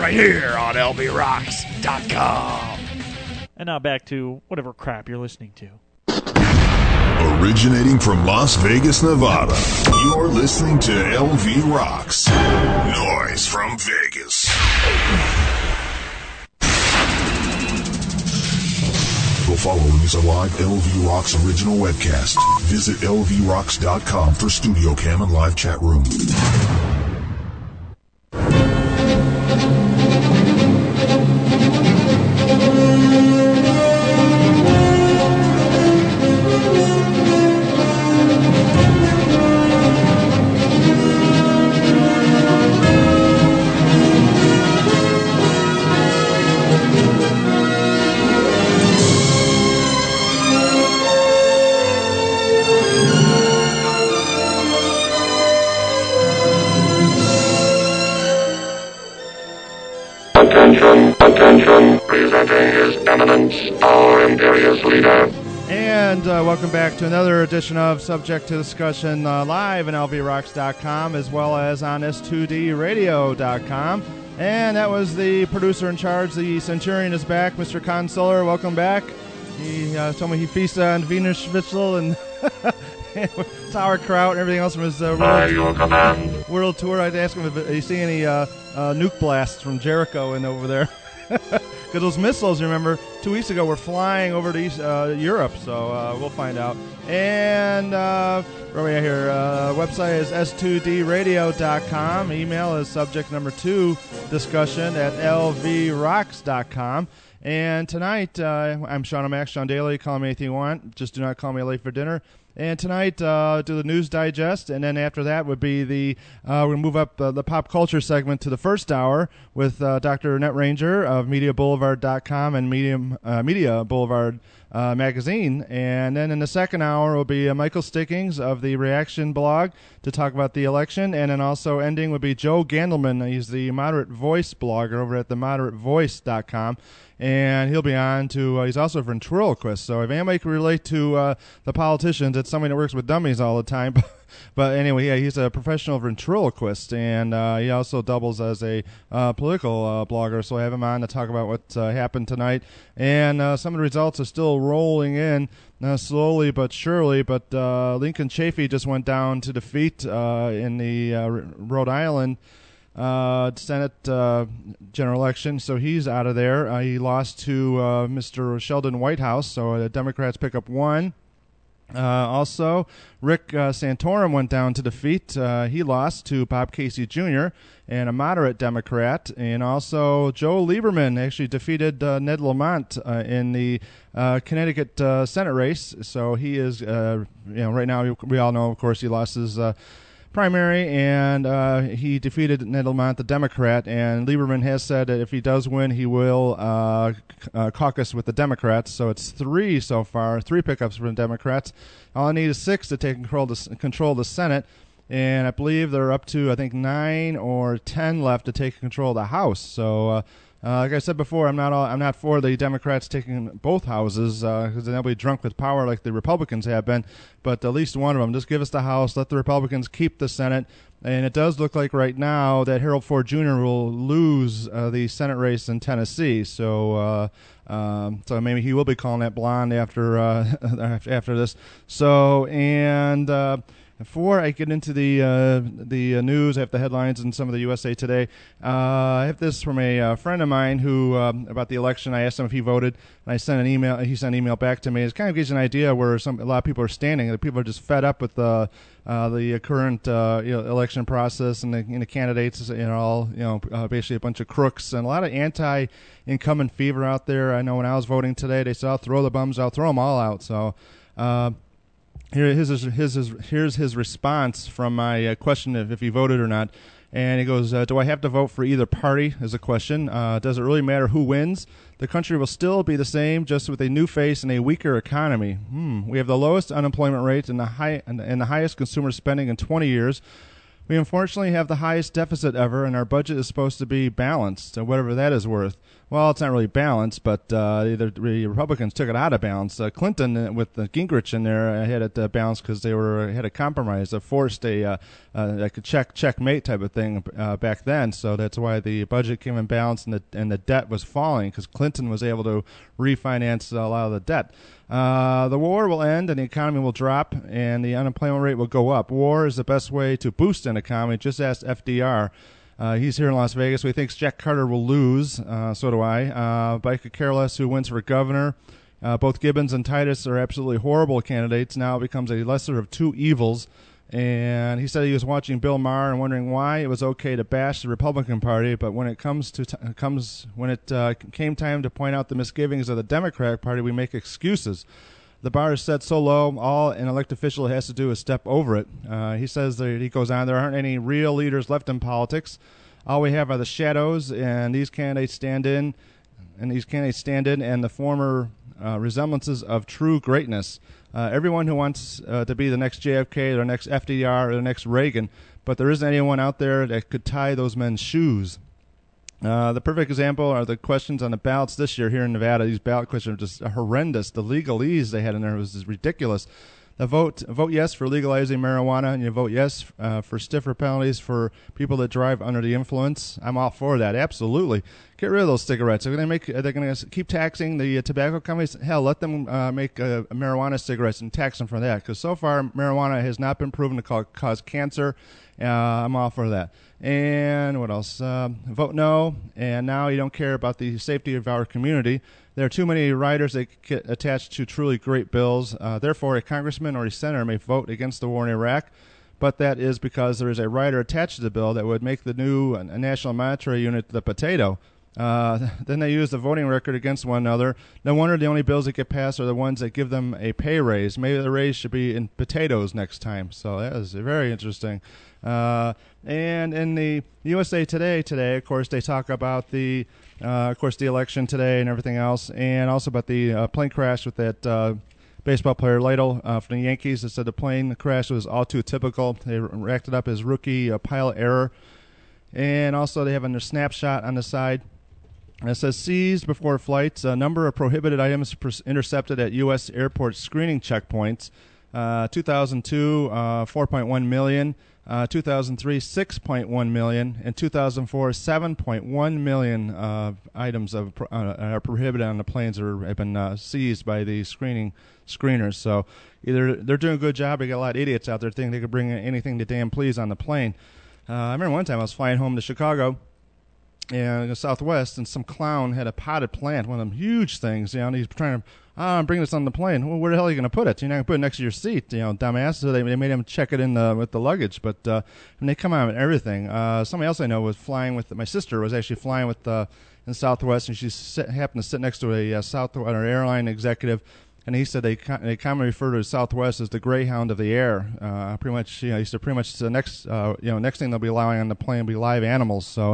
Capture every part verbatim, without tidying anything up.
right here on L V rocks dot com. And now back to whatever crap you're listening to. Originating from Las Vegas, Nevada, you're listening to L V Rocks. Noise from Vegas. The following is a live L V Rocks original webcast. Visit L V rocks dot com for studio cam and live chat room. Attention, attention, presenting His Eminence, our Imperious Leader. And uh, welcome back to another edition of Subject to Discussion uh, live on L V rocks dot com as well as on S two D radio dot com. And that was the producer in charge. The Centurion is back, Mister Consular. Welcome back. He uh, told me he feasted on Wiener Schnitzel and sauerkraut and everything else from his uh, world, world tour. I'd ask him if he see any uh, uh, nuke blasts from Jericho in over there. Because those missiles, you remember, two weeks ago were flying over to East, uh, Europe, so uh, we'll find out. And uh, where are we at here? Uh, website is S two D radio dot com. Email is subject number two, discussion at L V rocks dot com. And tonight, uh, I'm Sean O'Mac, Sean Daly. Call me anything you want. Just do not call me late for dinner. And tonight, uh, do the news digest, and then after that would be the, uh, we're going to move up uh, the pop culture segment to the first hour with uh, Doctor Net Ranger of Media Boulevard dot com and Medium, uh, Media Boulevard uh, magazine. And then in the second hour will be uh, Michael Stickings of the Reaction blog to talk about the election. And then also ending would be Joe Gandelman. He's the Moderate Voice blogger over at the moderate voice dot com. And he'll be on to, uh, he's also a ventriloquist. So if anybody can relate to uh, the politicians, it's somebody that works with dummies all the time. But anyway, yeah, he's a professional ventriloquist, and uh, he also doubles as a uh, political uh, blogger. So I have him on to talk about what uh, happened tonight. And uh, some of the results are still rolling in uh, slowly but surely. But uh, Lincoln Chafee just went down to defeat uh, in the uh, Rhode Island Uh, Senate uh, general election, so he's out of there. Uh, he lost to uh, Mister Sheldon Whitehouse, so the Democrats pick up one. Uh, also, Rick uh, Santorum went down to defeat. Uh, he lost to Bob Casey Junior and a moderate Democrat. And also, Joe Lieberman actually defeated uh, Ned Lamont uh, in the uh, Connecticut uh, Senate race. So he is, uh, you know, right now we all know, of course, he lost his Uh, primary, and uh, he defeated Ned Lamont, the Democrat, and Lieberman has said that if he does win, he will uh, c- uh, caucus with the Democrats. So it's three so far, three pickups from the Democrats. All I need is six to take control of the, control of the Senate, and I believe they're up to, I think, nine or ten left to take control of the House. So uh, Uh, like I said before, I'm not all, I'm not for the Democrats taking both houses because uh, they'll be drunk with power like the Republicans have been. But at least one of them, just give us the House, let the Republicans keep the Senate. And it does look like right now that Harold Ford Junior will lose uh, the Senate race in Tennessee. So, uh, um, so maybe he will be calling that blonde after uh, after this. So and. Uh, Before I get into the uh, the uh, news, I have the headlines and some of the U S A Today. Uh, I have this from a uh, friend of mine who um, about the election. I asked him if he voted, and I sent an email. He sent an email back to me. It kind of gives you an idea where some a lot of people are standing. People are just fed up with the uh, the current uh, you know, election process and the, you know, candidates. You know, all you know, uh, basically a bunch of crooks and a lot of anti-incumbent fever out there. I know when I was voting today, they said, "I'll throw the bums out, throw them all out." So. Uh, Here, his, his, his, here's his response from my uh, question of if he voted or not. And he goes, uh, do I have to vote for either party is a question. Uh, does it really matter who wins? The country will still be the same, just with a new face and a weaker economy. Hmm. We have the lowest unemployment rate and the, high, and, and the highest consumer spending in twenty years. We unfortunately have the highest deficit ever, and our budget is supposed to be balanced, so whatever that is worth. Well, it's not really balanced, but uh, the, the Republicans took it out of balance. Uh, Clinton, uh, with uh, Gingrich in there, uh, had it uh, balanced because they were had a compromise, uh, forced a uh, uh, like a check checkmate type of thing uh, back then. So that's why the budget came in balance and the and the debt was falling because Clinton was able to refinance a lot of the debt. Uh, the war will end and the economy will drop and the unemployment rate will go up. War is the best way to boost an economy. Just ask F D R. Uh, he's here in Las Vegas. We think Jack Carter will lose. Uh, so do I. Uh, but I could care less who wins for governor. Uh, both Gibbons and Titus are absolutely horrible candidates. Now it becomes a lesser of two evils. And he said he was watching Bill Maher and wondering why it was okay to bash the Republican Party, but when it comes to t- comes when it uh, came time to point out the misgivings of the Democratic Party, we make excuses. The bar is set so low, all an elected official has to do is step over it. Uh, he says that he goes on, there aren't any real leaders left in politics. All we have are the shadows, and these candidates stand in, and these candidates stand in, and the former uh, resemblances of true greatness. Uh, everyone who wants uh, to be the next J F K, or the next F D R, or the next Reagan, but there isn't anyone out there that could tie those men's shoes. Uh, the perfect example are the questions on the ballots this year here in Nevada. These ballot questions are just horrendous. The legalese they had in there was just ridiculous. The vote vote yes for legalizing marijuana, and you vote yes uh, for stiffer penalties for people that drive under the influence. I'm all for that, absolutely. Get rid of those cigarettes. They're going to make. They're going to keep taxing the uh, tobacco companies. Hell, let them uh, make uh, marijuana cigarettes and tax them for that. Because so far, marijuana has not been proven to cause, cause cancer. Uh, I'm all for that. And what else? Uh, vote no. And now you don't care about the safety of our community. There are too many riders that get attached to truly great bills. Uh, therefore, a congressman or a senator may vote against the war in Iraq, but that is because there is a rider attached to the bill that would make the new uh, National Monetary Unit the potato. Uh, then they use the voting record against one another. No wonder the only bills that get passed are the ones that give them a pay raise. Maybe the raise should be in potatoes next time. So that is very interesting. Uh, and in the U S A Today today, of course, they talk about the, uh, of course, the election today and everything else, and also about the uh, plane crash with that uh, baseball player Lytle uh, from the Yankees. That said the plane crash was all too typical. They racked it up as rookie uh, pilot error. And also they have a snapshot on the side. It says seized before flights, a number of prohibited items intercepted at U S airport screening checkpoints. Uh, two thousand two, uh, four point one million. Uh, two thousand three, six point one million. And two thousand four, seven point one million uh, items of, uh, are prohibited on the planes or have been uh, seized by the screening screeners. So either they're doing a good job or you got a lot of idiots out there thinking they could bring anything to damn please on the plane. Uh, I remember one time I was flying home to Chicago and Southwest, and some clown had a potted plant, one of them huge things, you know, and he's trying to, oh, I'm bringing this on the plane. Well, where the hell are you going to put it? You're not going to put it next to your seat, you know, dumbass. So they, they made him check it in the, with the luggage, but uh, and they come out with everything. Uh, somebody else I know was flying with, my sister was actually flying with uh, in Southwest, and she sit, happened to sit next to a uh, Southwest or airline executive, and he said they they commonly refer to Southwest as the Greyhound of the air. Uh, pretty much, you know, he said pretty much the next, uh, you know, next thing they'll be allowing on the plane will be live animals. So.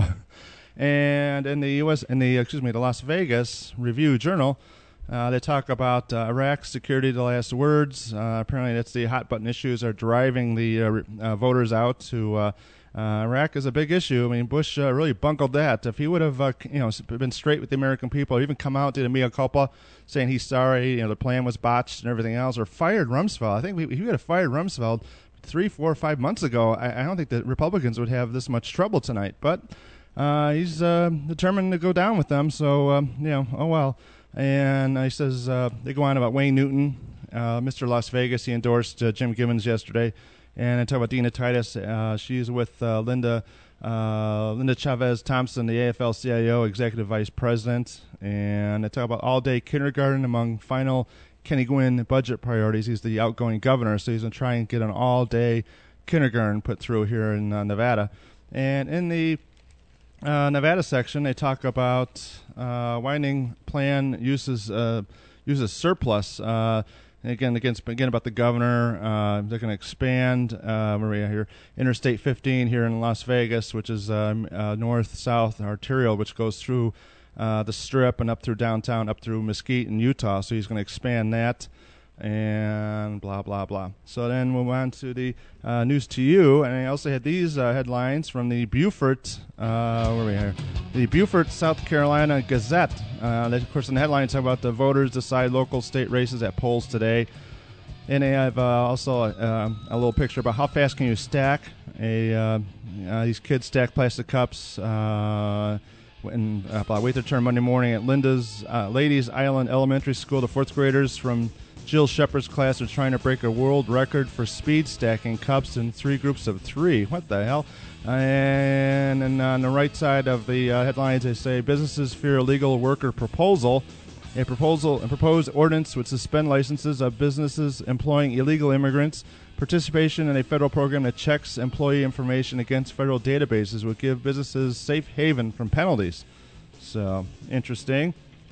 And in the U S, in the excuse me, the Las Vegas Review Journal, uh, they talk about uh, Iraq security. The last words. Uh, apparently, that's the hot button issues are driving the uh, uh, voters out to uh, uh, Iraq is a big issue. I mean, Bush uh, really bungled that. If he would have, uh, you know, been straight with the American people, or even come out did a mea culpa, saying he's sorry, you know, the plan was botched and everything else, or fired Rumsfeld. I think if he would have fired Rumsfeld three, four, five months ago, I, I don't think the Republicans would have this much trouble tonight. But. Uh, he's uh, determined to go down with them, so, um, you know, oh well. And he says, uh, they go on about Wayne Newton, uh, Mister Las Vegas. He endorsed uh, Jim Gibbons yesterday. And I talk about Dina Titus. Uh, she's with uh, Linda uh, Linda Chavez Thompson, the A F L C I O, Executive Vice President. And I talk about all-day kindergarten among final Kenny Gwynn budget priorities. He's the outgoing governor, so he's going to try and get an all-day kindergarten put through here in uh, Nevada. And in the Uh, Nevada section, they talk about uh, widening plan uses uh, uses surplus. Uh, again, against again about the governor. Uh, they're going to expand. Uh, where are we at here? Interstate fifteen here in Las Vegas, which is uh, uh, north-south arterial, which goes through uh, the Strip and up through downtown, up through Mesquite and Utah. So he's going to expand that. and blah, blah, blah. So then we'll move on to the uh, news to you. And I also had these uh, headlines from the Beaufort, uh, where are we here? The Beaufort, South Carolina Gazette. Uh, that, of course, in the headlines talk about the voters decide local state races at polls today. And I have uh, also uh, a little picture about how fast can you stack. A uh, uh, These kids stack plastic cups uh, and uh, wait their turn Monday morning at Linda's uh, Ladies Island Elementary School. The fourth graders from Jill Shepard's class are trying to break a world record for speed stacking cups in three groups of three. What the hell? And, and on the right side of the uh, headlines, they say businesses fear illegal worker proposal. A proposal, a proposed ordinance would suspend licenses of businesses employing illegal immigrants. Participation in a federal program that checks employee information against federal databases would give businesses safe haven from penalties. So, interesting.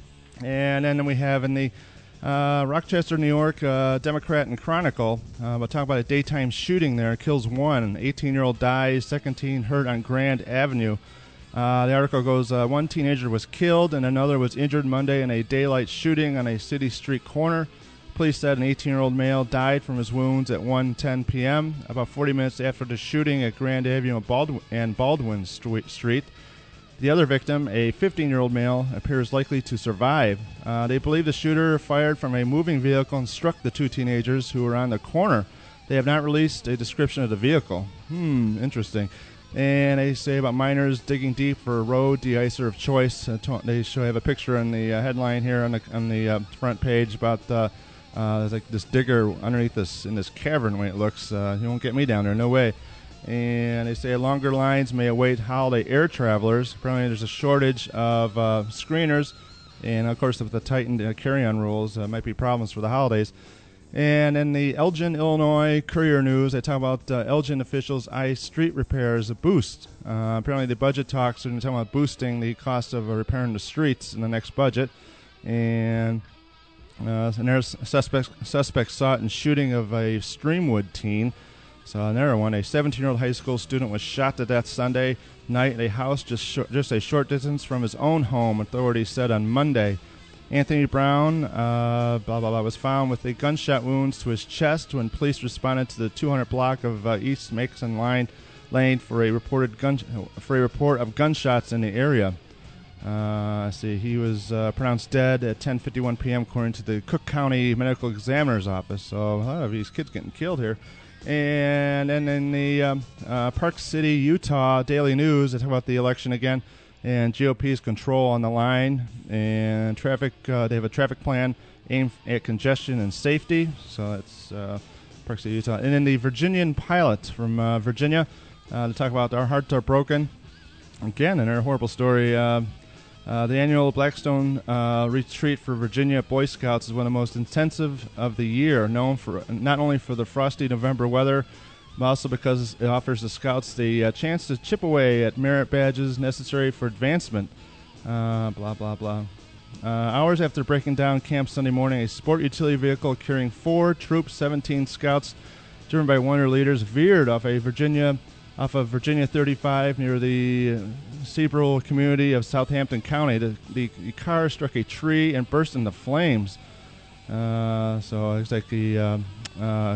And then we have in the uh, Rochester, New York, uh, Democrat and Chronicle, uh, we'll talk about a daytime shooting there. It kills one. An eighteen-year-old dies, second teen hurt on Grand Avenue. Uh, the article goes, uh, one teenager was killed and another was injured Monday in a daylight shooting on a city street corner. Police said an eighteen-year-old male died from his wounds at one ten p.m., about forty minutes after the shooting at Grand Avenue Baldwin and Baldwin Street. The other victim, a fifteen-year-old male, appears likely to survive. Uh, they believe the shooter fired from a moving vehicle and struck the two teenagers who were on the corner. They have not released a description of the vehicle. Hmm, interesting. And they say about miners digging deep for a road de-icer of choice. Uh, t- they show have a picture in the uh, headline here on the on the uh, front page about uh, uh, there's like this digger underneath this in this cavern. The way it looks, uh, he won't get me down there, no way. And they say longer lines may await holiday air travelers. Apparently, there's a shortage of uh, screeners, and of course, with the tightened uh, carry-on rules, uh, might be problems for the holidays. And in the Elgin, Illinois Courier News, they talk about uh, Elgin officials eye street repairs a boost. Uh, apparently, the budget talks are talking about boosting the cost of uh, repairing the streets in the next budget. And, uh, and there's suspects suspects sought in shooting of a Streamwood teen. So another one, a seventeen-year-old high school student was shot to death Sunday night at a house just sh- just a short distance from his own home, authorities said on Monday. Anthony Brown, uh, blah, blah, blah, was found with a gunshot wounds to his chest when police responded to the two hundred block of uh, East Mason Line Lane for a reported gun for a report of gunshots in the area. Uh, let's see, he was uh, pronounced dead at ten fifty-one p.m. according to the Cook County Medical Examiner's Office. So a lot of these kids getting killed here. And then in the um, uh, Park City, Utah Daily News, they talk about the election again. And G O P's control on the line, and traffic. Uh, they have a traffic plan aimed at congestion and safety. So that's uh, Park City, Utah. And then the Virginian Pilot from uh, Virginia uh, to talk about Our Hearts Are Broken. Again, another horrible story. Uh, uh, the annual Blackstone uh, retreat for Virginia Boy Scouts is one of the most intensive of the year, known for not only for the frosty November weather, but also because it offers the Scouts the uh, chance to chip away at merit badges necessary for advancement. Uh, blah, blah, blah. Uh, hours after breaking down camp Sunday morning, a sport utility vehicle carrying four troops, seventeen Scouts, driven by one of their leaders, veered off a Virginia, off of Virginia thirty-five near the Cerebral community of Southampton County. The, the, the car struck a tree and burst into flames. Uh, so it's like the... Uh, uh,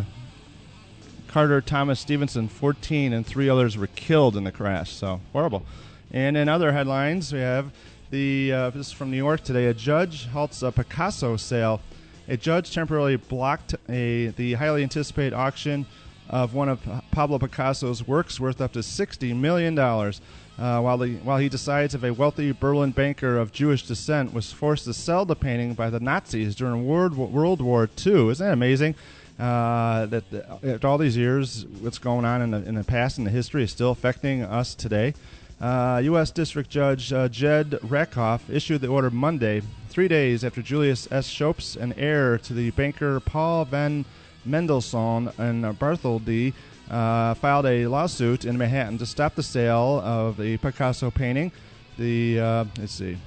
Carter Thomas Stevenson, fourteen, and three others were killed in the crash. So horrible. And in other headlines, we have the uh, this is from New York today. A judge halts a Picasso sale. A judge temporarily blocked a the highly anticipated auction of one of Pablo Picasso's works worth up to sixty million dollars. Uh, while he while he decides if a wealthy Berlin banker of Jewish descent was forced to sell the painting by the Nazis during World World War Two. Isn't that amazing? Uh, that the, after all these years, what's going on in the, in the past and the history is still affecting us today. Uh, U S District Judge uh, Jed Rakoff issued the order Monday, three days after Julius S. Schopes, an heir to the banker Paul van Mendelssohn and Bartholdi, uh, filed a lawsuit in Manhattan to stop the sale of the Picasso painting. The uh, let's see,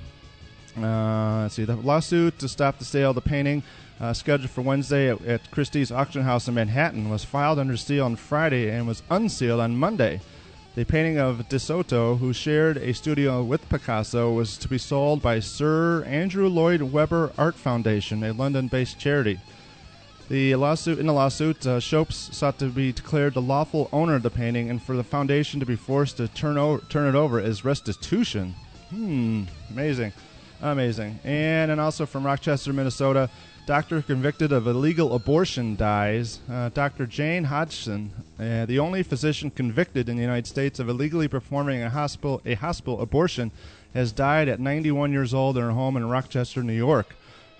uh, let's see, the lawsuit to stop the sale of the painting, Uh, scheduled for Wednesday at, at Christie's Auction House in Manhattan, was filed under seal on Friday and was unsealed on Monday. The painting of De Soto, who shared a studio with Picasso, was to be sold by Sir Andrew Lloyd Webber Art Foundation, a London-based charity. The lawsuit in the lawsuit, uh, Shopes sought to be declared the lawful owner of the painting and for the foundation to be forced to turn over, turn it over as restitution. Hmm, amazing, amazing. And and also from Rochester, Minnesota, doctor convicted of illegal abortion dies. Uh, Doctor Jane Hodgson, uh, the only physician convicted in the United States of illegally performing a hospital a hospital abortion, has died at ninety-one years old in her home in Rochester, New York.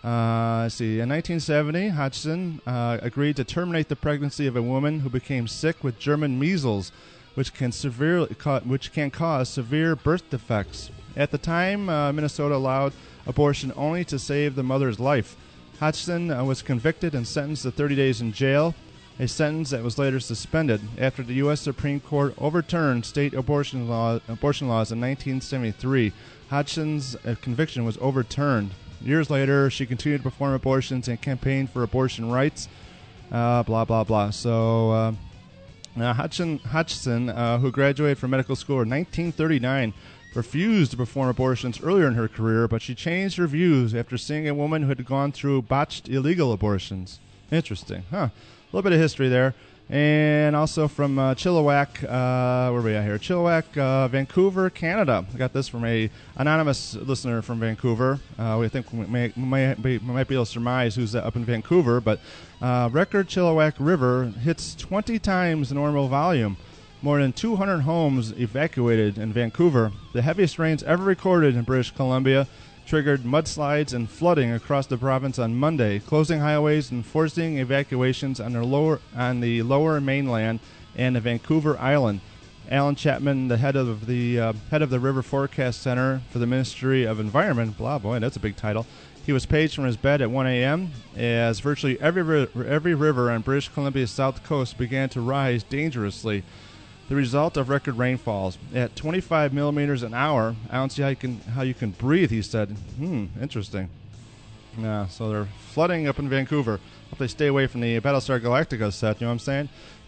Uh, let's see. In nineteen seventy, Hodgson uh, agreed to terminate the pregnancy of a woman who became sick with German measles, which can severely ca- which can cause severe birth defects. At the time, uh, Minnesota allowed abortion only to save the mother's life. Hodgson uh, was convicted and sentenced to thirty days in jail, a sentence that was later suspended after the U S Supreme Court overturned state abortion, law, abortion laws in nineteen seventy-three. Hodgson's uh, conviction was overturned. Years later, she continued to perform abortions and campaigned for abortion rights. Uh, blah, blah, blah. So, uh, uh, Hodgson, Hodgson uh, who graduated from medical school in nineteen thirty-nine, refused to perform abortions earlier in her career, but she changed her views after seeing a woman who had gone through botched illegal abortions. Interesting. Huh. A little bit of history there. And also from uh, Chilliwack, uh, where are we at here? Chilliwack, uh, Vancouver, Canada. I got this from a anonymous listener from Vancouver. Uh, we think we may, may, be, we might be able to surmise who's up in Vancouver, but uh, record Chilliwack River hits twenty times the normal volume. More than two hundred homes evacuated in Vancouver. The heaviest rains ever recorded in British Columbia triggered mudslides and flooding across the province on Monday, closing highways and forcing evacuations on the lower on the lower mainland and the Vancouver Island. Alan Chapman, the head of the uh, head of the River Forecast Center for the Ministry of Environment, blah boy, that's a big title. He was paged from his bed at one a.m. as virtually every ri- every river on British Columbia's south coast began to rise dangerously. The result of record rainfalls at twenty-five millimeters an hour. I don't see how you can how you can breathe, he said. Hmm, interesting. Yeah, so they're flooding up in Vancouver. Hope they stay away from the Battlestar Galactica set, you know what I'm saying?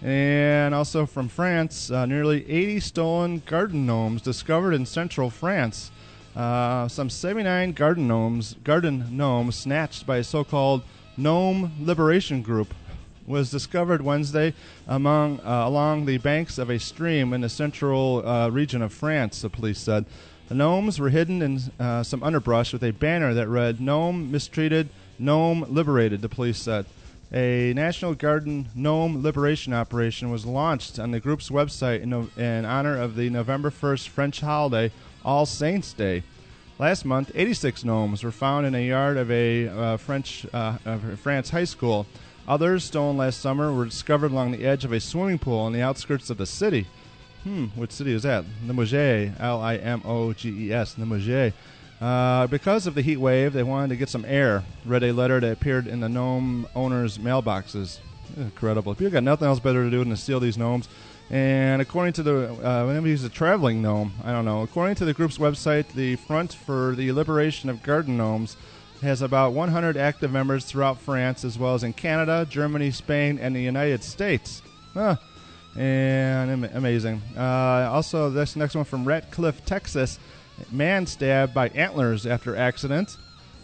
And also from France, uh, nearly eighty stolen garden gnomes discovered in central France. Uh, some seventy-nine garden gnomes, garden gnomes snatched by a so-called gnome liberation group was discovered Wednesday among uh, along the banks of a stream in the central uh, region of France, the police said. The gnomes were hidden in uh, some underbrush with a banner that read, "Gnome mistreated, gnome liberated," the police said. A National Garden Gnome Liberation Operation was launched on the group's website in, no- in honor of the November first French holiday, All Saints' Day. Last month, eighty-six gnomes were found in a yard of a uh, French uh, of France high school. Others, stolen last summer, were discovered along the edge of a swimming pool on the outskirts of the city. Hmm, which city is that? Limoges, L I M O G E S, Limoges. Uh, because of the heat wave, they wanted to get some air, read a letter that appeared in the gnome owners' mailboxes. Incredible. People got nothing else better to do than to steal these gnomes. And according to the, uh, whenever you use a traveling gnome, I don't know, according to the group's website, the Front for the Liberation of Garden Gnomes has about one hundred active members throughout France, as well as in Canada, Germany, Spain, and the United States. Huh. And am- amazing. Uh, also, this next one from Ratcliffe, Texas. Man stabbed by antlers after accident.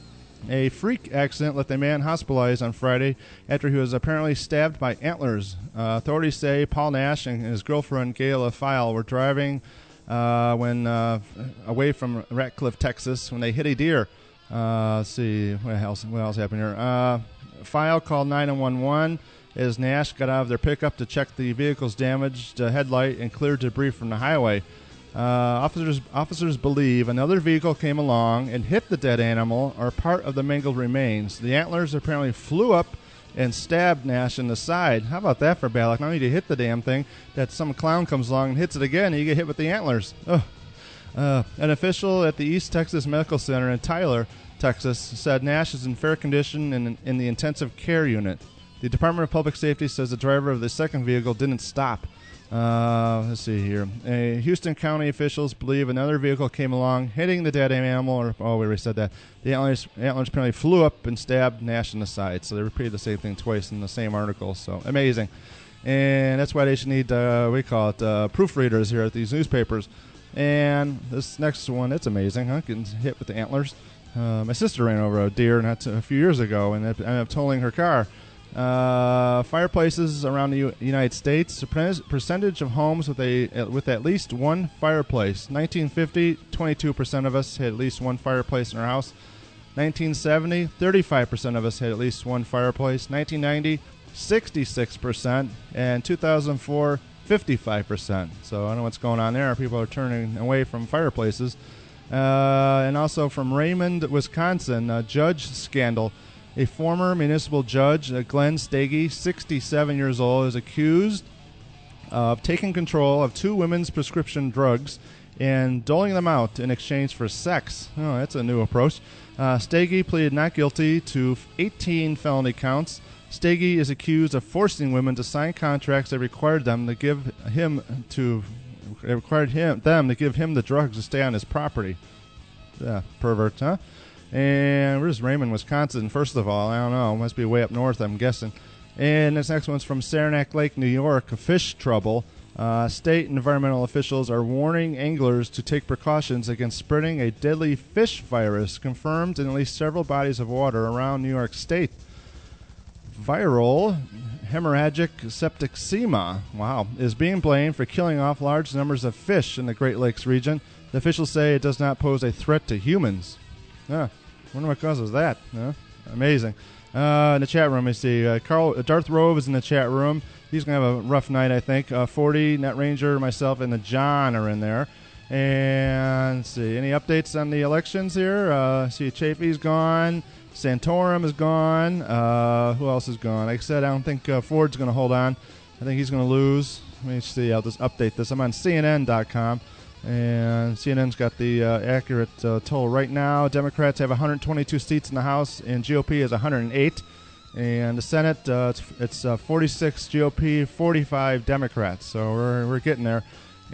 A freak accident left a man hospitalized on Friday after he was apparently stabbed by antlers. Uh, authorities say Paul Nash and his girlfriend Gayla File were driving uh, when uh, away from Ratcliffe, Texas, when they hit a deer. Uh, let's see, what else, what else happened here? Uh, File called nine one one as Nash got out of their pickup to check the vehicle's damaged uh, headlight and cleared debris from the highway. Uh, officers officers believe another vehicle came along and hit the dead animal or part of the mangled remains. The antlers apparently flew up and stabbed Nash in the side. How about that for bad luck? Not only do you hit the damn thing, that some clown comes along and hits it again, and you get hit with the antlers. Ugh. Uh, an official at the East Texas Medical Center in Tyler, Texas, said Nash is in fair condition in, in the intensive care unit. The Department of Public Safety says the driver of the second vehicle didn't stop. Uh, let's see here. Uh, Houston County officials believe another vehicle came along, hitting the dead animal. Or, oh, we already said that. The antlers, antlers apparently flew up and stabbed Nash in the side. So they repeated the same thing twice in the same article. So amazing. And that's why they should need, uh, we call it, uh, proofreaders here at these newspapers. And this next one, it's amazing, huh? Getting hit with the antlers. Uh, my sister ran over a deer not a few years ago and ended up towing her car. Uh, fireplaces around the U- United States. The pre- percentage of homes with a uh, with at least one fireplace. nineteen fifty, twenty-two percent of us had at least one fireplace in our house. nineteen seventy, thirty-five percent of us had at least one fireplace. nineteen ninety, sixty-six percent. And two thousand four, fifty-five percent. So I don't know what's going on there. People are turning away from fireplaces. Uh, and also from Raymond, Wisconsin, a judge scandal. A former municipal judge, uh, Glenn Stagey, sixty-seven years old, is accused of taking control of two women's prescription drugs and doling them out in exchange for sex. Oh, that's a new approach. Uh, Stagey pleaded not guilty to eighteen felony counts. Stagey is accused of forcing women to sign contracts that required them to give him to it required him them to give him the drugs to stay on his property. Yeah, pervert, huh? And where's Raymond, Wisconsin? First of all, I don't know. Must be way up north, I'm guessing. And this next one's from Saranac Lake, New York. Fish trouble. Uh, state environmental officials are warning anglers to take precautions against spreading a deadly fish virus confirmed in at least several bodies of water around New York State. Viral hemorrhagic septicemia, wow, is being blamed for killing off large numbers of fish in the Great Lakes region. The officials say it does not pose a threat to humans. Yeah, wonder what causes that. Yeah, amazing. Uh, in the chat room, I see uh, Carl uh, Darth Rove is in the chat room. He's gonna have a rough night, I think. Uh, forty, Net Ranger, myself, and the John are in there. And let's see, any updates on the elections here? Uh, see, Chafee's gone. Santorum is gone. Uh, who else is gone? Like I said, I don't think uh, Ford's gonna hold on. I think he's gonna lose. Let me see. I'll just update this. I'm on C N N dot com. And C N N's got the uh, accurate uh, toll right now. Democrats have one hundred twenty-two seats in the House, and G O P has one hundred eight. And the Senate, uh, it's, it's uh, forty-six G O P, forty-five Democrats. So we're we're getting there.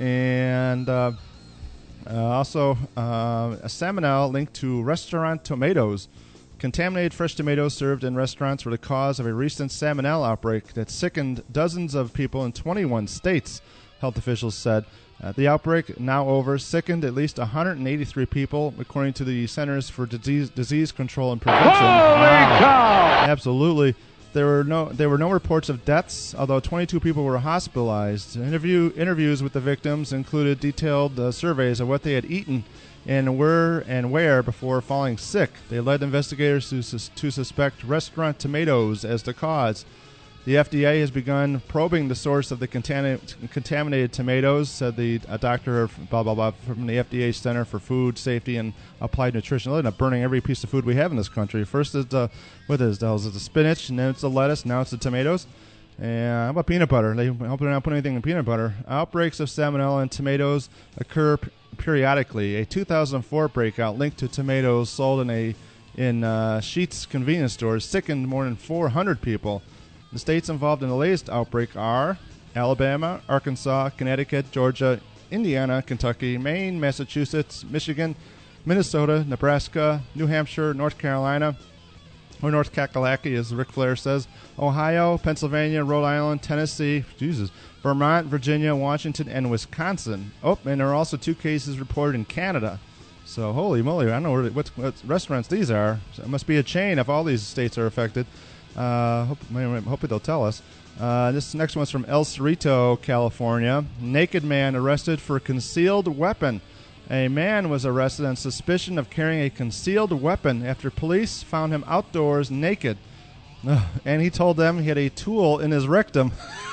And uh, uh, also uh, a salmonella linked to restaurant tomatoes. Contaminated fresh tomatoes served in restaurants were the cause of a recent salmonella outbreak that sickened dozens of people in twenty-one states, health officials said. Uh, the outbreak, now over, sickened at least one hundred eighty-three people, according to the Centers for Disease, Disease Control and Prevention. Holy wow. cow! Absolutely. There were no there were no reports of deaths, although twenty-two people were hospitalized. Interview interviews with the victims included detailed uh, surveys of what they had eaten and where and where before falling sick. They led investigators to sus- to suspect restaurant tomatoes as the cause. The F D A has begun probing the source of the contamin- contaminated tomatoes, said the a doctor blah, blah, blah, from the F D A Center for Food Safety and Applied Nutrition. They're not burning every piece of food we have in this country. First is the, what is the, is it the spinach, and then it's the lettuce, now it's the tomatoes. And how about peanut butter? They hope they're not putting anything in peanut butter. Outbreaks of salmonella in tomatoes occur p- periodically. A two thousand four breakout linked to tomatoes sold in a in uh, Sheetz convenience stores sickened more than four hundred people. The states involved in the latest outbreak are Alabama, Arkansas, Connecticut, Georgia, Indiana, Kentucky, Maine, Massachusetts, Michigan, Minnesota, Nebraska, New Hampshire, North Carolina, or North Kakalaki, as Ric Flair says, Ohio, Pennsylvania, Rhode Island, Tennessee, Jesus, Vermont, Virginia, Washington, and Wisconsin. Oh, and there are also two cases reported in Canada. So, holy moly, I don't know what, what, what restaurants these are. So it must be a chain if all these states are affected. Uh, hope, hopefully they'll tell us. Uh, this next one's from El Cerrito, California. Naked man arrested for concealed weapon. A man was arrested on suspicion of carrying a concealed weapon after police found him outdoors naked. Uh, and he told them he had a tool in his rectum.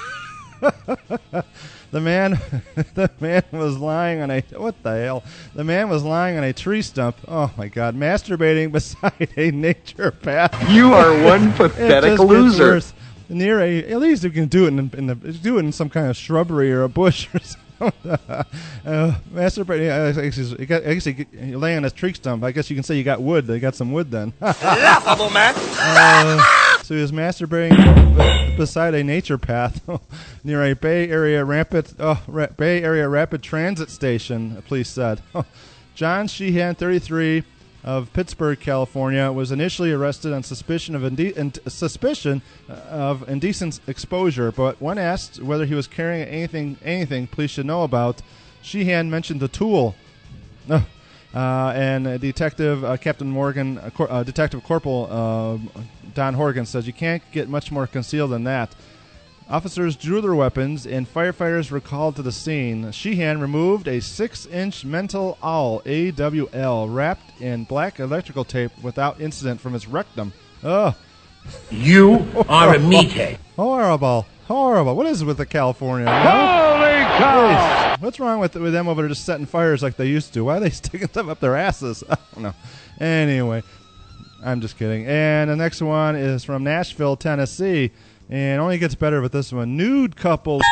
The man, the man was lying on a, what the hell? The man was lying on a tree stump. Oh my God, masturbating beside a nature path. You are one pathetic loser. Near a, at least you can do it in, in the, do it in some kind of shrubbery or a bush or something. uh, masturbating. I guess, he's, I guess he, you're laying on a tree stump. I guess you can say you got wood. They got some wood then. Laughable, man. uh, So he was masturbating beside a nature path near a Bay Area rapid oh, ra- Bay Area rapid transit station. The police said. John Sheehan, thirty-three, of Pittsburgh, California, was initially arrested on suspicion of inde- in- suspicion of indecent exposure. But when asked whether he was carrying anything, anything police should know about, Sheehan mentioned the tool. Uh, Uh, and uh, Detective uh, Captain Morgan, uh, Cor- uh, Detective Corporal uh, Don Horgan says you can't get much more concealed than that. Officers drew their weapons, and firefighters were called to the scene. Sheehan removed a six-inch mental owl, A W L, wrapped in black electrical tape without incident from his rectum. Ugh. You are a meathead. Horrible. Horrible. What is it with the California? You know? Holy cow! Jeez. What's wrong with with them over there just setting fires like they used to? Why are they sticking stuff up their asses? I don't know. Anyway, I'm just kidding. And the next one is from Nashville, Tennessee. And it only gets better with this one. Nude couples.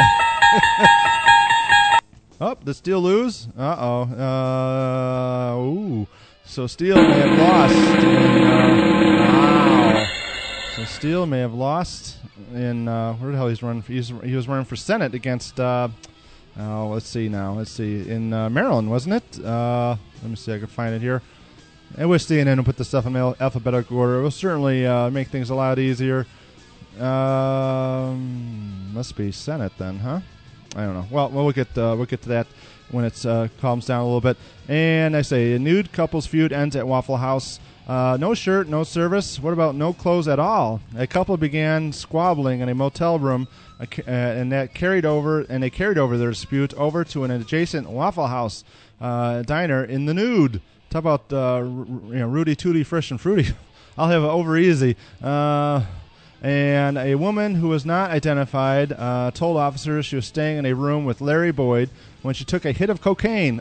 Oh, did Steele lose? Uh-oh. Uh, ooh. So Steele may have lost. In, uh, wow. So Steele may have lost in, uh, where the hell he's running for? He's, he was running for Senate against, uh, oh, let's see now. Let's see. In uh, Maryland, wasn't it? Uh, let me see. I can find it here. I wish C N N would put the stuff in alphabetical order. It will certainly uh, make things a lot easier. Um, must be Senate then, huh? I don't know. Well, we'll get uh, we'll get to that when it uh, calms down a little bit. And I say a nude couple's feud ends at Waffle House. Uh, no shirt, no service. What about no clothes at all? A couple began squabbling in a motel room, uh, and that carried over, and they carried over their dispute over to an adjacent Waffle House uh, diner in the nude. Talk about uh, you know, Rudy Tooty, Fresh and Fruity. I'll have it over easy. Uh, And a woman who was not identified uh, told officers she was staying in a room with Larry Boyd when she took a hit of cocaine,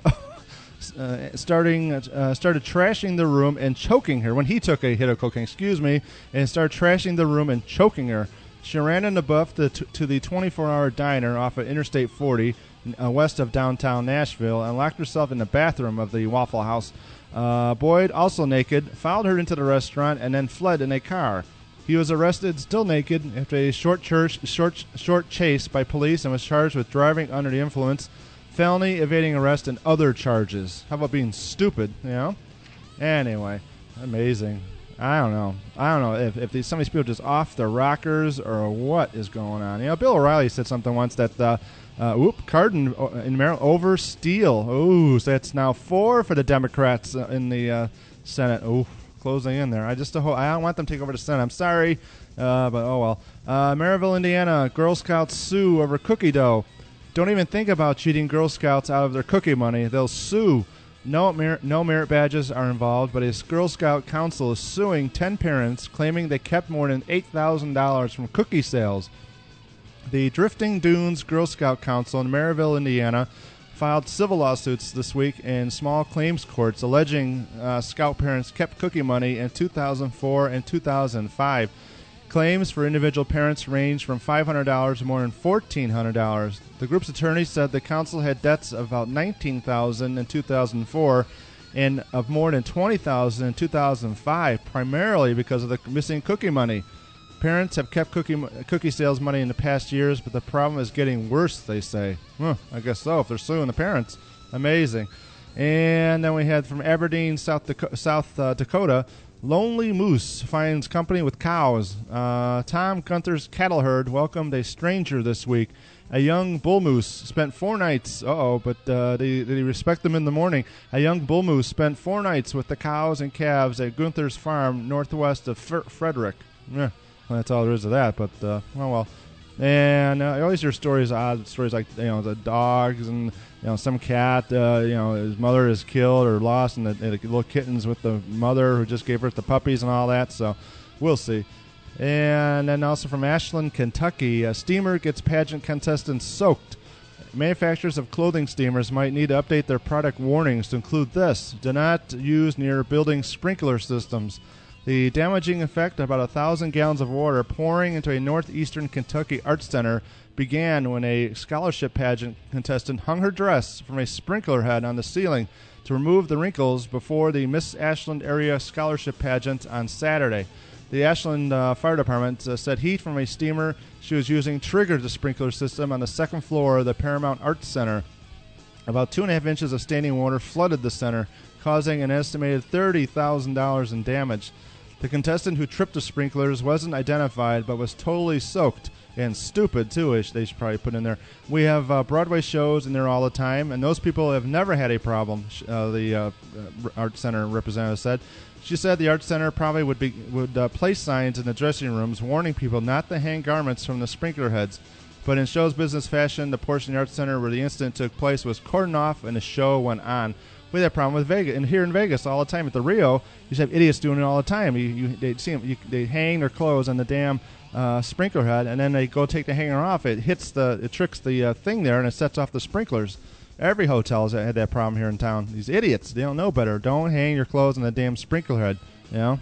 uh, starting uh, started trashing the room and choking her. When he took a hit of cocaine, excuse me, and started trashing the room and choking her. She ran in the buff to, to the twenty-four hour diner off of Interstate forty, uh, west of downtown Nashville, and locked herself in the bathroom of the Waffle House. Uh, Boyd, also naked, followed her into the restaurant and then fled in a car. He was arrested, still naked, after a short, church, short, short chase by police and was charged with driving under the influence, felony, evading arrest, and other charges. How about being stupid, you know? Anyway, amazing. I don't know. I don't know if, if these, some of these people are just off their rockers or what is going on. You know, Bill O'Reilly said something once that, uh, uh, whoop, Cardin in Maryland over Steele. Oh, so that's now four for the Democrats uh, in the uh, Senate. Oh. Closing in there. I just uh, I don't want them to take over the Senate. I'm sorry, uh, but oh well. Uh, Maryville, Indiana. Girl Scouts sue over cookie dough. Don't even think about cheating Girl Scouts out of their cookie money. They'll sue. No merit, no merit badges are involved, but a Girl Scout council is suing ten parents, claiming they kept more than eight thousand dollars from cookie sales. The Drifting Dunes Girl Scout Council in Maryville, Indiana, filed civil lawsuits this week in small claims courts alleging uh, Scout parents kept cookie money in two thousand four and two thousand five. Claims for individual parents range from five hundred dollars to more than fourteen hundred dollars. The group's attorney said the council had debts of about nineteen thousand dollars in two thousand four and of more than twenty thousand dollars in two thousand five, primarily because of the missing cookie money. Parents have kept cookie cookie sales money in the past years, but the problem is getting worse, they say. Huh, I guess so, if they're suing the parents. Amazing. And then we had from Aberdeen, South Dakota, South, uh, Dakota Lonely Moose finds company with cows. Uh, Tom Gunther's cattle herd welcomed a stranger this week. A young bull moose spent four nights. Uh-oh, but uh, did, did he respect them in the morning? A young bull moose spent four nights with the cows and calves at Gunther's farm northwest of F- Frederick. Yeah. Well, that's all there is to that, but, uh, oh well. And uh, I always hear stories, odd stories like, you know, the dogs and, you know, some cat, uh, you know, his mother is killed or lost, and the, the little kittens with the mother who just gave birth to puppies and all that, so we'll see. And then also from Ashland, Kentucky, a steamer gets pageant contestants soaked. Manufacturers of clothing steamers might need to update their product warnings to include this: do not use near building sprinkler systems. The damaging effect of about a thousand gallons of water pouring into a northeastern Kentucky arts center began when a scholarship pageant contestant hung her dress from a sprinkler head on the ceiling to remove the wrinkles before the Miss Ashland Area Scholarship Pageant on Saturday. The Ashland uh, Fire Department uh, said heat from a steamer she was using triggered the sprinkler system on the second floor of the Paramount Arts Center. About two and a half inches of standing water flooded the center, causing an estimated thirty thousand dollars in damage. The contestant who tripped the sprinklers wasn't identified but was totally soaked. And stupid, too, they should probably put in there. We have uh, Broadway shows in there all the time, and those people have never had a problem, uh, the uh, Art Center representative said. She said the Art Center probably would be would uh, place signs in the dressing rooms warning people not to hang garments from the sprinkler heads. But in show's business fashion, the portion of the Art Center where the incident took place was cordoned off and the show went on. We had that problem with Vegas, and here in Vegas all the time at the Rio, you have idiots doing it all the time. You, you they see them, you, they hang their clothes on the damn uh, sprinkler head, and then they go take the hanger off. It hits the, it tricks the uh, thing there, and it sets off the sprinklers. Every hotel has had that problem here in town. These idiots, they don't know better. Don't hang your clothes on the damn sprinkler head. You know,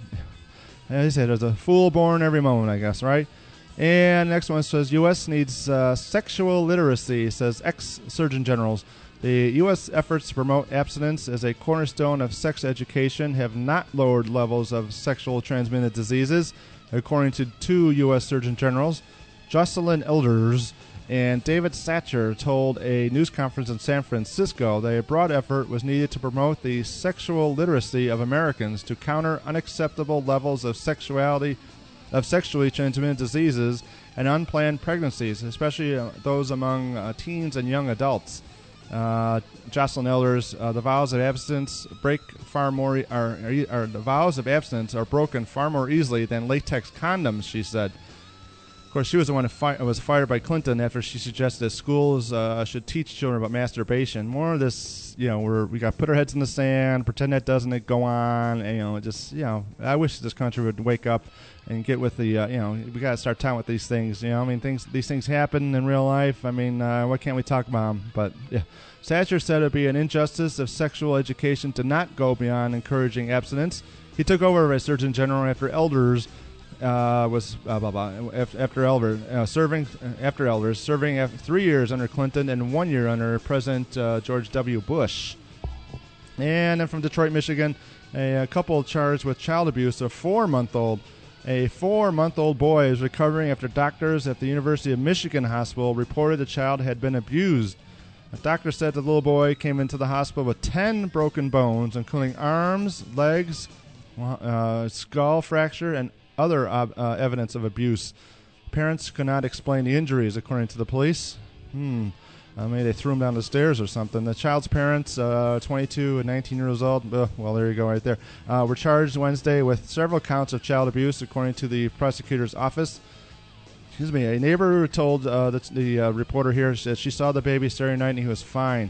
as I said, there's a fool born every moment, I guess, right? And next one says U S needs uh, sexual literacy, says ex-surgeon generals. The U S efforts to promote abstinence as a cornerstone of sex education have not lowered levels of sexual transmitted diseases, according to two U S surgeon generals. Jocelyn Elders and David Satcher told a news conference in San Francisco that a broad effort was needed to promote the sexual literacy of Americans to counter unacceptable levels of sexuality, of sexually transmitted diseases and unplanned pregnancies, especially uh, those among uh, teens and young adults. Uh, Jocelyn Elders, uh, the vows of abstinence break far more, are, are, are the vows of abstinence are broken far more easily than latex condoms, she said. Of course, she was the one who fi- was fired by Clinton after she suggested that schools uh, should teach children about masturbation. More of this, you know, where we got to put our heads in the sand, pretend that doesn't go on, and, you know, just, you know, I wish this country would wake up and get with the, uh, you know, we got to start talking with these things, you know, I mean, things, these things happen in real life. I mean, uh, why can't we talk about them? But, yeah. Thatcher said it would be an injustice if sexual education did not go beyond encouraging abstinence. He took over as Surgeon General after Elders uh, was uh, blah, blah, after Elder uh, serving after Elders serving after three years under Clinton and one year under President uh, George W. Bush. And then from Detroit, Michigan, a, a couple charged with child abuse. A four-month-old, a four-month-old boy is recovering after doctors at the University of Michigan Hospital reported the child had been abused. A doctor said the little boy came into the hospital with ten broken bones, including arms, legs, uh, skull fracture, and other uh, uh, evidence of abuse. Parents could not explain the injuries, according to the police. Hmm. Uh, maybe they threw him down the stairs or something. The child's parents, uh, twenty-two and nineteen years old, uh, well, there you go right there, uh, were charged Wednesday with several counts of child abuse, according to the prosecutor's office. Excuse me. A neighbor told uh, the, the uh, reporter here that she saw the baby Saturday night and he was fine.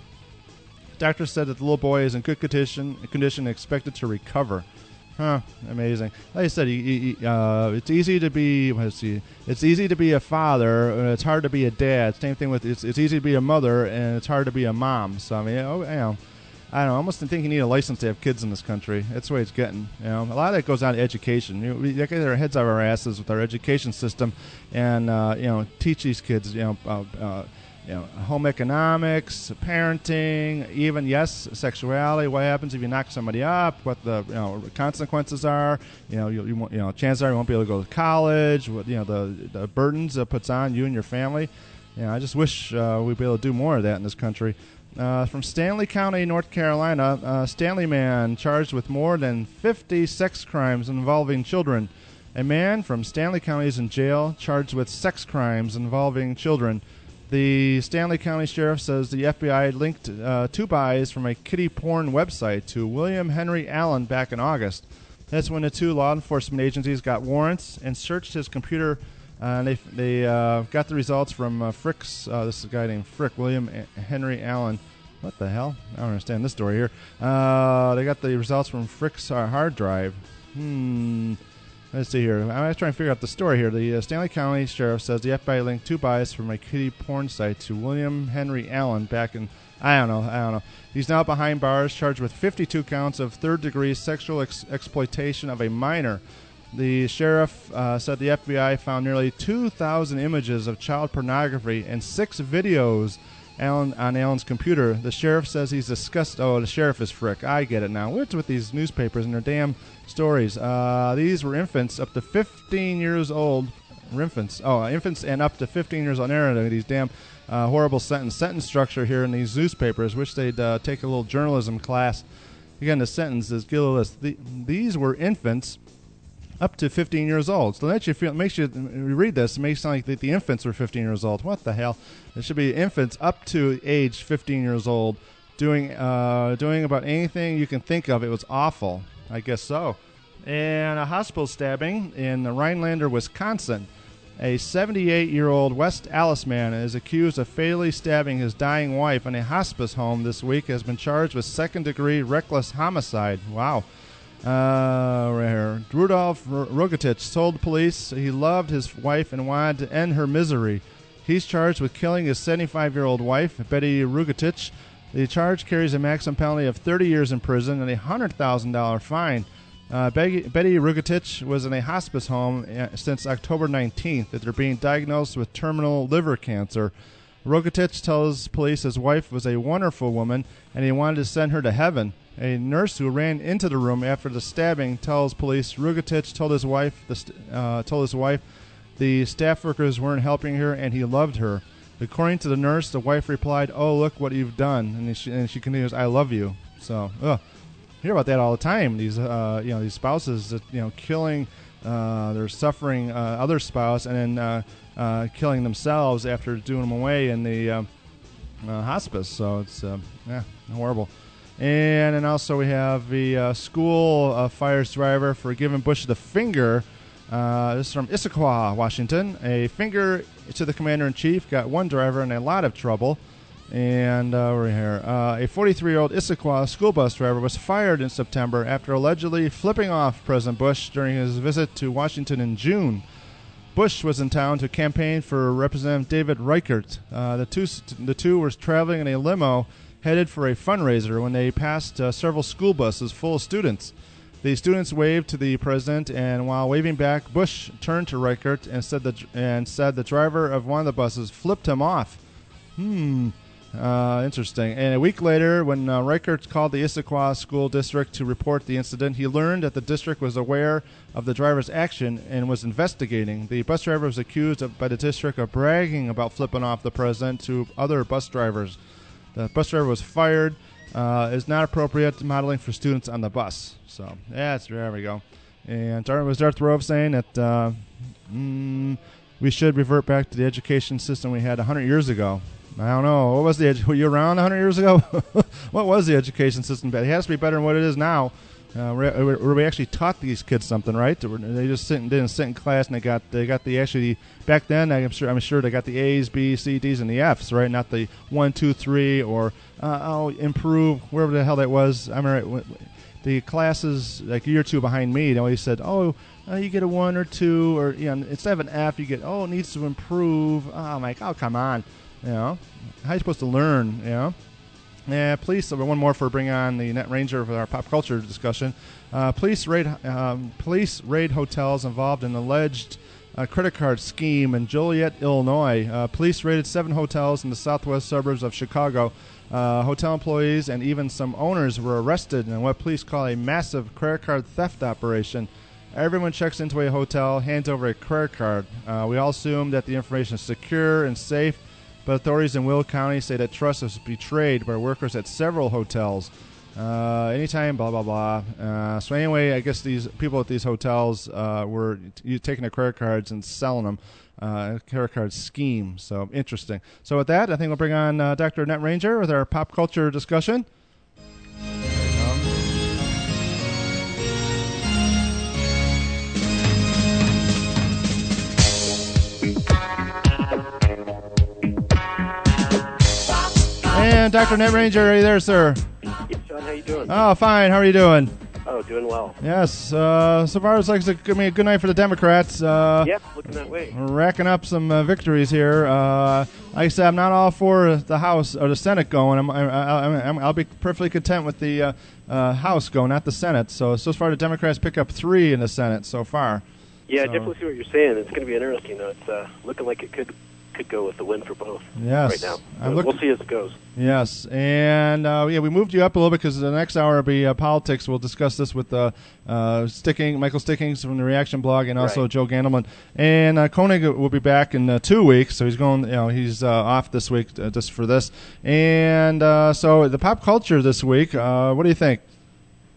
Doctor said that the little boy is in good condition, condition and expected to recover. Huh? Amazing. Like I said, he, he, uh, it's easy to be. Let's see. It's easy to be a father, and it's hard to be a dad. Same thing with it's. It's easy to be a mother, and it's hard to be a mom. So I mean, oh, you know, I don't know. I almost think you need a license to have kids in this country. That's the way it's getting. You know, a lot of that goes down to education. You know, we get our heads out of our asses with our education system, and uh, you know, teach these kids. You know. Uh, uh, You know, home economics, parenting, even, yes, sexuality. What happens if you knock somebody up? What the you know consequences are? You know, you, you, you know, chances are you won't be able to go to college. What you know, the the burdens it puts on you and your family. You know, I just wish uh, we'd be able to do more of that in this country. Uh, from Stanley County, North Carolina, uh, Stanley man charged with more than fifty sex crimes involving children. A man from Stanley County is in jail charged with sex crimes involving children. The Stanley County Sheriff says the F B I linked uh, two buys from a kiddie porn website to William Henry Allen back in August. That's when the two law enforcement agencies got warrants and searched his computer. Uh, and they they uh, got the results from uh, Frick's, uh, this is a guy named Frick, William A- Henry Allen. What the hell? I don't understand this story here. Uh, they got the results from Frick's uh, hard drive. Hmm... Let's see here. I'm trying to figure out the story here. The uh, Stanley County Sheriff says the F B I linked two buys from a kiddie porn site to William Henry Allen back in, I don't know, I don't know. He's now behind bars, charged with fifty-two counts of third-degree sexual ex- exploitation of a minor. The sheriff uh, said the F B I found nearly two thousand images of child pornography and six videos Allen, on Allen's computer. The sheriff says he's disgusted. Oh, the sheriff is Frick. I get it now. What's with these newspapers and their damn stories? Uh, these were infants up to fifteen years old. Infants. Oh, infants and up to fifteen years old. Narrative. These damn uh, horrible sentence sentence structure here in these newspapers. Wish they'd uh, take a little journalism class. Again, the sentence is, the, these were infants up to fifteen years old. So that you feel makes you you read this, it makes it sound like the, the infants were fifteen years old. What the hell? It should be infants up to age fifteen years old doing uh, doing about anything you can think of. It was awful. I guess so. And a hospital stabbing in Rhinelander, Wisconsin. A seventy-eight-year-old West Allis man is accused of fatally stabbing his dying wife in a hospice home this week. Has been charged with second-degree reckless homicide. Wow. Uh, right here. Rudolph Rogatich told the police he loved his wife and wanted to end her misery. He's charged with killing his seventy-five-year-old wife, Betty Rogatich. The charge carries a maximum penalty of thirty years in prison and a one hundred thousand dollars fine. Uh, Betty, Betty Rogatich was in a hospice home since October nineteenth after being diagnosed with terminal liver cancer. Rogatich tells police his wife was a wonderful woman and he wanted to send her to heaven. A nurse who ran into the room after the stabbing tells police Rogatich told his wife the st- uh, told his wife the staff workers weren't helping her and he loved her. According to the nurse, the wife replied, "Oh, look what you've done," and she, and she continues, "I love you." So, ugh. Hear about that all the time. These, uh, you know, these spouses, that, you know, killing uh, their suffering uh, other spouse and then uh, uh, killing themselves after doing them away in the uh, uh, hospice. So it's uh, yeah, horrible. And and also we have the uh, school uh, fires driver for giving Bush the finger. Uh, this is from Issaquah, Washington. A finger to the commander-in-chief got one driver in a lot of trouble. And uh, we're here. Uh, a forty-three-year-old Issaquah school bus driver was fired in September after allegedly flipping off President Bush during his visit to Washington in June. Bush was in town to campaign for Representative David Reichert. Uh, the two the two were traveling in a limo headed for a fundraiser when they passed uh, several school buses full of students. The students waved to the president, and while waving back, Bush turned to Reichert and said the and said the driver of one of the buses flipped him off. Hmm. Uh, interesting. And a week later, when uh, Reichert called the Issaquah School District to report the incident, he learned that the district was aware of the driver's action and was investigating. The bus driver was accused of, by the district of bragging about flipping off the president to other bus drivers. The bus driver was fired. Uh, is not appropriate modeling for students on the bus. So, that's there we go. And Darth was Darth Rove saying that uh, mm, we should revert back to the education system we had one hundred years ago. I don't know. What was the edu- were you around one hundred years ago? What was the education system? It has to be better than what it is now. Uh, where, where we actually taught these kids something, right? They just sit and didn't sit in class, and they got they got the actually back then. I'm sure I'm sure they got the A's, B's, C, D's, and the F's, right? Not the one, two, three, or uh, oh, improve, wherever the hell that was. I remember the classes like a year or two behind me. They always said, "Oh, uh, you get a one or two, or you know, instead of an F, you get oh, it needs to improve." Oh, I'm like, oh, come on. You know, how are you supposed to learn, you know? Yeah, police, one more for bringing on the Net Ranger for our pop culture discussion. Uh, police raid um, police raid hotels involved in alleged uh, credit card scheme in Joliet, Illinois. Uh, police raided seven hotels in the southwest suburbs of Chicago. Uh, hotel employees and even some owners were arrested in what police call a massive credit card theft operation. Everyone checks into a hotel, hands over a credit card. Uh, we all assume that the information is secure and safe, but authorities in Will County say that trust was betrayed by workers at several hotels. Uh, anytime, blah, blah, blah. Uh, so anyway, I guess these people at these hotels uh, were t- taking their credit cards and selling them. Uh, credit card scheme. So interesting. So with that, I think we'll bring on uh, Doctor Net Ranger with our pop culture discussion. And Doctor Net Ranger, are you there, sir? Yes, John, how you doing? Oh, fine. How are you doing? Oh, doing well. Yes. Uh, so far, it's like it's a, I mean, a good night for the Democrats. Uh, yep, looking that way. Racking up some uh, victories here. Uh, like I said, I'm not all for the House or the Senate going. I'm, I, I, I'm, I'll be perfectly content with the uh, uh, House going, not the Senate. So, so far, the Democrats pick up three in the Senate so far. Yeah, so. I definitely see what you're saying. It's going to be interesting, though. It's uh, looking like it could could go with the win for both yes. right now. I'm look- look- we'll see as it goes. Yes, and uh, yeah, we moved you up a little bit because the next hour will be uh, politics. We'll discuss this with uh, uh, Sticking, Michael Stickings from the Reaction Blog, and also right. Joe Gandelman. And uh, Koenig will be back in uh, two weeks, so he's going. You know, he's uh, off this week uh, just for this. And uh, so the pop culture this week. Uh, what do you think?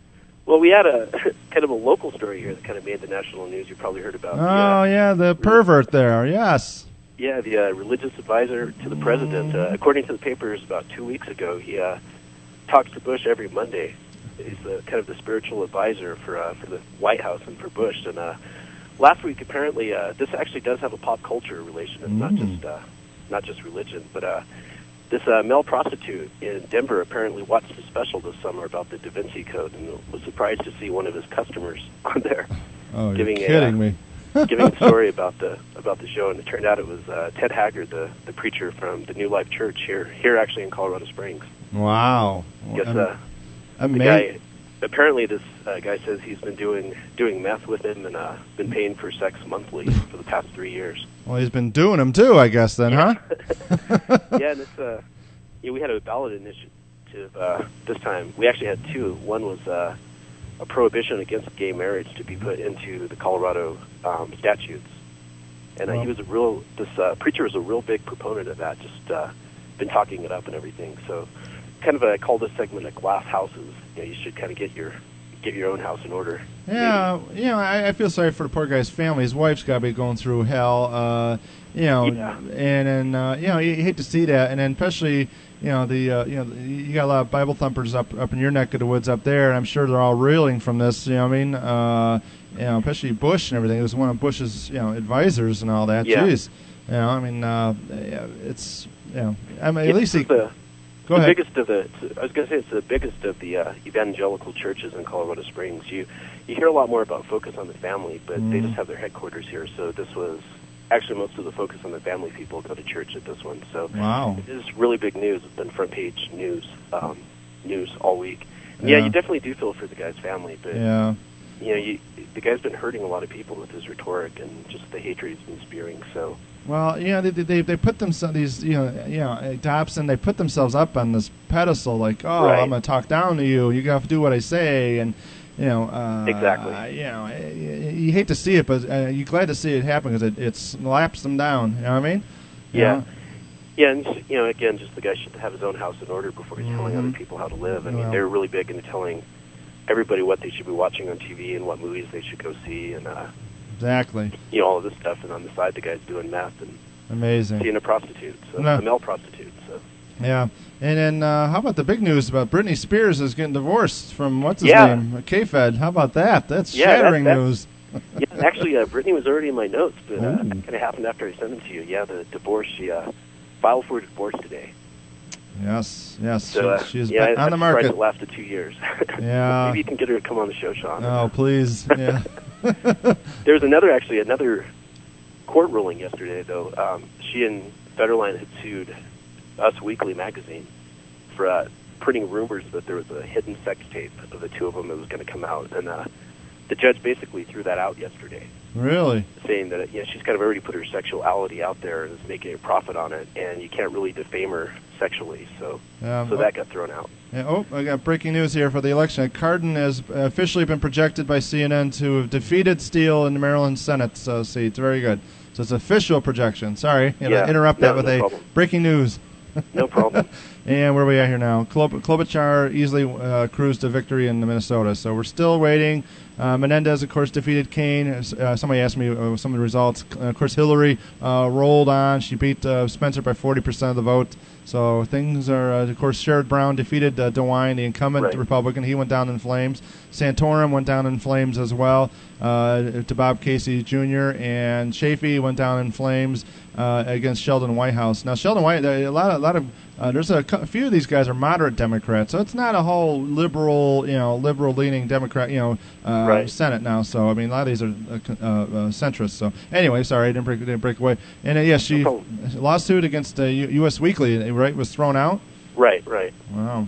Well, we had a kind of a local story here that kind of made the national news. You probably heard about. Oh, the, uh, yeah, the pervert there, yes. Yeah, the uh, religious advisor to the president. Uh, according to the papers, about two weeks ago, he uh, talks to Bush every Monday. He's the, kind of the spiritual advisor for uh, for the White House and for Bush. And uh, last week, apparently, uh, this actually does have a pop culture relation. It's mm. not just uh, not just religion, but uh, this uh, male prostitute in Denver apparently watched a special this summer about the Da Vinci Code and was surprised to see one of his customers on there oh, giving you're kidding a, me. giving a story about the about the show, and it turned out it was uh, Ted Haggard, the, the preacher from the New Life Church here here actually in Colorado Springs. Wow. Yes, uh, I'm the guy, apparently this uh, guy says he's been doing doing meth with him and uh, been paying for sex monthly for the past three years. Well, he's been doing them too, I guess, then, yeah. huh? Yeah, and it's uh, yeah, we had a ballot initiative uh, this time. We actually had two. One was uh, a prohibition against gay marriage to be put into the Colorado um, statutes. And uh, well, he was a real, this uh, preacher was a real big proponent of that, just uh, been talking it up and everything. So kind of, a, I call this segment a glass houses. You know, you should kind of get your get your own house in order. Yeah, maybe. You know, I, I feel sorry for the poor guy's family. His wife's got to be going through hell, uh, you know, yeah. and, and uh, you know, you hate to see that. And then especially, you know, the uh, you know, you got a lot of Bible thumpers up up in your neck of the woods up there, and I'm sure they're all reeling from this, you know what I mean? Uh, you know, especially Bush and everything. It was one of Bush's, you know, advisors and all that. Yeah. Jeez. You know, I mean, uh, it's, you know, I mean, at it's least he... The, Go the ahead. biggest of the, I was going to say it's the biggest of the uh, evangelical churches in Colorado Springs. You you hear a lot more about focus on the family, but mm. they just have their headquarters here. So this was actually most of the focus on the family people go to church at this one. So wow. It is really big news. It's been front page news um, news all week. Yeah. Yeah, you definitely do feel for the guy's family, but yeah. you know, you, the guy's been hurting a lot of people with his rhetoric and just the hatred he's been spewing. So. Well, you know, they they they put them some these you know you know Dobson, they put themselves up on this pedestal like, oh, right. I'm gonna talk down to you. You got to do what I say, and you know uh, exactly. Uh, you know, you, you hate to see it, but uh, you're glad to see it happen because it it slaps them down. You know what I mean? You yeah. know? Yeah, and you know, again, just the guy should have his own house in order before he's mm-hmm. telling other people how to live. I mean, well. they're really big into telling everybody what they should be watching on T V and what movies they should go see, and uh, exactly. You know, all of this stuff. And on the side, the guy's doing meth and amazing seeing a prostitute, so no. a male prostitute. So yeah, and then uh, how about the big news about Britney Spears is getting divorced from what's his yeah. name, K-Fed? How about that? That's yeah, shattering that, that, news. Yeah, actually, uh, Brittany was already in my notes, but uh, Ooh. that kind of happened after I sent them to you. Yeah, the divorce. She uh, filed for divorce today. Yes, yes. So, uh, she, she's yeah, on I'm the market. surprised it lasted two years. Yeah. Maybe you can get her to come on the show, Sean. Oh, please. Yeah. There's another, actually, another court ruling yesterday, though. Um, she and Federline had sued Us Weekly magazine for uh, printing rumors that there was a hidden sex tape of the two of them that was going to come out. And uh, the judge basically threw that out yesterday. Really? Saying that, you know, she's kind of already put her sexuality out there and is making a profit on it, and you can't really defame her sexually. So, um, so that got thrown out. Yeah, oh, I got breaking news here for the election. Cardin has officially been projected by C N N to have defeated Steele in the Maryland Senate uh, seat. Very good. So it's official projection. Sorry, you know, yeah, interrupt no, that with no a problem. breaking news. No problem. And where are we at here now? Klob- Klobuchar easily uh, cruised to victory in Minnesota. So we're still waiting. Uh, Menendez, of course, defeated Kane. Uh, somebody asked me uh, some of the results. Uh, of course, Hillary uh, rolled on. She beat uh, Spencer by forty percent of the vote. So things are, uh, of course, Sherrod Brown defeated uh, DeWine, the incumbent right. Republican. He went down in flames. Santorum went down in flames as well uh, to Bob Casey Junior And Chafee went down in flames uh, against Sheldon Whitehouse. Now, Sheldon White, a lot, a lot of uh, there's a, a few of these guys are moderate Democrats, so it's not a whole liberal, you know, liberal-leaning Democrat, you know, uh, right. Senate now. So I mean, a lot of these are uh, uh, centrists. So anyway, sorry, I didn't break, didn't break away. And uh, yes, she No lawsuit against uh, U S Weekly, right, was thrown out. Right, right. Wow.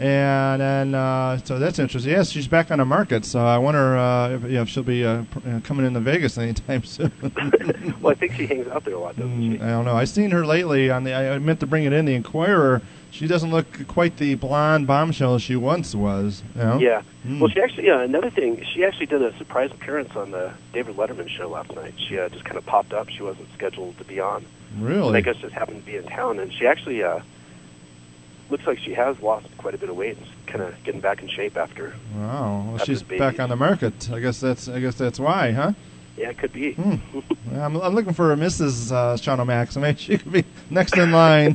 And then, uh, so that's interesting. Yes, she's back on the market, so I wonder uh, if, you know, if she'll be uh, pr- uh, coming into Vegas anytime soon. Well, I think she hangs out there a lot, doesn't she? I don't know. I've seen her lately on the. I meant to bring it in the Inquirer. She doesn't look quite the blonde bombshell she once was. You know? Yeah. Mm. Well, she actually, yeah, another thing, she actually did a surprise appearance on the David Letterman show last night. She uh, just kind of popped up. She wasn't scheduled to be on. Really? And I guess just happened to be in town. And she actually, uh, looks like she has lost quite a bit of weight and kind of getting back in shape after. Wow. Well, after she's the baby. back on the market. I guess that's I guess that's why, huh? Yeah, it could be. Hmm. Yeah, I'm, I'm looking for a Missus Uh, Sean O'Mac. So maybe she could be next in line.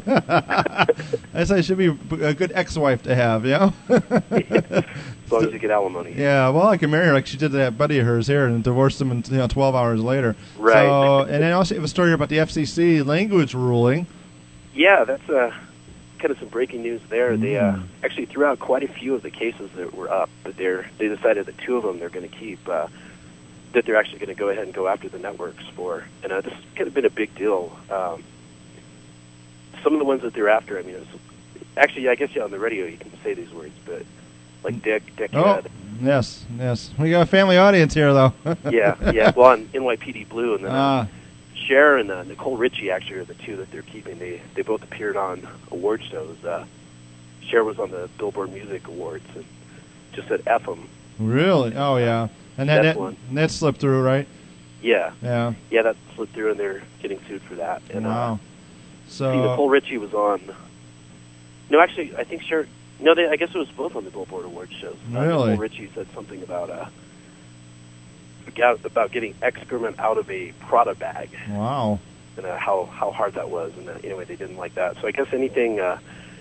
I say she'd be a good ex-wife to have, you know? As long as you get alimony. Yeah, well, I can marry her like she did to that buddy of hers here and divorced him in, you know, twelve hours later. Right. So, and then also you have a story about the F C C language ruling. Yeah, that's uh, kind of some breaking news there. Mm. They uh, actually threw out quite a few of the cases that were up, but they're they decided that two of them they're going to keep. Uh, that they're actually going to go ahead and go after the networks for. And uh, this has kind of been a big deal. Um, some of the ones that they're after, I mean, it's, actually, I guess, yeah, on the radio you can say these words, but like Dick, Dick Oh, Head. yes, yes. We got a family audience here, though. yeah, yeah. Well, on N Y P D Blue, and then uh, Ah. Cher and uh, Nicole Richie actually are the two that they're keeping. They they both appeared on award shows. Uh, Cher was on the Billboard Music Awards and just said F them. Really? Oh, yeah. And that, That's that, one. that slipped through, right? Yeah. Yeah. Yeah, that slipped through, and they're getting sued for that. And, Wow. Uh, So, see, Nicole Richie was on. No, actually, I think Cher. No, they, I guess it was both on the Billboard Awards shows. Uh, Really? Nicole Richie said something about uh, about getting excrement out of a Prada bag. wow. And uh, how how hard that was. And uh, anyway, they didn't like that. So I guess anything uh,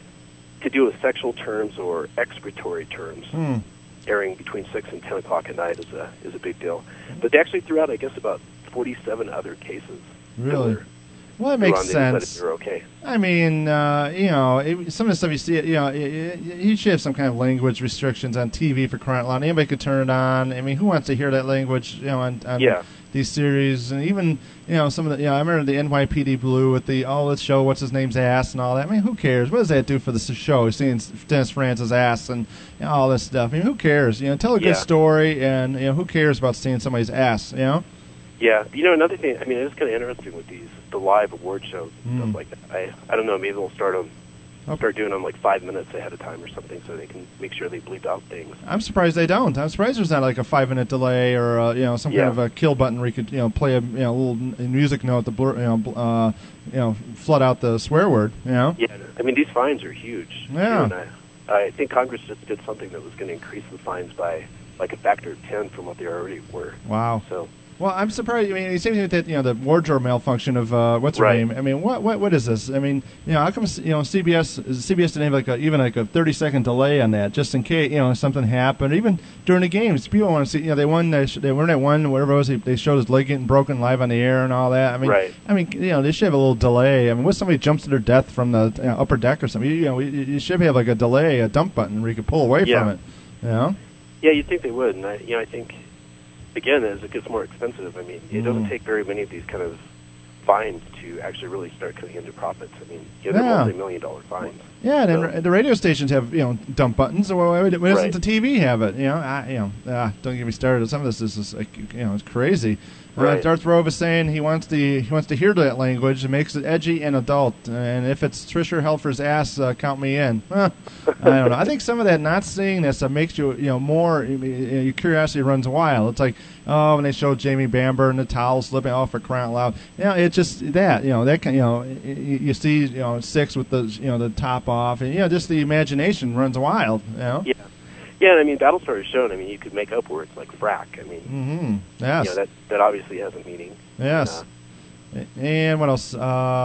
to do with sexual terms or excretory terms. Hmm. Airing between six and ten o'clock at night is a is a big deal. But they actually threw out, I guess, about forty-seven other cases. Really? were- Well, that were makes on. They decided sense. They're okay. I mean, uh, you know, it, some of the stuff you see, you know, y- y- you should have some kind of language restrictions on T V for crying out loud. Anybody could turn it on. I mean, who wants to hear that language, you know, on, on Yeah. these series? And even, you know, some of the, you know, I remember the N Y P D Blue with the, oh, let's show what's his name's ass and all that. I mean, who cares? What does that do for the s- show? Seeing Dennis France's ass and you know, all this stuff. I mean, who cares? You know, tell a good Yeah. story, and, you know, who cares about seeing somebody's ass, you know? Yeah, you know, another thing, I mean, it is kind of interesting with these, the live award shows and Mm. stuff like that. I, I don't know, maybe they'll start them, Oh. start doing them like five minutes ahead of time or something so they can make sure they bleep out things. I'm surprised they don't. I'm surprised there's not like a five minute delay or uh, you know some Yeah. kind of a kill button where you could you know play a you know little n- music note to blur, you know bl- uh, you know flood out the swear word. You know. Yeah, I mean, these fines are huge. Yeah. And I, I think Congress just did something that was going to increase the fines by like a factor of ten from what they already were. Wow. So, Well, I'm surprised. I mean, the same thing with that, you know, the wardrobe malfunction of uh, what's her Right. name. I mean, what what what is this? I mean, you know, how come you know C B S C B S didn't have like a, even like a thirty second delay on that, just in case you know something happened. Even during the games, people want to see. You know, they won. They, sh- they weren't at one. Whatever it was, they, they showed his leg getting broken live on the air and all that. I mean, Right. I mean, you know, they should have a little delay. I mean, what if somebody jumps to their death from the you know, upper deck or something? You, you know, you, you should have like a delay, a dump button where you could pull away Yeah. from it. You know. yeah, you'd think they would. And, I, you know, I think, again, as it gets more expensive, I mean, it Mm. doesn't take very many of these kind of fines to actually really start cutting into profits. I mean, yeah, they're Yeah. multi-million dollar fines. Yeah, and So- then the radio stations have you know dump buttons. So why, why doesn't Right. the T V have it? You know, I, you know, ah, don't get me started. Some of this is just like, you know, it's crazy. Uh, Right. Darth Rove is saying he wants the he wants to hear that language. It makes it edgy and adult. And if it's Trisha Helfer's ass, uh, count me in. Huh. I don't know. I think some of that not seeing this uh, makes you you know more. You know, your curiosity runs wild. It's like oh, when they showed Jamie Bamber and the towel slipping off for crying out loud. You know, it's just that you know that can, you know you, you see you know six with the you know the top off, and you know just the imagination runs wild. You know. Yeah. Yeah, and I mean, Battlestar has shown, I mean, you could make up words like frack. I mean, Mm-hmm. Yes. you know, that, that obviously has a meaning. Yes. Uh, And what else?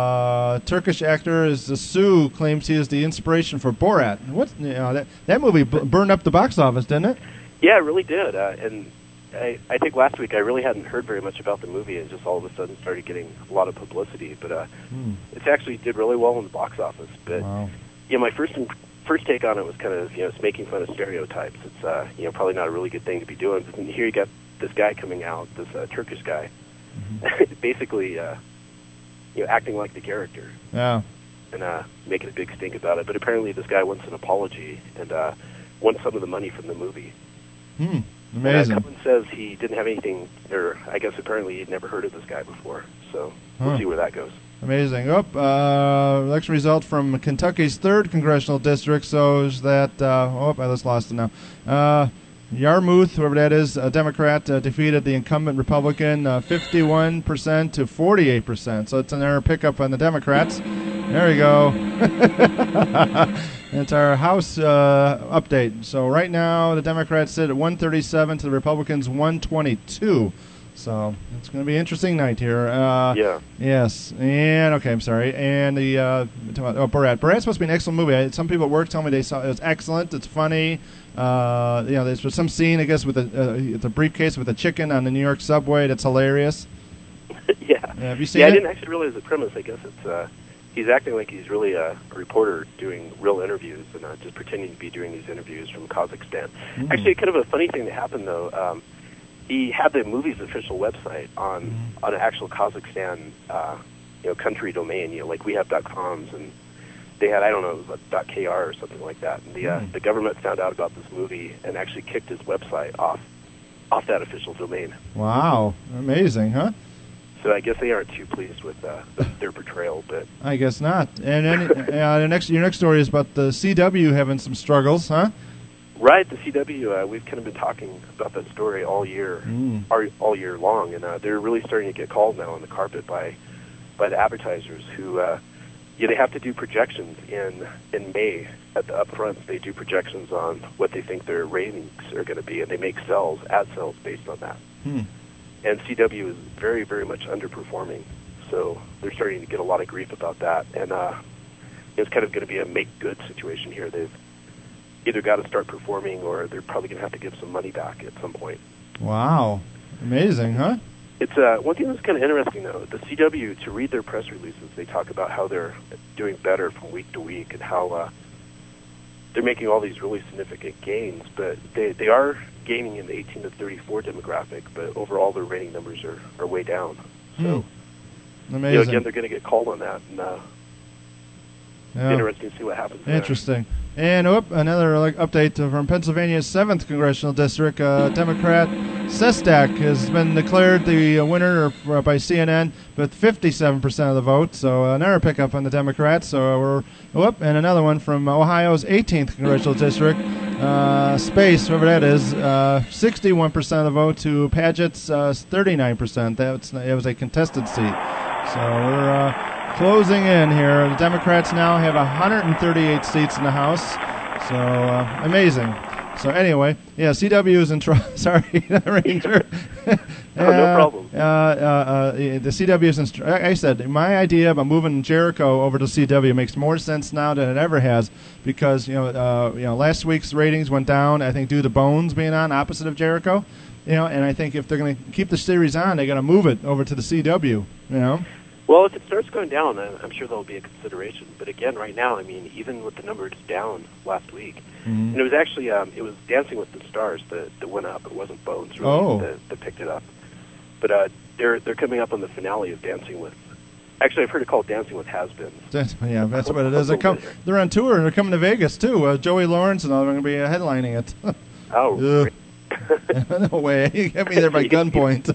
Uh, Turkish actor is Su claims he is the inspiration for Borat. What you know that that movie b- burned up the box office, didn't it? Yeah, it really did. Uh, and I, I think last week I really hadn't heard very much about the movie, and just all of a sudden started getting a lot of publicity. But uh, Hmm. it actually did really well in the box office. But Wow. yeah, my first first take on it was kind of you know it's making fun of stereotypes. It's uh, you know probably not a really good thing to be doing. But here you got this guy coming out, this uh, Turkish guy, Mm-hmm. basically uh, you know acting like the character. Yeah. And uh, making a big stink about it. But apparently this guy wants an apology and uh, wants some of the money from the movie. Hmm. And, uh, Amazing. Cohen says he didn't have anything, or I guess apparently he'd never heard of this guy before. So we'll Huh. see where that goes. Amazing. Oh, uh, election result from Kentucky's third congressional district shows that. Uh, oh, I just lost it now. Uh, Yarmouth, whoever that is, a Democrat, uh, defeated the incumbent Republican uh, fifty-one percent to forty-eight percent. So it's an error pickup on the Democrats. There we go. It's our House uh, update. So right now, the Democrats sit at one thirty-seven to the Republicans one twenty-two. So it's going to be an interesting night here. Uh, yeah. Yes. And, okay, I'm sorry. And the, uh, oh, Borat. Borat's supposed to be an excellent movie. I, some people at work tell me they saw it was excellent. It's funny. Uh, you know, there's some scene, I guess, with a, uh, it's a briefcase with a chicken on the New York subway that's hilarious. yeah. yeah. Have you seen yeah, it? I didn't actually realize the premise. I guess it's, uh, he's acting like he's really a, a reporter doing real interviews and not just pretending to be doing these interviews from Kazakhstan. Mm. Actually, kind of a funny thing that happened, though. Um, He had the movie's official website on mm-hmm. on an actual Kazakhstan, uh, you know, country domain. You know, like we have .coms, and they had I don't know, it was a .kr or something like that. And the uh, mm. the government found out about this movie and actually kicked his website off off that official domain. Wow, amazing, huh? So I guess they aren't too pleased with uh, their portrayal, but I guess not. And then uh, the next your next story is about the C W having some struggles, huh? Right, the C W, uh, we've kind of been talking about that story all year, mm. all, all year long, and uh, they're really starting to get called now on the carpet by by the advertisers who, uh, yeah, they have to do projections in in May at the upfronts. They do projections on what they think their ratings are going to be, and they make sales, ad sales based on that. Hmm. And C W is very, very much underperforming, so they're starting to get a lot of grief about that, and uh, it's kind of going to be a make-good situation here. They've either got to start performing or they're probably going to have to give some money back at some point. Wow. Amazing, huh? It's uh, one thing that's kind of interesting, though. The C W, to read their press releases, they talk about how they're doing better from week to week and how uh, they're making all these really significant gains, but they, they are gaining in the eighteen to thirty-four demographic, but overall their rating numbers are, are way down. So, hmm. Amazing. You know, again, they're going to get called on that, and uh, yeah. interesting to see what happens Interesting. There. And whoop, another like, update from Pennsylvania's seventh Congressional District. Uh, Democrat Sestak has been declared the uh, winner uh, by C N N with fifty-seven percent of the vote. So uh, another pickup on the Democrats. So we're whoop, and another one from Ohio's eighteenth Congressional District. Uh, Space, whoever that is, uh, sixty-one percent of the vote to Padgett's uh, thirty-nine percent. That's it was a contested seat. So we're. Uh, Closing in here, the Democrats now have one hundred thirty-eight seats in the House, so uh, amazing. So anyway, yeah, C W is in trouble. Sorry, Ranger. oh, no problem. Uh, uh, uh, the C W is in. Str- I said my idea about moving Jericho over to C W makes more sense now than it ever has because you know, uh, you know, last week's ratings went down. I think due to Bones being on opposite of Jericho, you know, and I think if they're going to keep the series on, they got to move it over to the C W. You know. Well, if it starts going down, I'm sure there'll be a consideration. But again, right now, I mean, even with the numbers down last week, mm-hmm. and it was actually um, it was Dancing with the Stars that, that went up. It wasn't Bones really oh. that, that picked it up. But uh, they're they're coming up on the finale of Dancing with. Actually, I've heard it called Dancing with Has-Beens. That's, yeah, that's what it is. They come, they're on tour and they're coming to Vegas too. Uh, Joey Lawrence and all are going to be uh, headlining it. oh. No way! You get me there by gunpoint.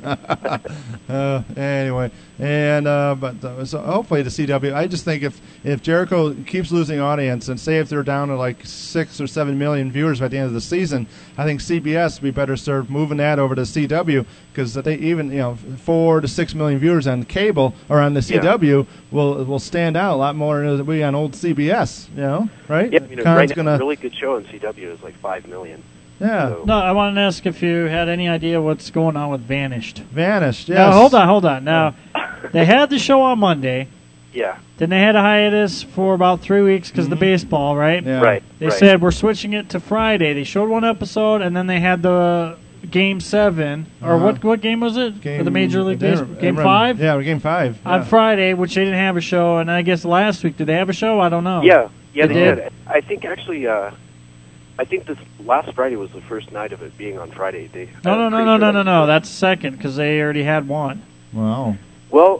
uh, anyway, and uh, but uh, so hopefully the C W. I just think if if Jericho keeps losing audience, and say if they're down to like six or seven million viewers by the end of the season, I think C B S would be better served moving that over to C W because they even you know four to six million viewers on cable or on the C W yeah. will will stand out a lot more than we on old C B S. You know, right? Yeah, you know, right now, gonna, a really good show on C W is like five million. Yeah. So. No, I wanted to ask if you had any idea what's going on with Vanished. Vanished, yes. Now, hold on, hold on. Now, they had the show on Monday. Yeah. Then they had a hiatus for about three weeks because mm-hmm. of the baseball, right? Yeah. Right. They right. said, we're switching it to Friday. They showed one episode, and then they had the Game seven. Or uh-huh. what What game was it? Game, for the Major League Baseball? Game run, five? Yeah, Game five. Yeah. On Friday, which they didn't have a show. And I guess last week, did they have a show? I don't know. Yeah. Yeah, they, they did. did. I think actually... Uh, I think this last Friday was the first night of it being on Friday. They, no, no, no, no, no, no, no. That's second because they already had one. Wow. Well,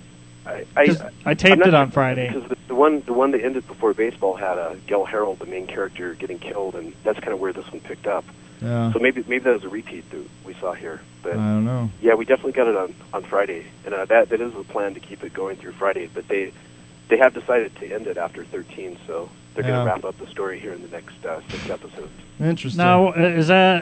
I I, I taped it on Friday because the, the one the one that ended before baseball had uh, Gil Harold, the main character, getting killed, and that's kind of where this one picked up. Yeah. So maybe maybe that was a repeat that we saw here. But I don't know. Yeah, we definitely got it on, on Friday, and uh, that that is the plan to keep it going through Friday. But they they have decided to end it after thirteen, so. They're yeah. going to wrap up the story here in the next uh, six episodes. Interesting. Now, is that...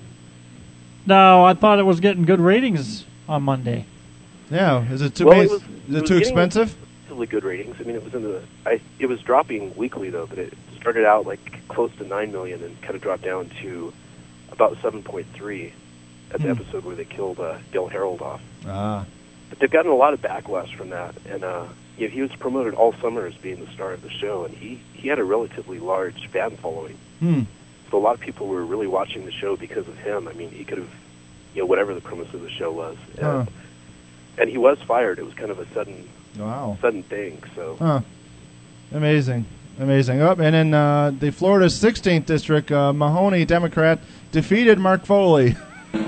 No, I thought it was getting good ratings on Monday. Yeah. Is it too, well, base, it was, is it it too expensive? relatively good ratings. I mean, it was in the I it was dropping weekly though, but it started out like close to nine million and kind of dropped down to about seven point three at the Hmm. episode where they killed uh, Dale Harold off. Ah. But they've gotten a lot of backlash from that, and uh, you know, he was promoted all summer as being the star of the show, and he he had a relatively large fan following. Hmm. So a lot of people were really watching the show because of him. I mean, he could have, you know, whatever the premise of the show was. And, Huh. and he was fired. It was kind of a sudden, Wow. sudden thing. So Huh. Amazing. Amazing. Up, and in uh, the Florida sixteenth District, uh, Mahoney, Democrat, defeated Mark Foley.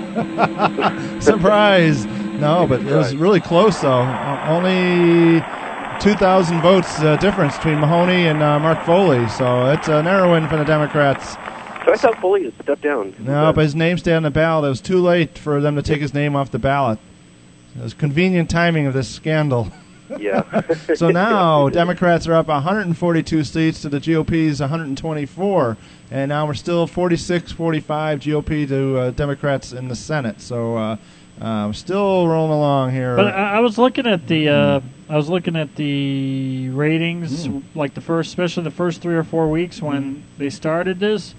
Surprise. No, but it was really close, though. O- Only two thousand votes uh, difference between Mahoney and uh, Mark Foley. So it's a narrow win for the Democrats. So I thought Foley had stepped down. No, but his name stayed on the ballot. It was too late for them to take his name off the ballot. It was convenient timing of this scandal. Yeah. So now Democrats are up one hundred forty-two seats to the G O P's one hundred twenty-four, and now we're still forty-six forty-five G O P to uh, Democrats in the Senate. So uh, uh, still rolling along here. But I, I was looking at the uh, I was looking at the ratings, Mm. like the first, especially the first three or four weeks when they started this,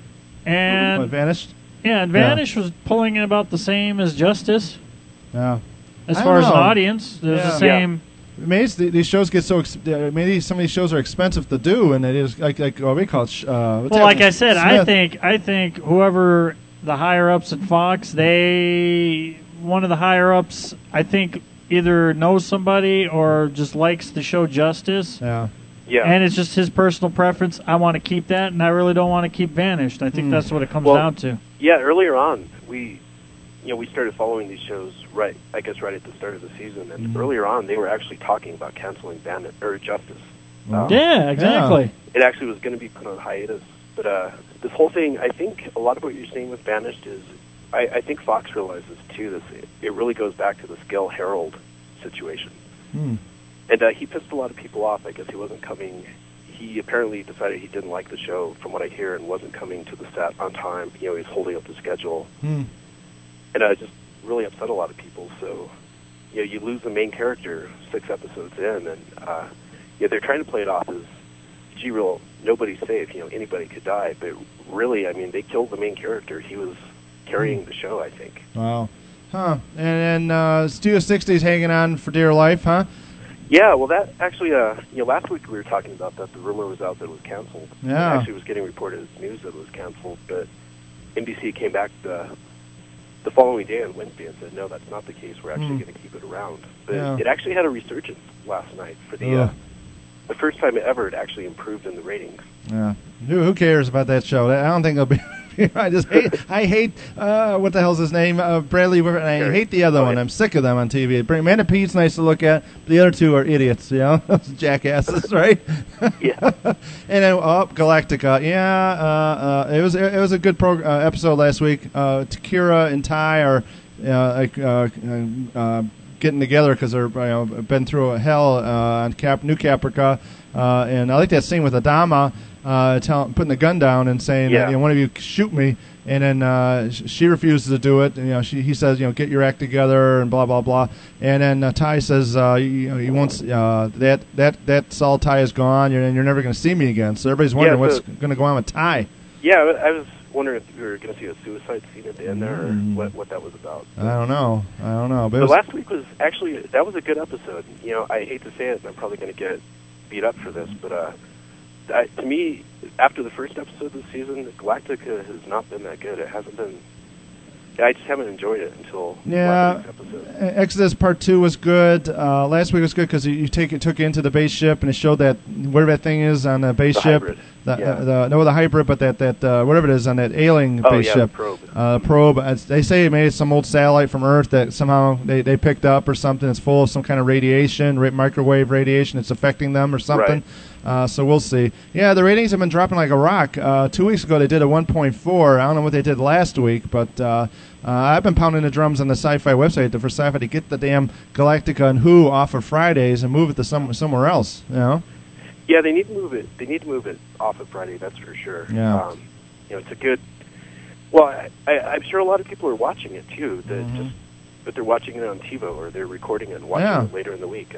and What, Vanished? yeah, and Vanish was pulling in about the same as Justice Yeah. as I far don't as an know. audience. There's Yeah. the same. Maybe it's the, these shows get so ex- uh, maybe some of these shows are expensive to do, and it is like like what we call it. sh- Uh, what's Well, like happening? I said, I Smith. think I think whoever the higher ups at Fox, they one of the higher ups, I think either knows somebody or just likes the show Justice. Yeah. Yeah. And it's just his personal preference. I want to keep that, and I really don't want to keep Vanished. I think Mm. that's what it comes Well, down to. Yeah, earlier on, we, you know, we started following these shows right, I guess, right at the start of the season, and Mhm. earlier on, they were actually talking about canceling Bandit or Justice. Oh. Um, Yeah, exactly. It actually was going to be put on hiatus, but uh, this whole thing, I think, a lot of what you're seeing with Banished is, I, I think Fox realizes too. This it, it really goes back to the Gale Harold situation, Hmm. and uh, he pissed a lot of people off. I guess he wasn't coming. He apparently decided he didn't like the show, from what I hear, and wasn't coming to the set on time. You know, he's holding up the schedule. Hmm. And uh, just really upset a lot of people. So, you know, you lose the main character six episodes in, and uh, yeah, they're trying to play it off as, gee, real, nobody's safe. You know, anybody could die. But really, I mean, they killed the main character. He was carrying the show, I think. Wow. Huh. And then uh, Studio sixty's hanging on for dear life, huh? Yeah, well, that actually, uh, you know, last week we were talking about that. The rumor was out that it was canceled. Yeah. It actually was getting reported as news that it was canceled, but N B C came back the, the following day on Wednesday and said, no, that's not the case. We're actually Hmm. going to keep it around. But Yeah. it actually had a resurgence last night for the uh, Ugh. the first time ever. It actually improved in the ratings. Yeah. Who, who cares about that show? I don't think it'll be. I just hate. I hate. Uh, what the hell's his name? Uh, Bradley. Whitford, and I Harry. hate the other Oh, one. yeah. I'm sick of them on T V. Bring Amanda Pete's nice to look at. But the other two are idiots. You know, those jackasses, right? Yeah. And then oh, Galactica. Yeah. Uh, uh, it was. It was a good prog- uh, episode last week. Uh, Takira and Ty are uh, like uh, uh, getting together because they're you know been through a hell uh, on Cap New Caprica. Uh, and I like that scene with Adama uh, tell, putting the gun down and saying, Yeah. that, you know, one of you shoot me, and then uh, sh- she refuses to do it. And, you know, she he says, you know, get your act together and blah blah blah. And then uh, Ty says, uh, you, you know, he wants uh, that that that Saul Ty is gone, you're, and you're never going to see me again. So everybody's wondering Yeah, so- what's going to go on with Ty. Yeah, I I was wondering if we were going to see a suicide scene at the end there, or Mm. what, what that was about. I don't know. I don't know. But it But was, last week was actually, that was a good episode. You know, I hate to say it, and I'm probably going to get beat up for this, but uh, I, to me, after the first episode of the season, Galactica has not been that good. It hasn't been. I just haven't enjoyed it until Yeah. last week's episode. Exodus Part Two was good. Uh, last week was good because you, you take it took it into the base ship and it showed that whatever that thing is on the base The ship, hybrid. the, Yeah. uh, the no the hybrid, but that that uh, whatever it is on that alien Oh, base yeah, the ship, probe. uh, probe. It's, they say it made some old satellite from Earth that somehow they, they picked up or something. It's full of some kind of radiation, ra- microwave radiation. It's affecting them or something. Right. Uh, so we'll see. Yeah, the ratings have been dropping like a rock. Uh, two weeks ago they did a one point four. I don't know what they did last week, but uh, uh, I've been pounding the drums on the Sci-Fi website for Sci-Fi to get the damn Galactica and Who off of Fridays and move it to some, somewhere else. You know? Yeah, they need to move it. They need to move it off of Friday. That's for sure. Yeah. Um, you know, it's a good. Well, I, I, I'm sure a lot of people are watching it too. That Mhm. just, but they're watching it on TiVo or they're recording it and watching Yeah. it later in the week. I mean,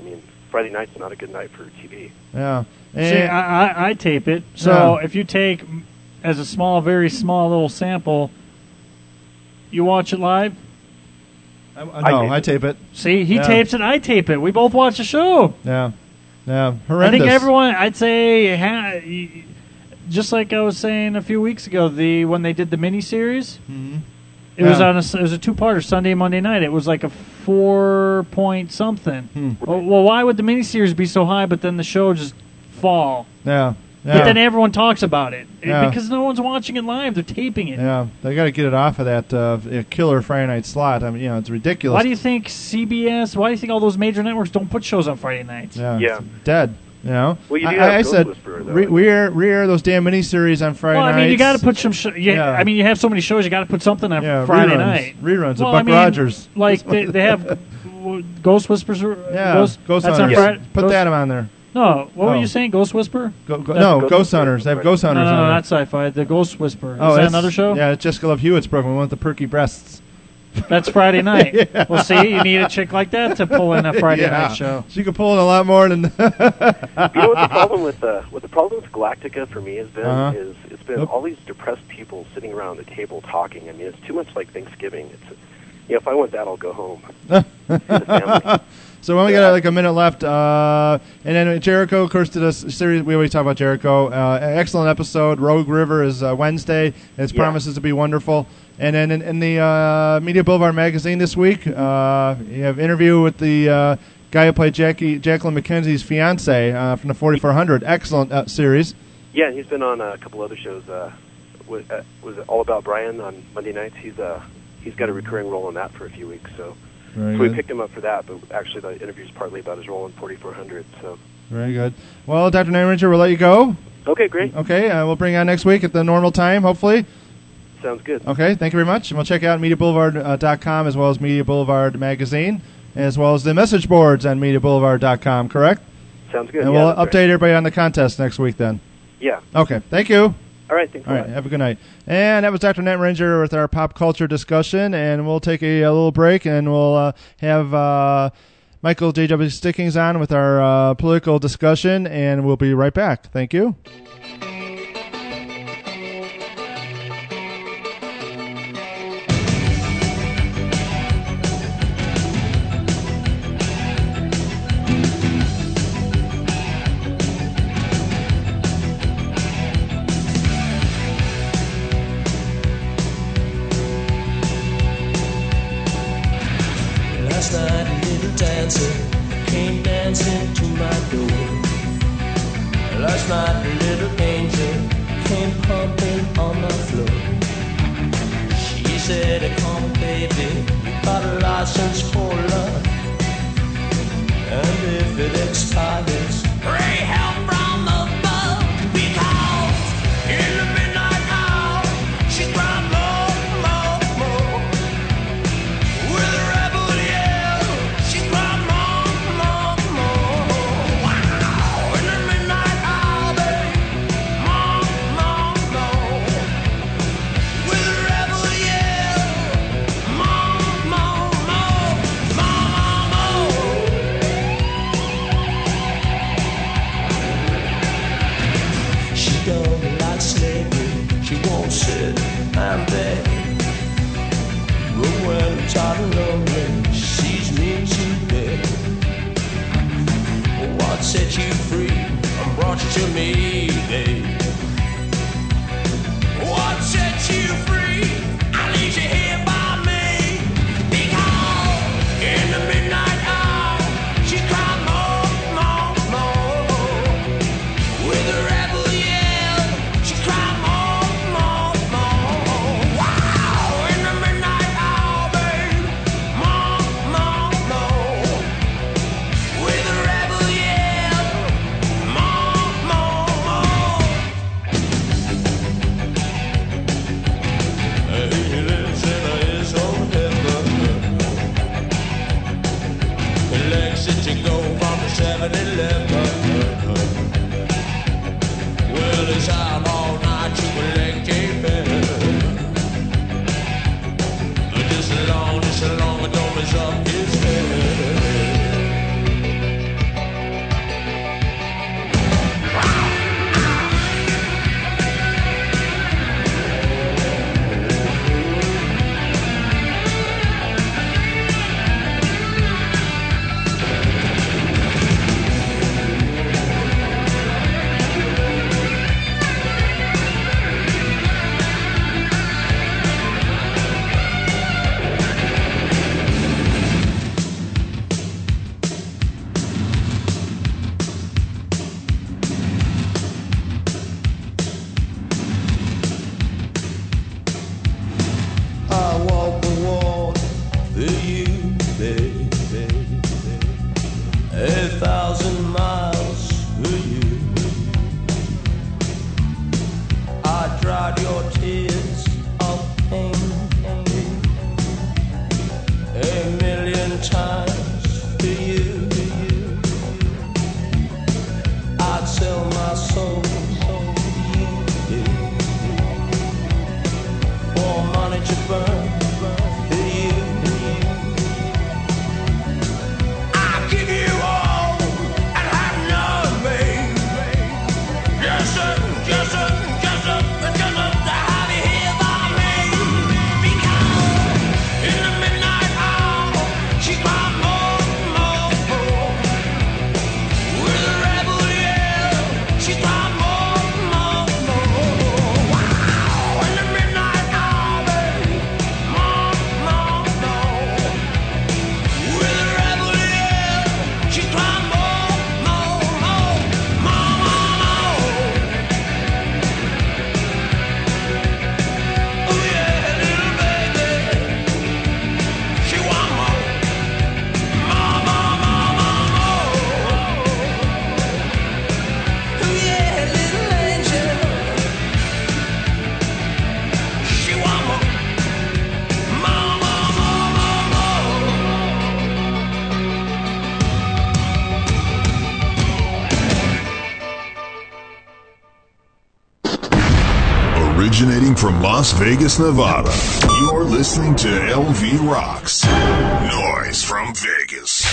Friday night's not a good night for T V. Yeah. See, I, I, I tape it. So yeah. if you take, as a small, very small little sample, you watch it live? I, no, I tape it. See, he yeah. tapes it, I tape it. We both watch the show. Yeah. Yeah. Horrendous. I think everyone, I'd say, ha, just like I was saying a few weeks ago, the when they did the miniseries, mm-hmm. it, yeah. was on a, it was a two-parter, Sunday and Monday night. It was like a four-point something. Hmm. Well, well, why would the miniseries be so high, but then the show just fall? Yeah. Yeah. But then everyone talks about it yeah. because no one's watching it live; they're taping it. Yeah, they got to get it off of that uh, killer Friday night slot. I mean, you know, it's ridiculous. Why do you think C B S? Why do you think all those major networks don't put shows on Friday nights? Yeah, yeah. It's dead. You know, well, you do I, have I said Whisperer, though. re- re-air, re-air those damn miniseries on Friday well, I nights. mean, you got to put some. Sh- yeah, yeah, I mean, you have so many shows, you got to put something on yeah, Friday reruns, night. Reruns well, of Buck I mean, Rogers. Like they, they have Ghost Whispers. Yeah, Ghost, Ghost that's Hunters. On Friday, Put Ghost, that on there. No, what oh. were you saying? Ghost Whisperer? Go, go, no, Ghost, Ghost Hunters. They have Ghost Hunters. No, no, on no there. not sci-fi. The Ghost Whisperer. Is oh, that another show? Yeah, Jessica Love Hewitt's program. We want the perky breasts. That's Friday night. yeah. Well, see, you need a chick like that to pull in a Friday yeah. night show. She could pull in a lot more than. You know what the problem with uh, what the problem with Galactica for me has been uh-huh. is it's been Oop. all these depressed people sitting around the table talking. I mean, it's too much like Thanksgiving. It's, you know, if I want that, I'll go home. So when we got like a minute left, uh, and then Jericho, of course, did a series. We always talk about Jericho. Uh, excellent episode. Rogue River is uh, Wednesday. It yeah. promises to be wonderful. And then in, in the uh, Media Boulevard magazine this week, uh, you have an interview with the uh, guy who played Jackie Jacqueline McKenzie's fiance uh, from the forty-four hundred. Excellent uh, series. Yeah, he's been on a couple other shows. Uh, was, uh, was it All About Brian on Monday nights? He's uh, he's got a recurring role in that for a few weeks. So, Very so good. we picked him up for that. But actually, the interview is partly about his role in forty-four hundred. So. Very good. Well, Doctor Night Ranger, we'll let you go. Okay, great. Okay, uh, we'll bring you on next week at the normal time, hopefully. Sounds good. Okay, thank you very much. And we'll check out media boulevard dot com as well as Media Boulevard Magazine, as well as the message boards on media boulevard dot com, correct? Sounds good. And yeah, we'll update right. everybody on the contest next week then. Yeah. Okay, thank you. All right, thanks All a right, lot. have a good night. And that was Doctor Night Ranger with our pop culture discussion, and we'll take a, a little break, and we'll uh, have uh, Michael J W. Stickings on with our uh, political discussion, and we'll be right back. Thank you. Last night a little dancer came dancing to my door. Last night a little angel came pumping on my floor. She said, come baby, you got a license for love, and if it expires, pray help from above, because in the midnight hour she's crying more, more, more. With a rebel yell, she cried more, more, more. Wow, in the midnight hour, babe, more, more, more. With a rebel yell, more, more, more, more, more. She don't like slavery, she won't sit and beg. But when I'm tired and lonely, she sees me today. What set you free and brought you to me, babe? What set you free? I leave you here by me. Because in the midnight hour, she cried more, more, more. With a rebel yell, she cried more, more, more. Wow, in the midnight hour, babe, more, more, more. With a rebel yell, more, more, more. He lives in his own heaven. He likes it to go from the seven eleven. Well, he's out all night to collect a bed. Just as long, just as long as don't mess up his head. from Las Vegas, Nevada, you're listening to L V Rocks. Noise from Vegas.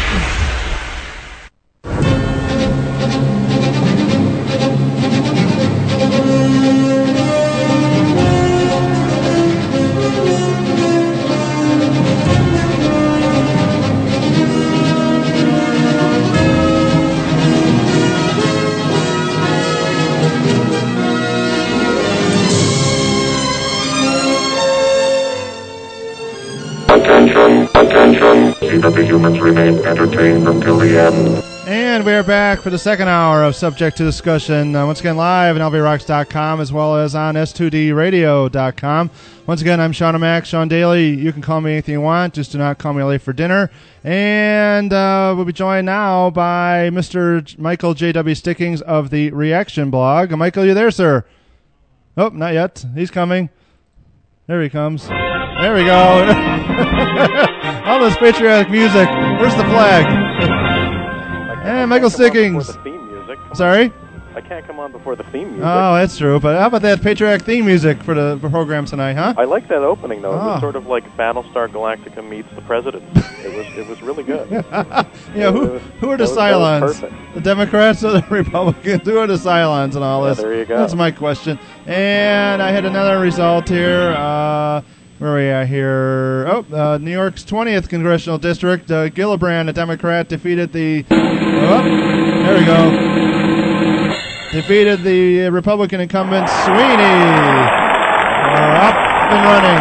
Attention, attention. See that the humans remain entertained until the end. And we're back for the second hour of Subject to Discussion. Uh, once again, live on L V rocks dot com as well as on S two D radio dot com. Once again, I'm Sean O'Mac, Sean Daly. You can call me anything you want. Just do not call me late for dinner. And uh, we'll be joined now by Mister Michael J W. Stickings of the Reaction Blog. Uh, Michael, you there, sir? Oh, not yet. He's coming. There he comes. There we go. All this patriotic music. Where's the flag? And Michael Stickings. The theme music. Sorry? I can't come on before the theme music. Oh, that's true. But how about that patriotic theme music for the program tonight, huh? I like that opening, though. Oh. It was sort of like Battlestar Galactica meets the President. It was it was really good. Yeah, who, was, who are the that was, that was Cylons? perfect. The Democrats or the Republicans? Who are the Cylons and all Yeah, this? there you go. That's my question. And I had another result here. Uh, where are we at here? Oh, uh, New York's twentieth Congressional District. Uh, Gillibrand, a Democrat, defeated the... Oh, there we go. Defeated the Republican incumbent Sweeney. Uh, up and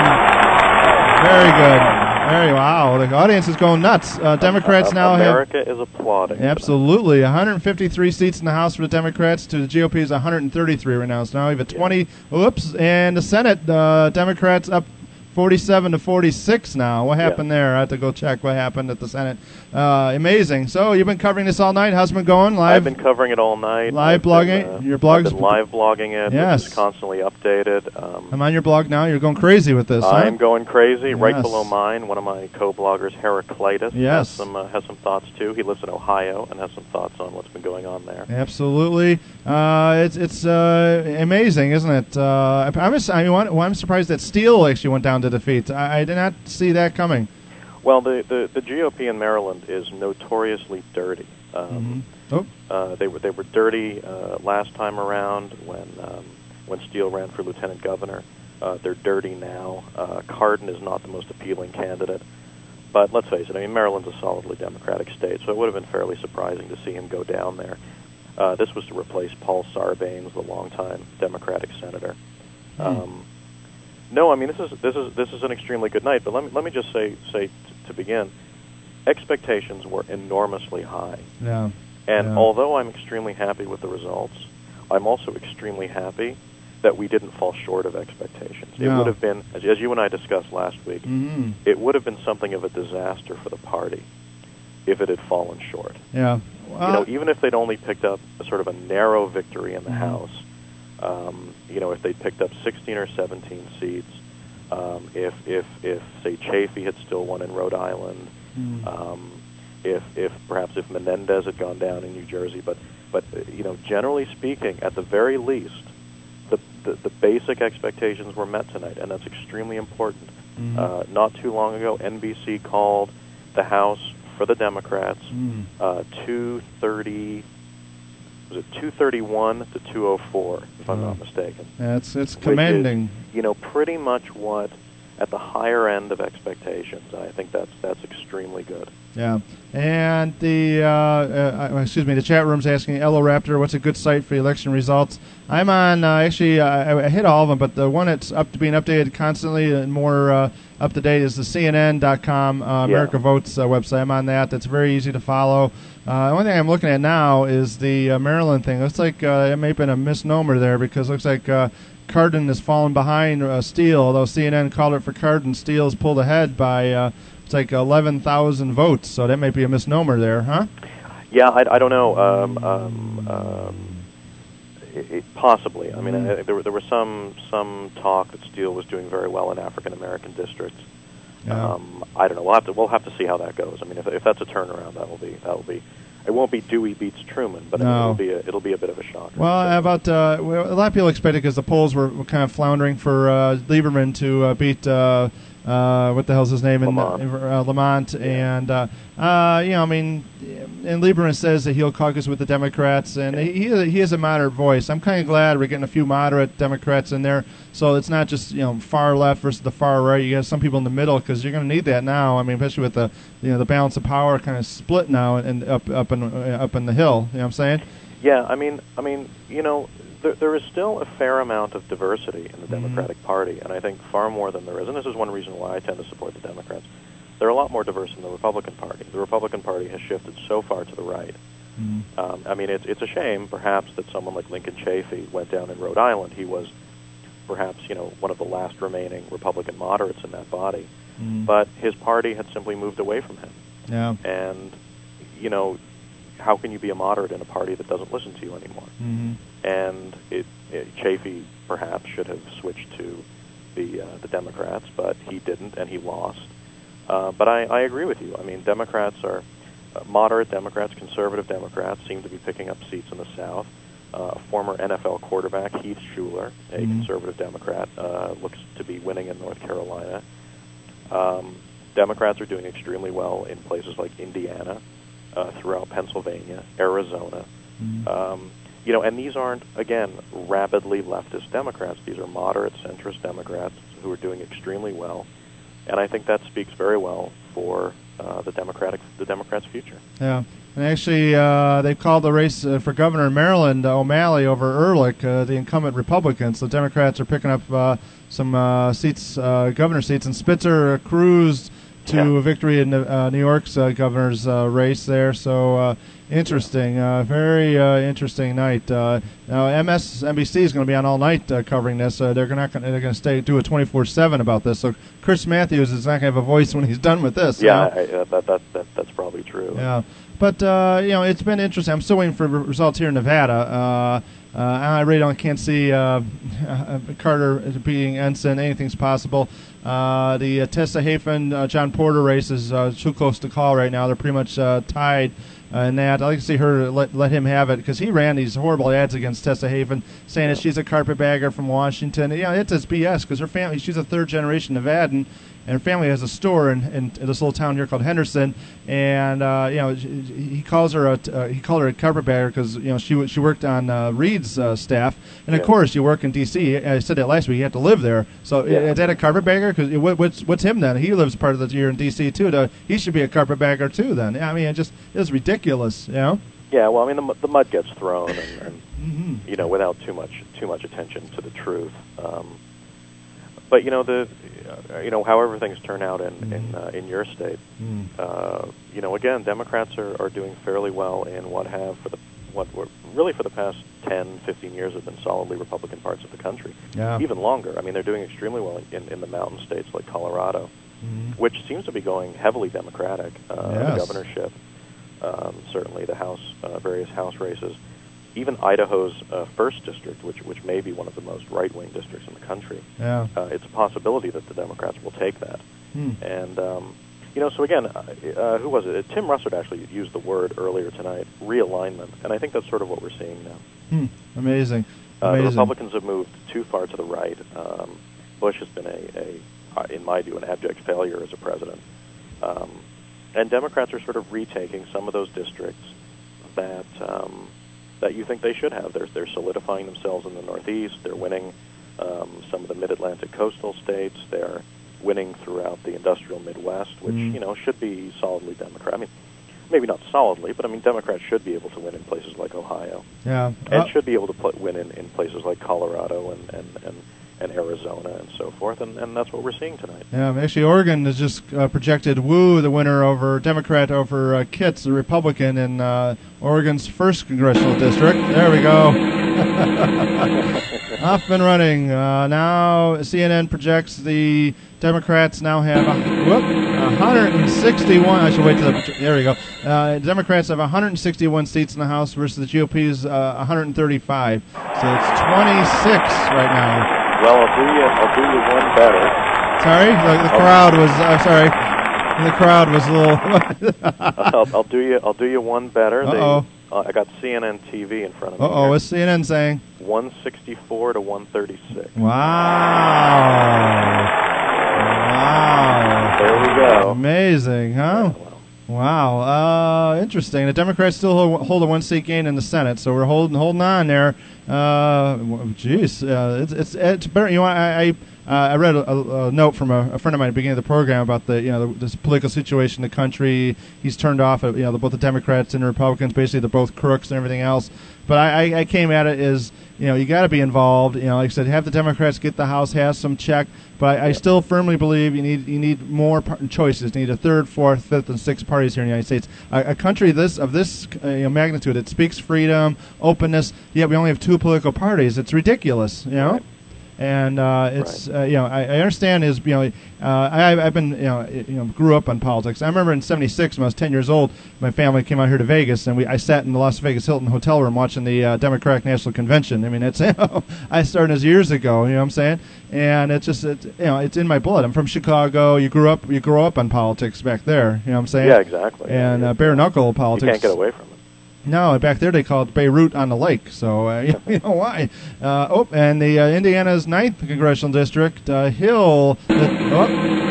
running. Very good. Very wow. The audience is going nuts. Uh, Democrats uh, now America have... is applauding. Absolutely. one hundred fifty-three seats in the House for the Democrats to the G O P's one hundred thirty-three right now. So now we have a twenty... Oops. And the Senate, uh, Democrats up forty-seven to forty-six now. What happened yeah. there? I have to go check what happened at the Senate. Uh, amazing. So you've been covering this all night. How's it been going? Live? I've been covering it all night. Live I've blogging? Been, uh, your blog's I've been live blogging it. Yes. It's constantly updated. Um, I'm on your blog now. You're going crazy with this, I'm huh? going crazy. Yes. Right below mine, one of my co-bloggers, Heraclitus, yes. has some uh, has some thoughts too. He lives in Ohio and has some thoughts on what's been going on there. Absolutely. Uh, it's it's uh, amazing, isn't it? Uh, I'm I mean, well, I'm surprised that Steele actually went down to defeat. I, I did not see that coming. Well, the, the, the G O P in Maryland is notoriously dirty. Um, mm-hmm. oh. uh, they were they were dirty uh, last time around when um, when Steele ran for lieutenant governor. Uh, they're dirty now. Uh, Cardin is not the most appealing candidate, but let's face it. I mean, Maryland's a solidly Democratic state, so it would have been fairly surprising to see him go down there. Uh, this was to replace Paul Sarbanes, the longtime Democratic senator. Mm. Um, No, I mean this is this is this is an extremely good night. But let me let me just say say t- to begin, expectations were enormously high. Yeah. And yeah. although I'm extremely happy with the results, I'm also extremely happy that we didn't fall short of expectations. Yeah. It would have been, as, as you and I discussed last week, mm-hmm. it would have been something of a disaster for the party if it had fallen short. Yeah. Well, you know, even if they'd only picked up a sort of a narrow victory in the mm-hmm. House. Um, you know, if they picked up sixteen or seventeen seats, um, if, if, if, say, Chafee had still won in Rhode Island, mm. um, if, if perhaps if Menendez had gone down in New Jersey, but, but you know, generally speaking, at the very least, the, the, the basic expectations were met tonight, and that's extremely important. Mm-hmm. Uh, not too long ago, N B C called the House for the Democrats mm. uh, two thirty. Was it two thirty-one to two oh four, if I'm oh. not mistaken? That's it's commanding. Is, you know, pretty much what at the higher end of expectations. I think that's that's extremely good. Yeah, and the uh, uh, excuse me, the chat room's asking Elo Raptor, what's a good site for election results? I'm on uh, actually uh, I, I hit all of them, but the one that's up to being updated constantly and more uh, up to date is the C N N dot com uh, America yeah. Votes uh, website. I'm on that. That's very easy to follow. Uh, the one thing I'm looking at now is the uh, Maryland thing. Looks like uh, it may have been a misnomer there because it looks like uh, Cardin has fallen behind uh, Steele, although C N N called it for Cardin. Steele's pulled ahead by uh, it's like eleven thousand votes, so that might be a misnomer there, huh? Yeah, I, I don't know. Um, um, um, it, it, possibly. I mean, mm. I, there, were, there was some some talk that Steele was doing very well in African American districts. Yeah. Um, I don't know. We'll have to we'll have to see how that goes. I mean, if, if that's a turnaround, that will be that will be it won't be Dewey beats Truman, but No. I mean, it'll be a, it'll be a bit of a shocker. Well, So- how about uh, well, a lot of people expected because the polls were, were kind of floundering for uh, Lieberman to uh, beat uh, uh, what the hell's his name in Lamont. Uh, Lamont, and uh, uh, you know, I mean, and Lieberman says that he'll caucus with the Democrats, and he he he has a moderate voice. I'm kind of glad we're getting a few moderate Democrats in there, so it's not just you know far left versus the far right. You got some people in the middle because you're going to need that now. I mean, especially with the you know the balance of power kind of split now and up up in uh, up in the hill. You know what I'm saying? Yeah, I mean, I mean, you know, there, there is still a fair amount of diversity in the Democratic Party, and I think far more than there is. And this is one reason why I tend to support the Democrats. They're a lot more diverse than the Republican Party. The Republican Party has shifted so far to the right. Mm-hmm. Um, I mean, it's it's a shame, perhaps, that someone like Lincoln Chafee went down in Rhode Island. He was perhaps, you know, one of the last remaining Republican moderates in that body, Mm-hmm. but his party had simply moved away from him. Yeah. And, you know, how can you be a moderate in a party that doesn't listen to you anymore? Mm-hmm. And it, it, Chafee perhaps should have switched to the uh, the Democrats, but he didn't, and he lost. Uh, but I, I agree with you. I mean, Democrats are uh, moderate Democrats, conservative Democrats seem to be picking up seats in the South. Uh, a former N F L quarterback, Heath Shuler, a Mhm. conservative Democrat, uh, looks to be winning in North Carolina. Um, Democrats are doing extremely well in places like Indiana, uh, throughout Pennsylvania, Arizona. Mhm. Um, you know, and these aren't, again, rapidly leftist Democrats. These are moderate, centrist Democrats who are doing extremely well. And I think that speaks very well for uh, the Democratic, the Democrats' future. Yeah, and actually, uh, they've called the race uh, for governor in Maryland uh, O'Malley over Ehrlich, uh, the incumbent Republicans. The Democrats are picking up uh, some uh, seats, uh, governor seats, and Spitzer cruised to Yeah. a victory in uh, New York's uh, governor's uh, race there. So uh, interesting, uh, very uh, interesting night. Uh, now M S N B C is going to be on all night uh, covering this. Uh, they're not gonna, they're going to stay do a twenty-four seven about this. So Chris Matthews is not going to have a voice when he's done with this. you Yeah, know? I, uh, that, that, that, that's probably true. Yeah, but uh, you know, it's been interesting. I'm still waiting for re- results here in Nevada. Uh, uh, I really don't can't see uh, Carter beating Ensign. Anything's possible. Uh, the uh, Tessa Hafen, uh, John Porter race is uh, too close to call right now. They're pretty much uh, tied uh, in that. I'd like to see her let, let him have it because he ran these horrible ads against Tessa Hafen, saying that she's a carpetbagger from Washington. Yeah, it's just B S because her family. She's a third generation Nevadan. And her family has a store in, in this little town here called Henderson, and uh, you know he calls her a uh, he called her a carpetbagger because you know she she worked on uh, Reed's uh, staff, and of Yeah. course you work in D C. I said that last week. You have to live there, so Yeah. is that a carpetbagger? Because what, what's what's him then? He lives part of the year in D C too. To, he should be a carpetbagger too. Then I mean it just it's ridiculous, you know. Yeah, well, I mean, the, mu- the mud gets thrown, and, and Mm-hmm. you know, without too much too much attention to the truth. Um, but you know, the uh, you know, however things turn out in in, uh, in your state, Mm. uh, you know, again, Democrats are, are doing fairly well in what have for the what were really for the past ten, fifteen years have been solidly Republican parts of the country. Yeah. Even longer. I mean, they're doing extremely well in, in the mountain states like Colorado, Mhm. which seems to be going heavily Democratic. Uh, Yes. The governorship, um, certainly the House, uh, various House races, even Idaho's uh, first district, which which may be one of the most right-wing districts in the country. Yeah. Uh, it's a possibility that the Democrats will take that. Hmm. And um, you know, so again, uh, uh, who was it? Tim Russert actually used the word earlier tonight, realignment, and I think that's sort of what we're seeing now. Hmm. Amazing. Uh, the Amazing. Republicans have moved too far to the right. Um, Bush has been a, a, uh, in my view, an abject failure as a president. Um, and Democrats are sort of retaking some of those districts that um, that you think they should have. They're, they're solidifying themselves in the Northeast. They're winning um, some of the Mid-Atlantic coastal states. They're winning throughout the industrial Midwest, which, Mm. you know, should be solidly Democrat. I mean, maybe not solidly, but I mean, Democrats should be able to win in places like Ohio. Yeah. And Uh, should be able to pl- win in, in places like Colorado and, and, and, and Arizona and so forth, and, and that's what we're seeing tonight. Yeah, actually, Oregon has just uh, projected Wu, the winner over Democrat over uh, Kitts, the Republican, in uh, Oregon's first congressional district. There we go. Off and running. Uh, now C N N projects the Democrats now have a, whoop, one hundred sixty-one. I should wait till the, there we go. Uh, Democrats have one hundred sixty-one seats in the House versus the G O P's uh, one hundred thirty-five. So it's twenty-six right now. Well, I'll do you, I'll do you one better. Sorry, the, the crowd was. Uh, sorry. And the crowd was a little. I'll, I'll do you. I'll do you one better. They, Uh-oh. uh, I got C N N T V in front of me. Uh oh, what's C N N saying? one sixty-four to one thirty-six. Wow. Wow. There we go. Amazing, huh? Yeah, well. Wow. Uh, interesting. The Democrats still hold, hold a one-seat gain in the Senate, so we're holding holding on there. Uh, jeez, uh, it's it's it's better. You know, I. I Uh, I read a, a, a note from a, a friend of mine at the beginning of the program about the you know the, this political situation in the country. He's turned off you know the, both the Democrats and the Republicans. Basically, they're both crooks and everything else. But I, I, I came at it as you know you got to be involved. You know, like I said, have the Democrats get the House, have some check. But I, I still firmly believe you need you need more par- choices. You need a third, fourth, fifth, and sixth parties here in the United States. A, a country this of this uh, you know, magnitude, it speaks freedom, openness. Yet we only have two political parties. It's ridiculous. You know. Right. And uh, it's right. uh, you know I, I understand is you know uh, I I've been you know you know grew up on politics. I remember in seventy-six when I was ten years old, my family came out here to Vegas, and we I sat in the Las Vegas Hilton hotel room watching the uh, Democratic National Convention. I mean, it's you know, I started as years ago. You know what I'm saying? And it's just it's, you know it's in my blood. I'm from Chicago. You grew up you grew up on politics back there. You know what I'm saying? Yeah, exactly. And uh, bare knuckle politics. You can't get away from it. No, back there they call it Beirut on the lake. So uh, you know why? Uh, oh, and the uh, Indiana's ninth congressional district, uh, Hill. The, oh.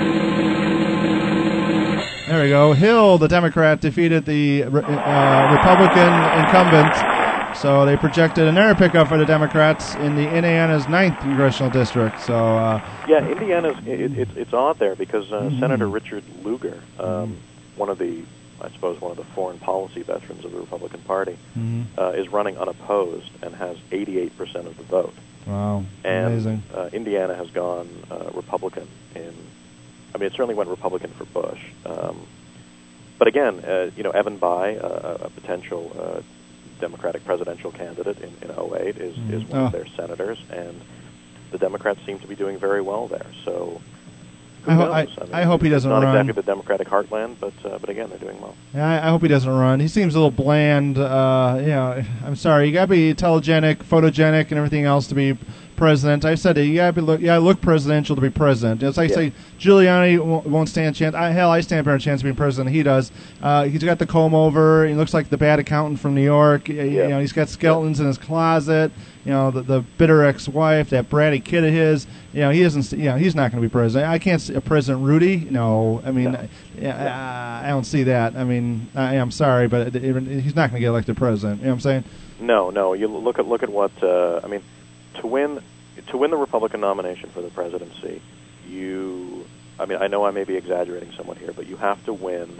There we go. Hill, the Democrat, defeated the uh, Republican incumbent. So they projected another pickup for the Democrats in the Indiana's ninth congressional district. So uh, yeah, Indiana's it, it, it's odd there because uh, mm-hmm. Senator Richard Lugar, um, mm-hmm. one of the I suppose one of the foreign policy veterans of the Republican Party, mm-hmm. uh, is running unopposed and has eighty-eight percent of the vote. Wow, and, amazing. Uh, Indiana has gone uh, Republican in, I mean, it certainly went Republican for Bush. Um, but again, uh, you know, Evan Bayh, uh, a potential uh, Democratic presidential candidate in, in oh eight, is, mm-hmm. is one oh. of their senators, and the Democrats seem to be doing very well there. So... I, ho- I, I, mean, I hope he doesn't not run. Not exactly the Democratic heartland, but uh, but again, they're doing well. Yeah, I, I hope he doesn't run. He seems a little bland. Uh, you know, I'm sorry. You got to be telegenic, photogenic, and everything else to be president. I said it. You got to be look. Yeah, look presidential to be president. It's like yeah. say Giuliani won't, won't stand a chance. I, hell, I stand a better chance of being president. He does. Uh, he's got the comb over. He looks like the bad accountant from New York. You, yeah. you know, he's got skeletons yeah. in his closet. You know, the, the bitter ex-wife, that bratty kid of his. You know, he doesn't. You know, he's not going to be president. I can't see a President Rudy. No, I mean, no. Yeah, no. I, I don't see that. I mean, I, I'm sorry, but it, it, he's not going to get elected president. You know what I'm saying? No, no. You look at look at what uh, I mean. To win, to win the Republican nomination for the presidency, you. I mean, I know I may be exaggerating somewhat here, but you have to win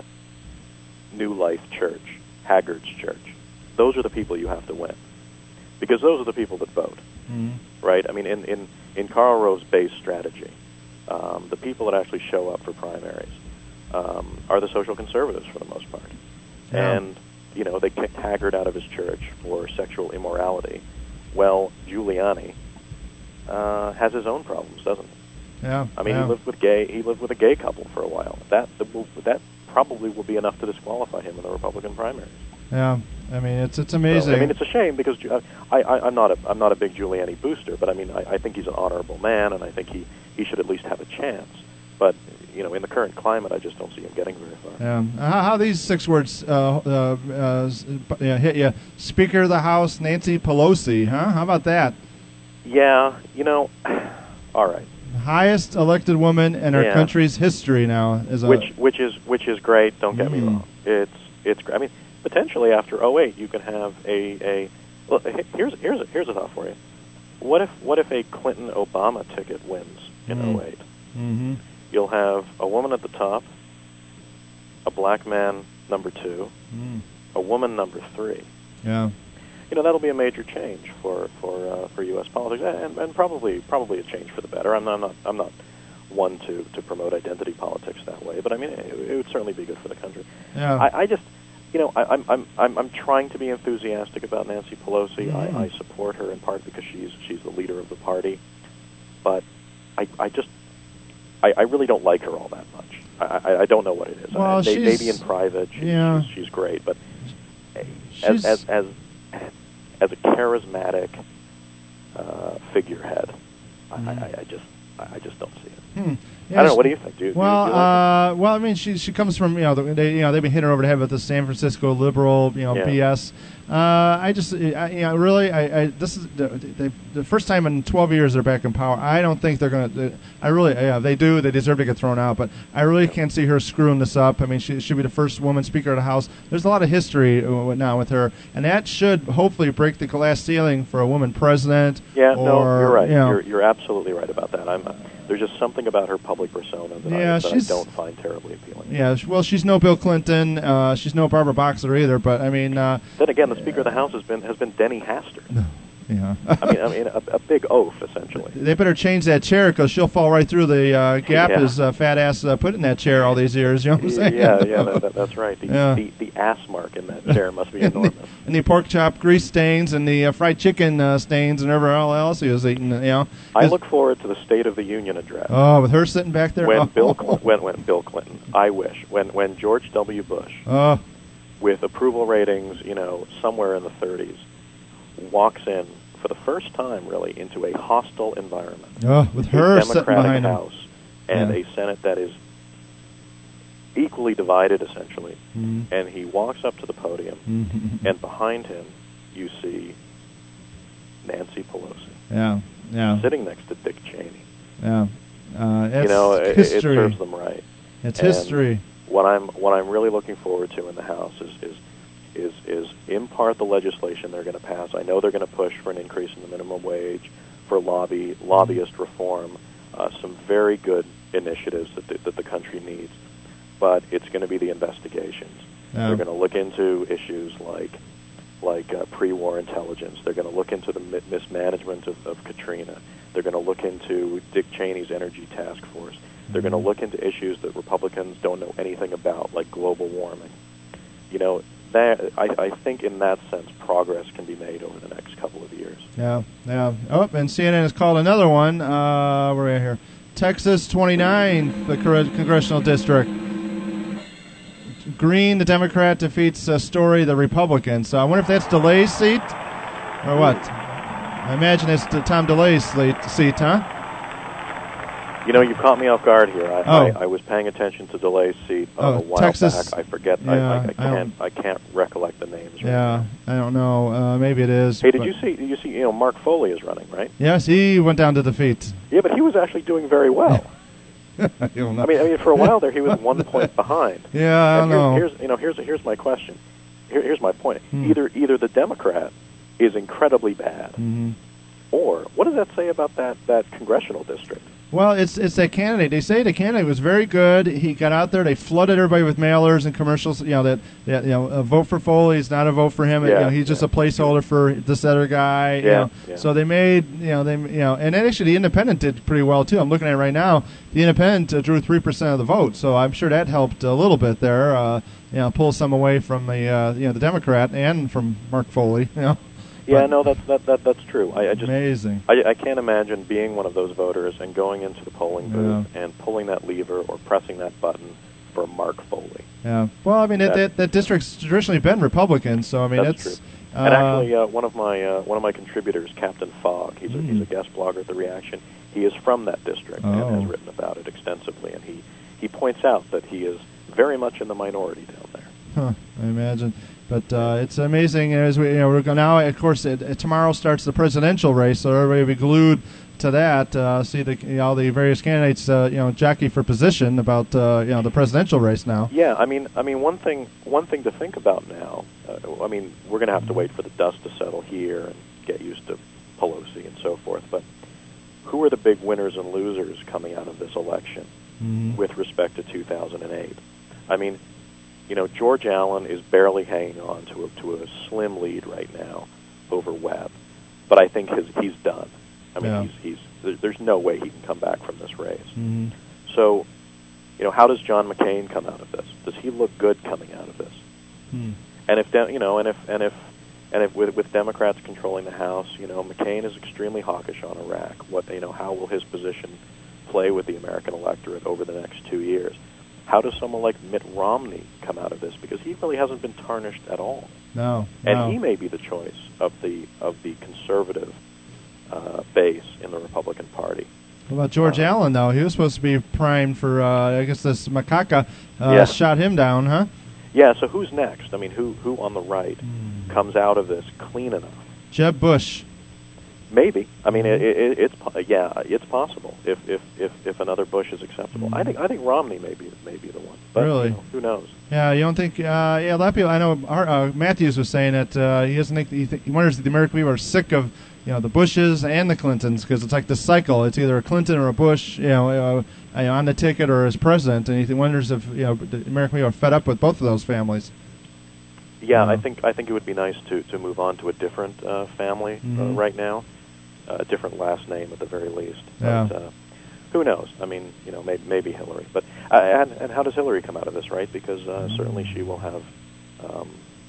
New Life Church, Haggard's Church. Those are the people you have to win. Because those are the people that vote, mm-hmm. right? I mean, in, in, in Karl Rove's base strategy, um, the people that actually show up for primaries um, are the social conservatives for the most part. Yeah. And, you know, they kicked Haggard out of his church for sexual immorality. Well, Giuliani uh, has his own problems, doesn't he? Yeah. I mean, yeah. he lived with gay. He lived with a gay couple for a while. That that probably will be enough to disqualify him in the Republican primaries. Yeah. I mean, it's it's amazing. So, I mean, it's a shame because uh, I, I, I'm not a I'm not a big Giuliani booster, but I mean, I, I think he's an honorable man, and I think he, he should at least have a chance. But you know, in the current climate, I just don't see him getting very far. Yeah. How, how these six words uh, uh, uh, yeah, hit you? Speaker of the House, Nancy Pelosi. Huh? How about that? Yeah. You know. All right. Highest elected woman in our yeah. country's history now is a which which is which is great. Don't get mm. me wrong. It's it's. I mean. Potentially after oh eight, you can have a, a well, here's here's a, here's a thought for you. What if what if a Clinton Obama ticket wins in mm. oh eight? Mm-hmm. You'll have a woman at the top, a black man number two, mm. a woman number three. Yeah. You know, that'll be a major change for for uh, for U S politics, and, and probably probably a change for the better. I'm not I'm not, I'm not one to, to promote identity politics that way, but I mean it, it would certainly be good for the country. Yeah. I, I just. You know, I, I'm I'm I'm I'm trying to be enthusiastic about Nancy Pelosi. Mm-hmm. I, I support her in part because she's she's the leader of the party, but I I just I, I really don't like her all that much. I, I, I don't know what it is. Well, I, she's, maybe in private, she's, yeah. she's, she's great, but she's, as, as as as a charismatic uh, figurehead, mm-hmm. I, I, I just I just don't see it. Hmm. I don't know. What do you think? Do you, well, do you like uh, well, I mean, she she comes from you know they you know they've been hitting her over the head with the San Francisco liberal you know Yeah. B S. Uh, I just I, you know really I, I this is the, they, the first time in twelve years they're back in power. I don't think they're gonna. I really yeah they do they deserve to get thrown out, but I really can't see her screwing this up. I mean, she should be the first woman Speaker of the House. There's a lot of history uh, now with her, and that should hopefully break the glass ceiling for a woman president. Yeah, or, no, you're right. You know, you're you're absolutely right about that. I'm. Uh, there's just something about her public persona that, Yeah, I, that I she's- don't find terribly appealing. Yeah, sh- well, she's no Bill Clinton. Uh, she's no Barbara Boxer either. But I mean, uh, Then again, the Speaker of the House has been has been Denny Hastert. yeah, I mean, I mean, a, a big oaf essentially. they better change that chair because she'll fall right through the uh, gap Yeah. his uh, fat ass uh, put in that chair all these years. You know what I'm saying? Yeah, yeah, that, that, that's right. The, Yeah. the the ass mark in that chair must be enormous. And the pork chop grease stains and the uh, fried chicken uh, stains and everything else he was eating. You know. I His- look forward to the State of the Union address. Oh, with her sitting back there. When oh. Bill Cl- when when Bill Clinton, I wish when when George W. Bush, Oh, with approval ratings, you know, somewhere in the thirties, walks in for the first time, really, into a hostile environment. oh, with A her sitting Democratic behind him. House and Yeah. a Senate that is equally divided, essentially. Mhm. And he walks up to the podium, Mhm. and behind him, you see Nancy Pelosi Yeah, yeah, sitting next to Dick Cheney. yeah. Uh, it's you know, it, it history. serves them right. It's And history. What I'm what I'm really looking forward to in the House is is is, is in part the legislation they're going to pass. I know they're going to push for an increase in the minimum wage, for lobby lobbyist reform, uh, some very good initiatives that the, that the country needs. But it's going to be the investigations. Yeah. They're going to look into issues like like uh, pre-war intelligence. They're going to look into the mi- mismanagement of, of Katrina. They're going to look into Dick Cheney's energy task force. They're going to look into issues that Republicans don't know anything about, like global warming. You know, that I, I think in that sense, progress can be made over the next couple of years. Yeah, yeah. Oh, and C N N has called another one. Uh, we're right here. Texas twenty-nine, the cor- congressional district. Green, the Democrat, defeats uh, Story, the Republican. So I wonder if that's DeLay's seat or what. I imagine it's the Tom DeLay's seat, seat, huh? You know, you caught me off guard here. I, Oh. I, I was paying attention to DeLay's seat uh, Oh, a while Texas- back. I forget. yeah, I, I, I I can't. I can't recollect the names. Right Yeah, I don't know. Uh, maybe it is. Hey, did but- you see? You see? You know, Mark Foley is running, right? Yes, he went down to defeat. Yeah, but he was actually doing very well. I don't know. I mean, I mean, for a while there, he was one point behind. Yeah, I And don't know. here's, here's, you know, here's here's my question. Here, here's my point. Hmm. Either either the Democrat is incredibly bad, Mhm. or what does that say about that that congressional district? Well, it's it's that candidate. They say the candidate was very good. He got out there. They flooded everybody with mailers and commercials. You know that, that you know a vote for Foley is not a vote for him. Yeah, you know, he's just a placeholder for this other guy. You Yeah, know. yeah. So they made you know they you know and actually the Independent did pretty well too. I'm looking at it right now. The Independent uh, drew three percent of the vote. So I'm sure that helped a little bit there. Uh, you know, pull some away from the uh, you know the Democrat and from Mark Foley. You know. Yeah, But- no, that's that, that that's true. I, I just Amazing. I, I can't imagine being one of those voters and going into the polling booth and pulling that lever or pressing that button for Mark Foley. Yeah. Well, I mean that, That- that that district's traditionally been Republican, so I mean That's it's. true. Uh, And actually, uh, one of my uh, one of my contributors, Captain Fogg, he's a, he's a Mm. guest blogger at The Reaction. He is from that district and Oh. has written about it extensively. And he, he points out that he is very much in the minority down there. Huh, I imagine. But uh, it's amazing as we, you know, we're going now. Of course, it, it, tomorrow starts the presidential race, so everybody will be glued to that. Uh, see the you know, the various candidates, uh, you know, jockey for position about uh, you know the presidential race now. Yeah, I mean, I mean, one thing one thing to think about now. Uh, I mean, we're going to have to wait for the dust to settle here and get used to Pelosi and so forth. But who are the big winners and losers coming out of this election Mhm. with respect to two thousand eight? I mean, you know, George Allen is barely hanging on to a, to a slim lead right now over Webb, but I think his, he's done. I mean, Yeah. he's he's there, there's no way he can come back from this race. Mhm. So, you know, how does John McCain come out of this? Does he look good coming out of this? Hmm. And if de- you know, and if and if and if with, with Democrats controlling the House, you know, McCain is extremely hawkish on Iraq. What you know, how will his position play with the American electorate over the next two years? How does someone like Mitt Romney come out of this? Because he really hasn't been tarnished at all, No. and no. he may be the choice of the of the conservative uh, base in the Republican Party. What about George uh, Allen, though? He was supposed to be primed for, uh, I guess this Macaca uh, yeah. shot him down, huh? Yeah, so who's next? I mean, who who on the right mm. comes out of this clean enough? Jeb Bush. Maybe. I mean, it, it, it's yeah, it's possible if if, if, if another Bush is acceptable. Mm. I think I think Romney may be may be the one. But, really? You know, who knows? Yeah, you don't think? Uh, yeah, a lot of people. I know. Our, uh, Matthews was saying that uh, he doesn't think he, th- he wonders if the American people are sick of you know the Bushes and the Clintons because it's like the cycle. It's either a Clinton or a Bush, you know, uh, you know, on the ticket or as president, and he wonders if you know the American people are fed up with both of those families. Yeah, uh, I think I think it would be nice to, to move on to a different uh, family mm-hmm. uh, right now. A different last name at the very least. Yeah. But, uh, who knows? I mean, you know, maybe, maybe Hillary. But uh, and, and how does Hillary come out of this, right? Because uh, certainly she will have. Um,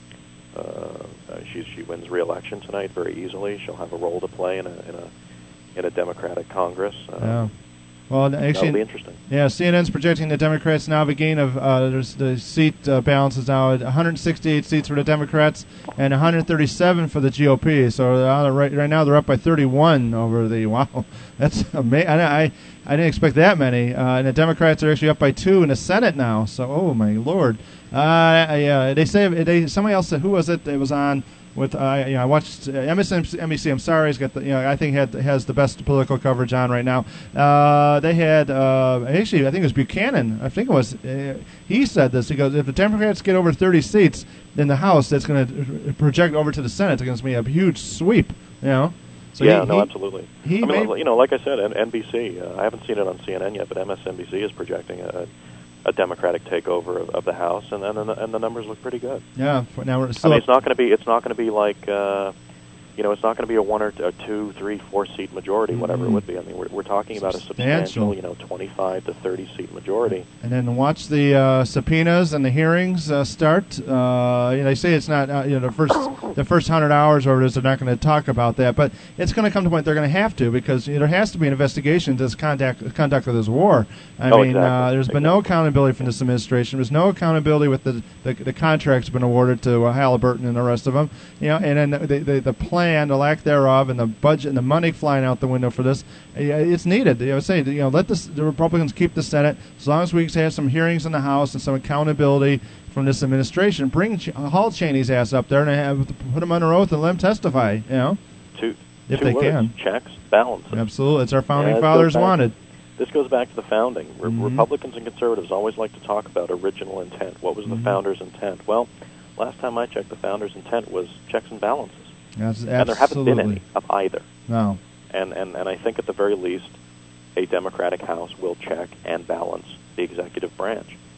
uh, she she wins re-election tonight very easily. She'll have a role to play in a in a in a Democratic Congress. Uh, yeah. Well, actually, that'll be interesting. Yeah, C N N's projecting the Democrats now have a gain of uh, there's the seat uh, balance is now at one hundred sixty-eight seats for the Democrats and one hundred thirty-seven for the G O P. So uh, right right now they're up by thirty-one over the wow. That's amazing. I, I I didn't expect that many. Uh, and the Democrats are actually up by two in the Senate now. So oh my lord. Uh, yeah, they say they somebody else said, who was it? It was on. With uh, you know, I watched uh, M S N B C. I'm sorry, he's got the you know I think had has the best political coverage on right now. Uh, they had uh, actually I think it was Buchanan. I think it was uh, he said this. He goes, if the Democrats get over thirty seats in the House, that's going to project over to the Senate. It's going to be a huge sweep. You know. So yeah, he, no, he, absolutely. He I mean, may, you know, like I said, N B C. Uh, I haven't seen it on C N N yet, but M S N B C is projecting a. a Democratic takeover of, of the House, and and the, and the numbers look pretty good. Yeah, now we're still I mean, it's not going to be it's not going to be like uh, you know, it's not going to be a one or a two, three, four seat majority, mm-hmm. whatever it would be. I mean, we're we're talking about a substantial, you know, twenty-five to thirty seat majority. And then watch the uh, subpoenas and the hearings uh, start. Uh, you know, they say it's not uh, you know the first the first hundred hours or it is they're not going to talk about that, but it's going to come to a point they're going to have to because you know, there has to be an investigation into this conduct conduct of this war. I oh, mean, exactly. uh, there's exactly. been no accountability from this administration. There's no accountability with the the, the contracts been awarded to uh, Halliburton and the rest of them. You know, and then the the, the plan, the lack thereof, and the budget and the money flying out the window for this, it's needed. I was saying, you know, let this, the Republicans keep the Senate as long as we have some hearings in the House and some accountability from this administration. Bring Ch- Hall Cheney's ass up there and have, put him under oath and let him testify. You know, two, if two they words, can. Checks, balances. Absolutely, it's our founding yeah, fathers wanted. This goes back to the founding. Re- mm-hmm. Republicans and conservatives always like to talk about original intent. What was mm-hmm. the founders' intent? Well, last time I checked, the founders' intent was checks and balances. Yes, and there haven't been any of either. No. And, and and I think at the very least, a Democratic House will check and balance the executive branch. Yeah.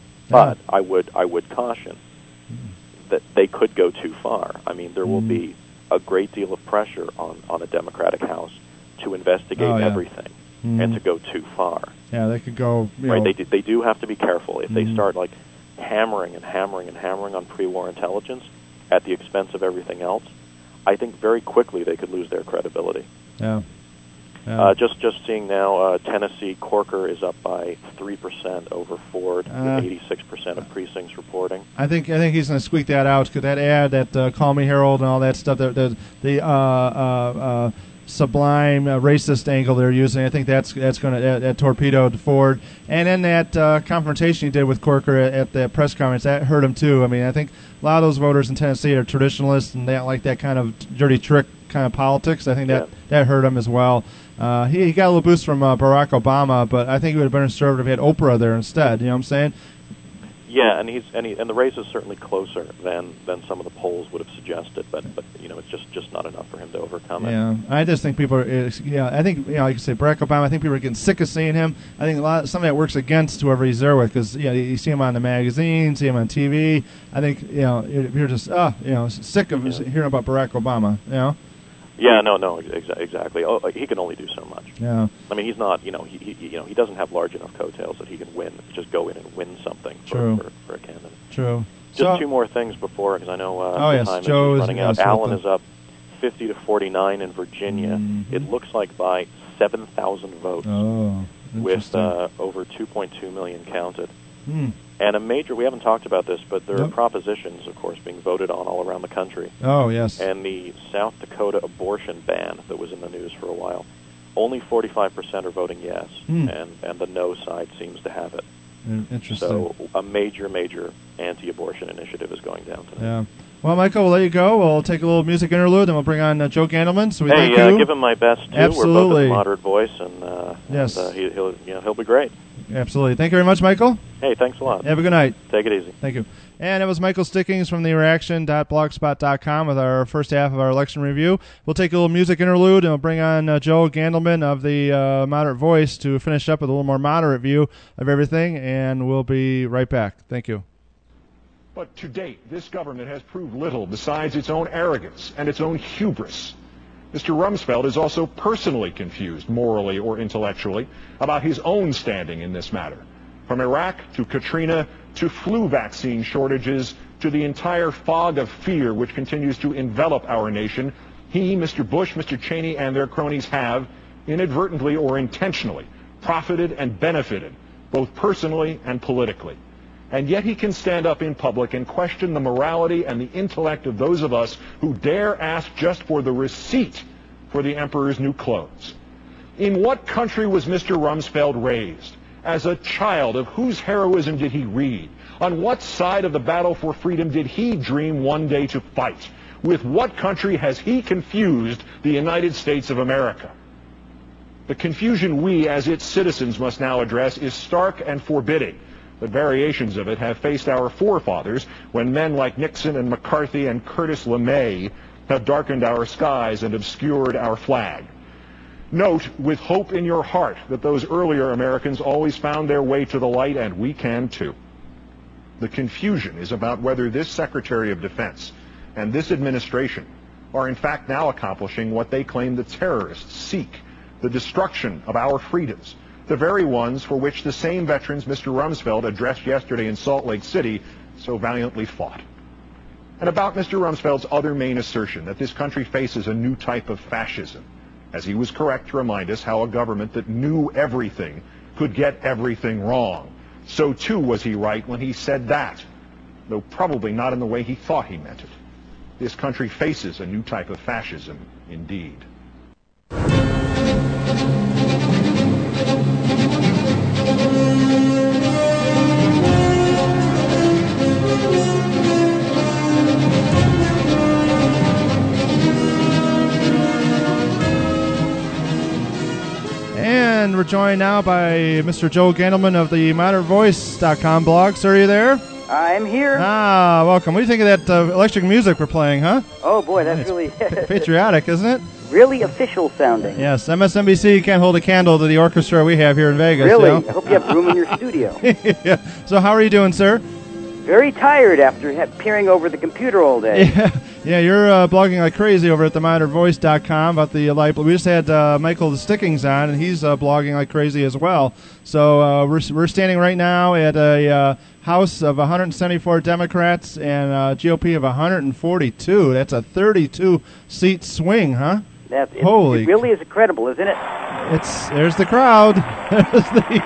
But I would I would caution mm. that they could go too far. I mean, there mm. will be a great deal of pressure on, on a Democratic House to investigate oh, yeah. everything mm. and to go too far. Yeah, they could go. You right? know, They do, they do have to be careful if mm. they start like hammering and hammering and hammering on pre-war intelligence at the expense of everything else. I think very quickly they could lose their credibility. Yeah. yeah. Uh, just just seeing now, uh, Tennessee Corker is up by three percent over Ford, uh, with eighty-six percent of precincts reporting. I think I think he's going to squeak that out because that ad, that uh, Call Me Harold and all that stuff, the the, the uh, uh, uh, sublime uh, racist angle they're using. I think that's that's going to that, that torpedoed Ford. And then that uh, confrontation he did with Corker at, at the press conference, that hurt him too. I mean, I think a lot of those voters in Tennessee are traditionalists and they don't like that kind of dirty trick kind of politics. I think that, yeah. that hurt him as well. Uh, he, he got a little boost from uh, Barack Obama, but I think he would have been conservative if he had Oprah there instead. You know what I'm saying? Yeah, and he's and, he, and the race is certainly closer than, than some of the polls would have suggested, but but you know it's just, just not enough for him to overcome it. Yeah, I just think people are. Yeah, I think you know, like you say, Barack Obama. I think people are getting sick of seeing him. I think a lot some of that works against whoever he's there with because you know, you see him on the magazine, see him on T V. I think you know you're just oh you know sick of yeah. hearing about Barack Obama. You know. Yeah, no, no, exa- exactly. Oh, he can only do so much. Yeah. I mean, he's not, you know, he, he you know, he doesn't have large enough coattails that he can win, just go in and win something for, True. for, for a candidate. True. Just so, two more things before, because I know uh, oh, the yes, time Joe is is running out. yes, Allen the, is up fifty to forty-nine in Virginia. Mm-hmm. It looks like by seven thousand votes, oh, with uh, over two point two million counted. Hmm. And a major, we haven't talked about this, but there nope. are propositions, of course, being voted on all around the country. Oh, yes. And the South Dakota abortion ban that was in the news for a while. only forty-five percent are voting yes, Hmm. and, and the no side seems to have it. Mm, Interesting. So a major, major anti-abortion initiative is going down tonight. Yeah. Well, Michael, we'll let you go. We'll take a little music interlude, and we'll bring on uh, Joe Gandelman. So we Hey, thank uh, you. give him my best too. Absolutely. We're both at a moderate voice, and, uh, Yes. and uh, he, he'll you know he'll be great. Absolutely. Thank you very much, Michael. Hey, thanks a lot. Have a good night. Take it easy. Thank you. And it was Michael Stickings from the reaction dot blogspot dot com with our first half of our election review. We'll take a little music interlude, and we'll bring on uh, Joe Gandelman of the uh, Moderate Voice to finish up with a little more moderate view of everything, and we'll be right back. Thank you. But to date, this government has proved little besides its own arrogance and its own hubris. Mister Rumsfeld is also personally confused, morally or intellectually, about his own standing in this matter. From Iraq to Katrina to flu vaccine shortages to the entire fog of fear which continues to envelop our nation, he, Mister Bush, Mister Cheney, and their cronies have, inadvertently or intentionally, profited and benefited, both personally and politically. And yet he can stand up in public and question the morality and the intellect of those of us who dare ask just for the receipt for the emperor's new clothes. In what country was Mister Rumsfeld raised? As a child, of whose heroism did he read? On what side of the battle for freedom did he dream one day to fight? With what country has he confused the United States of America? The confusion we as its citizens must now address is stark and forbidding. But variations of it have faced our forefathers when men like Nixon and McCarthy and Curtis LeMay have darkened our skies and obscured our flag. Note with hope in your heart that those earlier Americans always found their way to the light, and we can too. The confusion is about whether this Secretary of Defense and this administration are in fact now accomplishing what they claim the terrorists seek, the destruction of our freedoms, the very ones for which the same veterans Mister Rumsfeld addressed yesterday in Salt Lake City so valiantly fought. And about Mister Rumsfeld's other main assertion that this country faces a new type of fascism, as he was correct to remind us how a government that knew everything could get everything wrong. So too was he right when he said that, though probably not in the way he thought he meant it. This country faces a new type of fascism indeed. And we're joined now by Mister Joe Gandelman of the moderate voice dot com blog. Sir, are you there? I'm here. Ah, welcome. What do you think of that uh, electric music we're playing, huh? Oh, boy, that's It's really... patriotic, isn't it? Really official sounding. Yes, M S N B C can't hold a candle to the orchestra we have here in Vegas. Really? You know? I hope you have room in your studio. Yeah. So how are you doing, sir? Very tired after ha- peering over the computer all day. Yeah, yeah you're uh, blogging like crazy over at the moderate voice dot com about the uh, light. We just had uh, Michael the Stickings on, and he's uh, blogging like crazy as well. So uh, we're we're standing right now at a uh, House of one hundred seventy-four Democrats and uh, G O P of one hundred forty-two. That's a thirty-two seat swing, huh? That's, it, Holy! It really is incredible, isn't it? It's there's the crowd, there's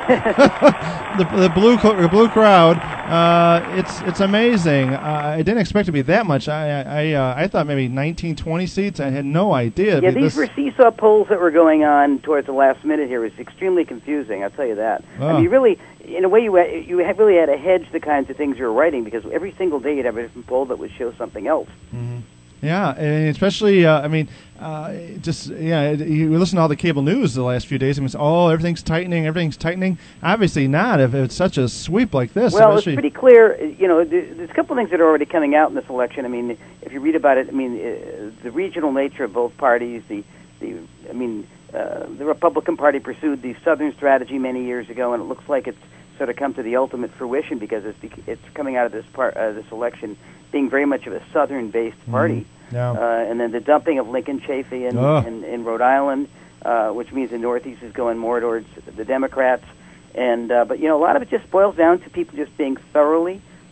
the, the the blue the blue crowd. Uh, it's it's amazing. Uh, I didn't expect it to be that much. I I uh, I thought maybe nineteen, twenty seats. I had no idea. Yeah, This- these were seesaw polls that were going on towards the last minute here. It was extremely confusing, I'll tell you that. Oh. I mean, really, in a way, you had, you had really had to hedge the kinds of things you were writing, because every single day you'd have a different poll that would show something else. Mm-hmm. Yeah, and especially, uh, I mean, uh, just, yeah, you listen to all the cable news the last few days, and it's, oh, everything's tightening, everything's tightening. Obviously not if it's such a sweep like this. Well, it's especially- pretty clear, you know, there- there's a couple of things that are already coming out in this election. I mean, if you read about it, I mean, uh, the regional nature of both parties, the, the I mean, uh, the Republican Party pursued the Southern strategy many years ago, and it looks like it's sort of come to the ultimate fruition, because it's, bec- it's coming out of this part, uh, this election being very much of a Southern-based party. Mm, yeah. Uh, and then the dumping of Lincoln Chafee in, Ugh. in, in Rhode Island, uh, which means the Northeast is going more towards the Democrats. And uh, but, you know, a lot of it just boils down to people just being thoroughly,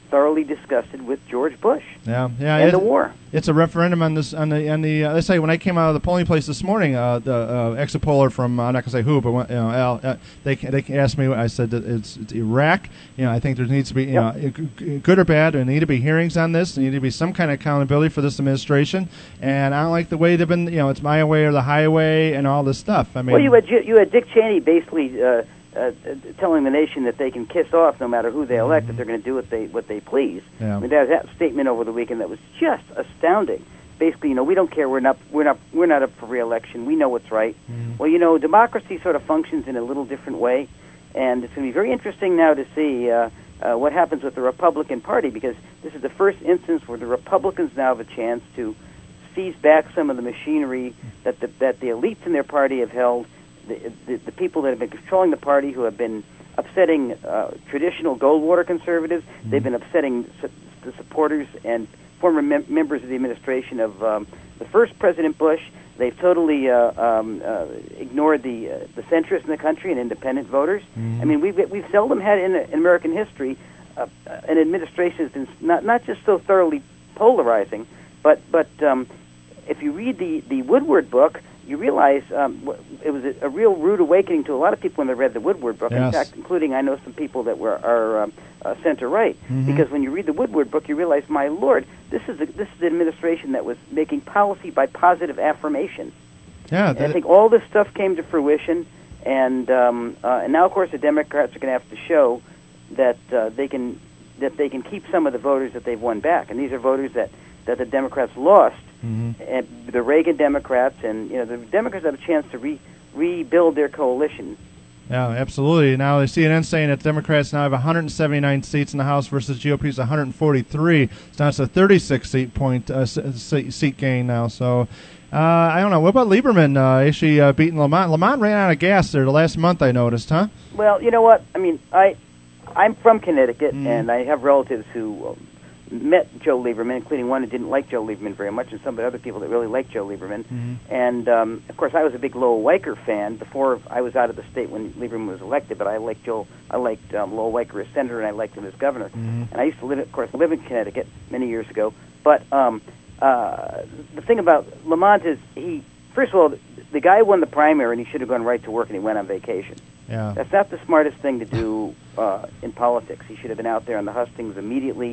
thoroughly disgusted with George Bush Yeah, yeah, and it's, the war. It's a referendum on this on the on the. Uh, let's say when I came out of the polling place this morning, uh, the uh, exit poller from uh, I'm not gonna say who, but you know, Al, uh, they they asked me. I said that it's, it's Iraq. You know, I think there needs to be, you Yep. know, good or bad, there need to be hearings on this. There need to be some kind of accountability for this administration. And I don't like the way they've been. You know, it's my way or the highway and all this stuff. I mean, well, you had you had Dick Cheney basically uh, uh, telling the nation that they can kiss off no matter who they elect, that they're going to do what they what they please. Yeah. I mean, there was that statement over the weekend that was just astounding. Basically, you know, we don't care. We're not. We're not. We're not up for re-election. We know what's right. Mm-hmm. Well, you know, democracy sort of functions in a little different way, and it's going to be very interesting now to see uh, uh, what happens with the Republican Party, because this is the first instance where the Republicans now have a chance to seize back some of the machinery that the that the elites in their party have held. The the, the people that have been controlling the party, who have been upsetting uh, traditional Goldwater conservatives, mm-hmm. they've been upsetting su- the supporters and former mem- members of the administration of um, the first President Bush. They've totally uh, um, uh, ignored the uh, the centrists in the country and independent voters. Mm-hmm. I mean, we've we've seldom had in, in American history uh, an administration that's been not not just so thoroughly polarizing, but but um, if you read the the Woodward book, you realize um, it was a, a real rude awakening to a lot of people when they read the Woodward book. Yes. In fact, including I know some people that were are um, uh, center right, Mm-hmm. because when you read the Woodward book, you realize, my Lord, this is a, this is an administration that was making policy by positive affirmation. Yeah, and I think all this stuff came to fruition, and um, uh, and now, of course, the Democrats are going to have to show that uh, they can that they can keep some of the voters that they've won back, and these are voters that, that the Democrats lost. Mm-hmm. And the Reagan Democrats, and you know the Democrats have a chance to re- rebuild their coalition. Yeah, absolutely. Now, C N N saying that Democrats now have one hundred seventy-nine seats in the House versus G O P's one hundred forty-three. So that's a thirty-six seat point uh, seat gain now. So uh, I don't know. What about Lieberman? Uh, is she uh, beating Lamont? Lamont ran out of gas there the last month, I noticed, huh? Well, you know what? I mean, I I'm from Connecticut, Mm. and I have relatives who um, met Joe Lieberman, including one who didn't like Joe Lieberman very much, and some of the other people that really liked Joe Lieberman. Mm-hmm. And um, of course, I was a big Lowell Weicker fan before I was out of the state when Lieberman was elected. But I liked Joe. I liked um, Lowell Weicker as senator, and I liked him as governor. Mm-hmm. And I used to live, of course, live in Connecticut many years ago. But um, uh, the thing about Lamont is he, first of all, the, the guy won the primary, and he should have gone right to work, and he went on vacation. Yeah. That's not the smartest thing to do uh, in politics. He should have been out there on the hustings immediately,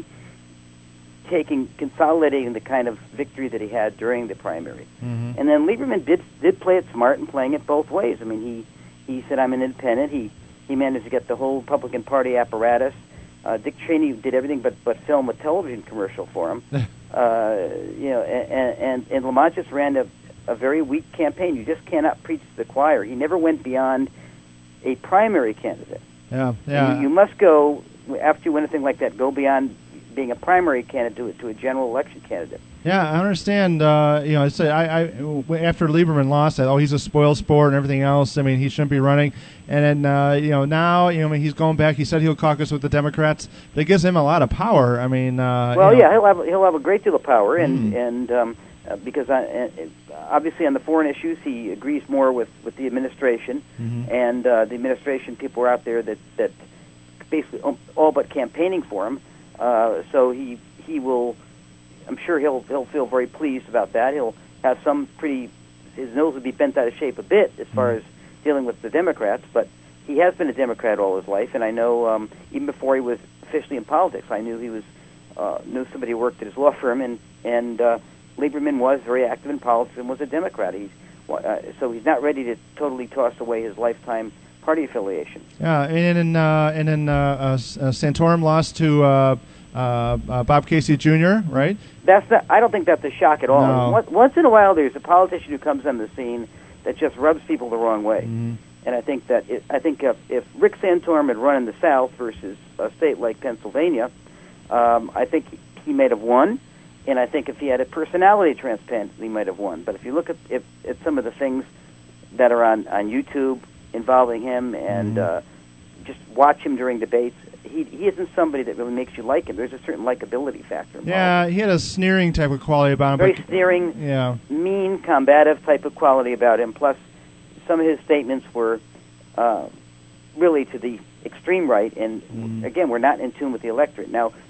taking, consolidating the kind of victory that he had during the primary. Mm-hmm. And then Lieberman did did play it smart and playing it both ways. I mean, he he said, I'm an independent. He he managed to get the whole Republican Party apparatus. Uh, Dick Cheney did everything but, but film a television commercial for him. uh, you know, and, and, and Lamont just ran a, a very weak campaign. You just cannot preach to the choir. He never went beyond a primary candidate. Yeah, yeah. You, you must go, after you win anything like that, go beyond being a primary candidate to, to a general election candidate. Yeah, I understand. Uh, you know, I say I, I after Lieberman lost that, oh, he's a spoiled sport and everything else. I mean, he shouldn't be running. And then uh, you know now, you know, I mean, he's going back. He said he'll caucus with the Democrats. That gives him a lot of power. I mean, uh, well, you know. yeah, he'll have he'll have a great deal of power, and Mm. and um, uh, because I, uh, obviously on the foreign issues, he agrees more with, with the administration, Mhm. and uh, the administration people are out there that that basically all but campaigning for him. Uh, so he he will. I'm sure he'll he'll feel very pleased about that. He'll have some pretty. His nose will be bent out of shape a bit as far as dealing with the Democrats, but he has been a Democrat all his life, and I know um, even before he was officially in politics, I knew he was uh, knew somebody who worked at his law firm, and and uh, Lieberman was very active in politics and was a Democrat. He's uh, so he's not ready to totally toss away his lifetime party affiliation. Yeah, and then uh, and then uh, uh, uh, Santorum lost to uh, uh, uh, Bob Casey Junior Right? That's not. I don't think that's a shock at all. No. Once, once in a while, there's a politician who comes on the scene that just rubs people the wrong way. Mm-hmm. And I think that it, I think if, if Rick Santorum had run in the South versus a state like Pennsylvania, um, I think he might have won. And I think if he had a personality transplant, he might have won. But if you look at if, at some of the things that are on, on YouTube involving him, and Mm-hmm. uh, just watch him during debates, he he isn't somebody that really makes you like him. There's a certain likability factor involved. Yeah, he had a sneering type of quality about him. Very but, sneering, yeah. mean, combative type of quality about him. Plus, some of his statements were uh, really to the extreme right, and Mm-hmm. again, we're not in tune with the electorate. Now,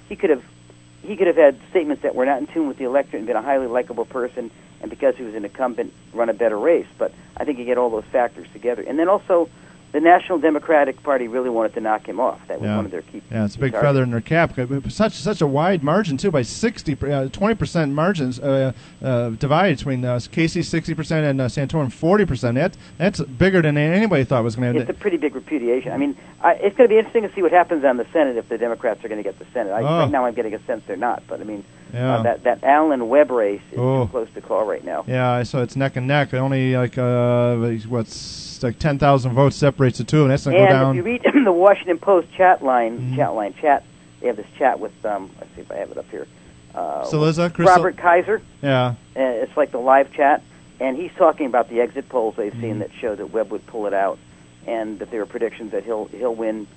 he could have he could have had statements that were not in tune with the electorate and been a highly likable person, and because he was an incumbent, run a better race. But I think you get all those factors together. And then also, the National Democratic Party really wanted to knock him off. That was yeah. one of their key Yeah, it's a big targets. feather in their cap. Such such a wide margin, too, by sixty, uh, twenty percent margins uh, uh, divided between uh, Casey sixty percent and uh, Santorum forty percent. That, that's bigger than anybody thought was going to It's a pretty big repudiation. I mean, I, it's going to be interesting to see what happens on the Senate if the Democrats are going to get the Senate. I, Oh. Right now I'm getting a sense they're not. But, I mean, Yeah. uh, that, that Allen Webb race is Oh. too close to call right now. Yeah, so it's neck and neck. Only like uh, what's like ten thousand votes separates the two, and that's going to And go down. if you read the Washington Post chat line, Mhm. chat line, chat, they have this chat with, um, let's see if I have it up here. Uh, Saliza, Crystal- Robert Kaiser. Yeah. Uh, it's like the live chat, and he's talking about the exit polls they've Mm-hmm. seen that show that Webb would pull it out, and that there are predictions that he'll he'll win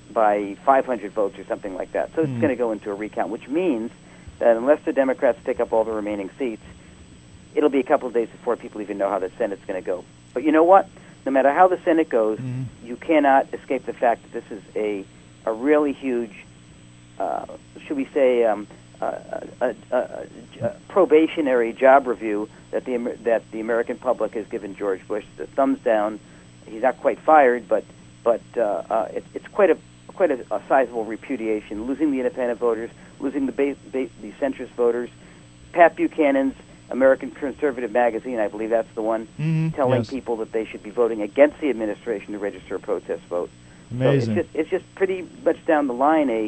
by five hundred votes or something like that. So it's Mm. going to go into a recount, which means that unless the Democrats pick up all the remaining seats, it'll be a couple of days before people even know how the Senate's going to go. But you know what? No matter how the Senate goes, Mhm. you cannot escape the fact that this is a a really huge, uh, should we say, um, uh, a, a, a, a probationary job review that the Amer- that the American public has given George Bush. The thumbs down. He's not quite fired, but but uh, uh, it, it's quite a quite a, a sizable repudiation. Losing the independent voters, losing the ba- ba- the centrist voters. Pat Buchanan's American Conservative Magazine, I believe that's the one, Mhm, telling yes. people that they should be voting against the administration to register a protest vote. Amazing. So it's just, it's just pretty much down the line a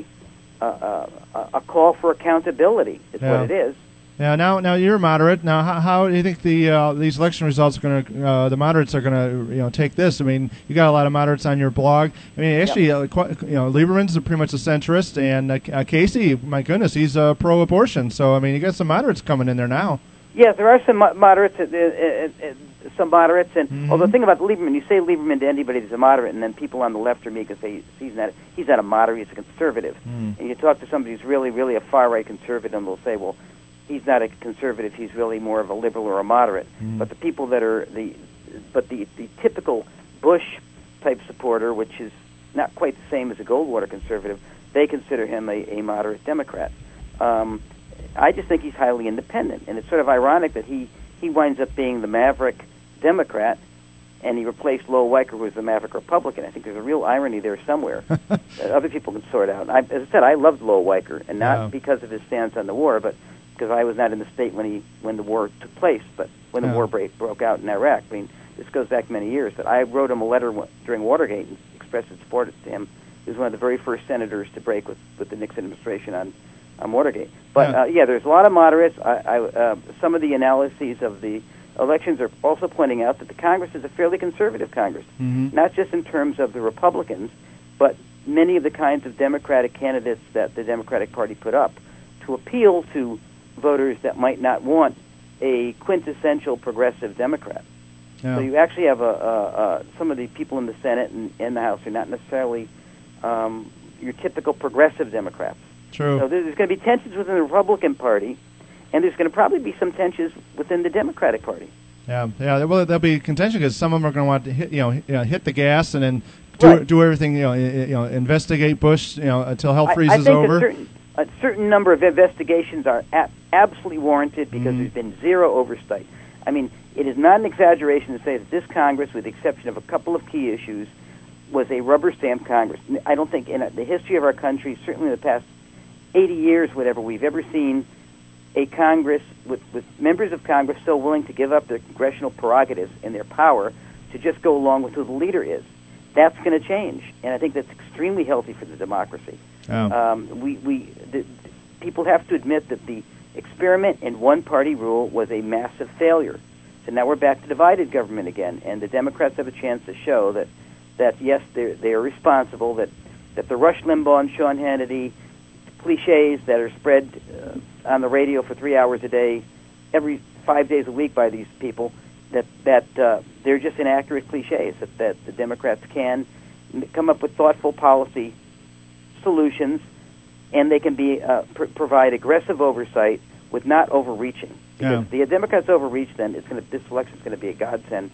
a, a, a call for accountability is Yeah. what it is. Yeah. Now, now you're moderate. Now, how, how do you think the uh, these election results are going to uh, the moderates are going to you know take this? I mean, you got a lot of moderates on your blog. I mean, actually, uh, quite, you know, Lieberman's pretty much a centrist, and uh, uh, Casey, my goodness, he's uh, pro-abortion. So, I mean, you got some moderates coming in there now. Yes, there are some mo- moderates, uh, uh, uh, some moderates, and Mhm. although the thing about Lieberman, you say Lieberman to anybody who's a moderate, and then people on the left or me can say he's not he's not a moderate, he's a conservative. Mm. And you talk to somebody who's really, really a far right conservative, and they'll say, well, he's not a conservative, he's really more of a liberal or a moderate. Mm. But the people that are the, but the the typical Bush type supporter, which is not quite the same as a Goldwater conservative, they consider him a, a moderate Democrat. Um, I just think he's highly independent, and it's sort of ironic that he, he winds up being the maverick Democrat, and he replaced Lowell Weicker, who was the maverick Republican. I think there's a real irony there somewhere that other people can sort out. I, as I said, I loved Lowell Weicker, and not Yeah. because of his stance on the war, but because I was not in the state when he when the war took place, but when the Yeah. war break, broke out in Iraq. I mean, this goes back many years. But I wrote him a letter w- during Watergate and expressed its support to him. He was one of the very first senators to break with, with the Nixon administration on on Watergate. But Yeah. uh, yeah, there's a lot of moderates. I, I, uh, some of the analyses of the elections are also pointing out that the Congress is a fairly conservative Congress, Mhm. not just in terms of the Republicans, but many of the kinds of Democratic candidates that the Democratic Party put up to appeal to voters that might not want a quintessential progressive Democrat. Yeah. So you actually have a, a, a, some of the people in the Senate and, and the House are not necessarily um, your typical progressive Democrats. True. So there's going to be tensions within the Republican Party, and there's going to probably be some tensions within the Democratic Party. Yeah, yeah. Well, there'll be contention because some of them are going to want to hit, you know, you know, hit the gas and then do Right. do everything, you know, i- i- you know, investigate Bush, you know, until hell I- freezes I think over. A certain, a certain number of investigations are a- absolutely warranted because Mhm. there's been zero oversight. I mean, it is not an exaggeration to say that this Congress, with the exception of a couple of key issues, was a rubber stamp Congress. I don't think in the history of our country, certainly in the past eighty years, whatever, we've ever seen a Congress with, with members of Congress so willing to give up their congressional prerogatives and their power to just go along with who the leader is. That's going to change, and I think that's extremely healthy for the democracy. Oh. Um, we, we, the, people have to admit that the experiment in one-party rule was a massive failure. So now we're back to divided government again, and the Democrats have a chance to show that, that yes, they're, they are responsible, that, that the Rush Limbaugh and Sean Hannity cliches that are spread uh, on the radio for three hours a day, every five days a week by these people, that, that uh, they're just inaccurate cliches, that, that the Democrats can come up with thoughtful policy solutions, and they can be uh, pr- provide aggressive oversight with not overreaching. Because Yeah. if the Democrats overreach, then it's going to this election is going to be a godsend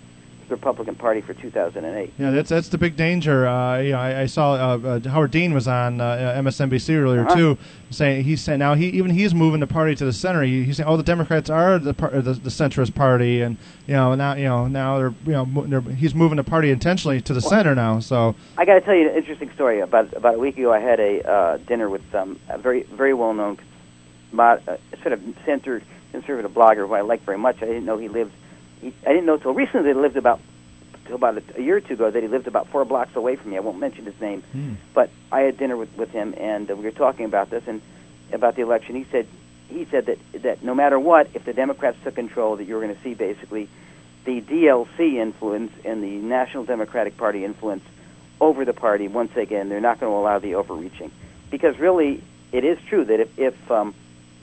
the Republican Party for two thousand eight. Yeah, that's that's the big danger. Uh, you know, I, I saw uh, uh, Howard Dean was on uh, M S N B C earlier Uh-huh. too, saying he's saying now he even he's moving the party to the center. He, he's saying, oh, the Democrats are the, par- the the centrist party, and you know now you know now they're you know mo- they're, he's moving the party intentionally to the Well, center now. So I got to tell you an interesting story. About about a week ago, I had a uh, dinner with um, a very very well known, uh, sort of center conservative blogger who I like very much. I didn't know he lived. He, I didn't know until recently that he lived about till about a, a year or two ago that he lived about four blocks away from me. I won't mention his name, Hmm. but I had dinner with, with him, and uh, we were talking about this and about the election. He said he said that that no matter what, if the Democrats took control, that you were going to see basically the D L C influence and the National Democratic Party influence over the party once again. They're not going to allow the overreaching, because really it is true that if if um,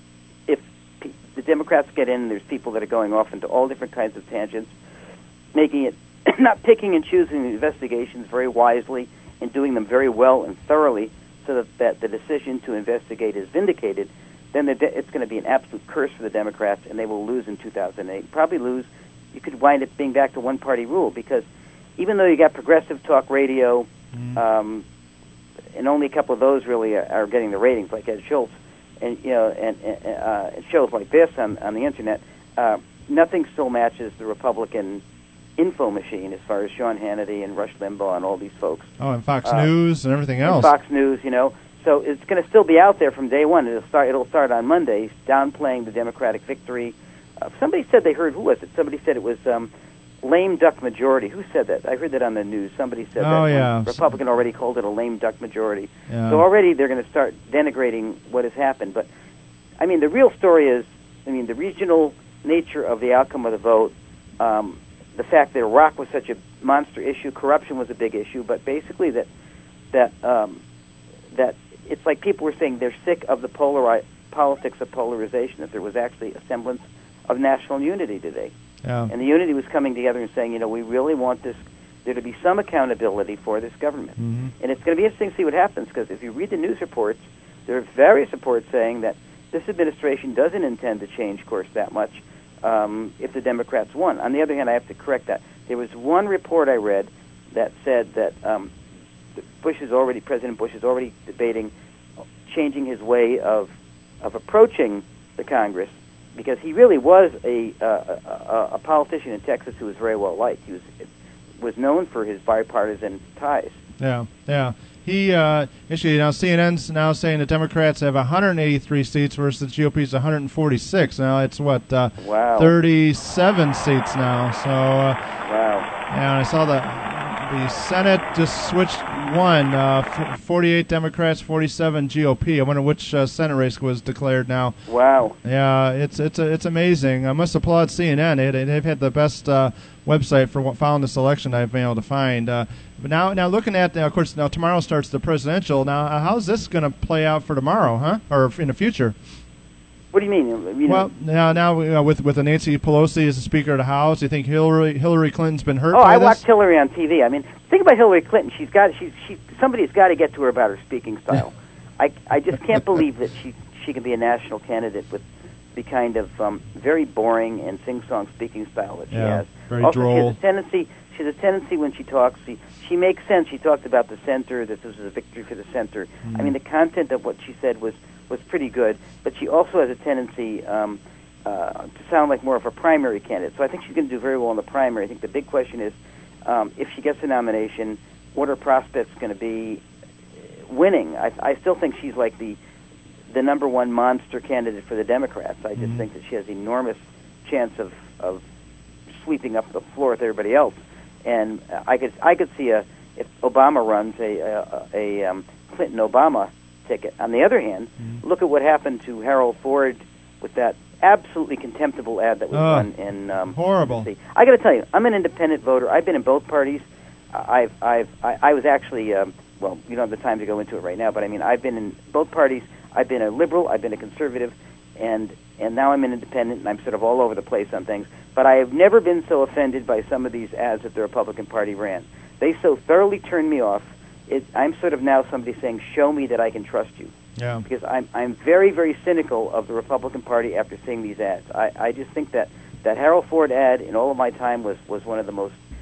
if p- the Democrats get in, there's people that are going off into all different kinds of tangents, making it not picking and choosing the investigations very wisely and doing them very well and thoroughly, so that, that the decision to investigate is vindicated, then the de- it's going to be an absolute curse for the Democrats, and they will lose in two thousand eight. Probably lose. You could wind up being back to one-party rule, because even though you got progressive talk radio, mm. um, and only a couple of those really are, are getting the ratings, like Ed Schultz, and you know, and, and uh, shows like this on on the internet, uh, nothing still matches the Republican info machine as far as Sean Hannity and Rush Limbaugh and all these folks. oh, and Fox Uh, News and everything else. And Fox News, you know. So it's going to still be out there from day one. It'll start. It'll start on Monday, downplaying the Democratic victory. Uh, somebody said they heard. Who was it? Somebody said it was um, lame duck majority. Who said that? I heard that on the news. Somebody said Oh, that. yeah. Republican already called it a lame duck majority. Yeah. So already they're going to start denigrating what has happened. But I mean, the real story is, I mean, the regional nature of the outcome of the vote. Um, the fact that Iraq was such a monster issue, corruption was a big issue, but basically that that um, that it's like people were saying they're sick of the polari- politics of polarization, that there was actually a semblance of national unity today. Yeah. And the unity was coming together and saying, you know, we really want this, there to be some accountability for this government. Mm-hmm. And it's going to be interesting to see what happens, because if you read the news reports, there are various reports saying that this administration doesn't intend to change course that much um, if the Democrats won. On the other hand, I have to correct that. There was one report I read that said that um, Bush is already, President Bush is already debating changing his way of of approaching the Congress, because he really was a, uh, a a politician in Texas who was very well liked. He was was known for his bipartisan ties. Yeah, yeah. He uh, actually now C N N's now saying the Democrats have one hundred eighty-three seats versus the G O P's one hundred forty-six. Now it's what uh, wow. thirty-seven seats now. So uh, wow. Yeah, and I saw the the Senate just switched one. Uh, f- forty-eight Democrats, forty-seven G O P. I wonder which uh, Senate race was declared now. Wow. Yeah, it's it's it's amazing. I must applaud C N N. They, they've had the best uh, website for what following this election I've been able to find. Uh, but now, now looking at, uh, of course, now tomorrow starts the presidential. Now, uh, how's this going to play out for tomorrow, huh? Or in the future? What do you mean? You know, Well, now, now you know, with with Nancy Pelosi as the Speaker of the House, do you think Hillary Hillary Clinton's been hurt oh, by I this? watched Hillary on T V. I mean, think about Hillary Clinton. She's got she's she somebody's got to get to her about her speaking style. I I just can't believe that she she can be a national candidate with the kind of um, very boring and sing-song speaking style that she Yeah, has. very also, droll. she has a tendency. She has a tendency when she talks. She she makes sense. She talked about the center. That this was a victory for the center. Mm. I mean, the content of what she said was was pretty good. But she also has a tendency um, uh, to sound like more of a primary candidate. So I think she's going to do very well in the primary. I think the big question is, um, if she gets a nomination, what are prospects going to be winning? I, I still think she's like the the number one monster candidate for the Democrats. I just Mhm. think that she has enormous chance of of sweeping up the floor with everybody else. And uh, I could I could see a if Obama runs a a, a um, Clinton Obama ticket. On the other hand, Mhm. look at what happened to Harold Ford with that absolutely contemptible ad that was Oh, run in um, horrible. Tennessee. I got to tell you, I'm an independent voter. I've been in both parties. Uh, I've I've I, I was actually um, well, you don't have the time to go into it right now, but I mean, I've been in both parties. I've been a liberal, I've been a conservative, and and now I'm an independent, and I'm sort of all over the place on things. But I have never been so offended by some of these ads that the Republican Party ran. They so thoroughly turned me off. It, I'm sort of now somebody saying, "Show me that I can trust you," Yeah. because I'm I'm very very cynical of the Republican Party after seeing these ads. I, I just think that that Harold Ford ad in all of my time was was one of the most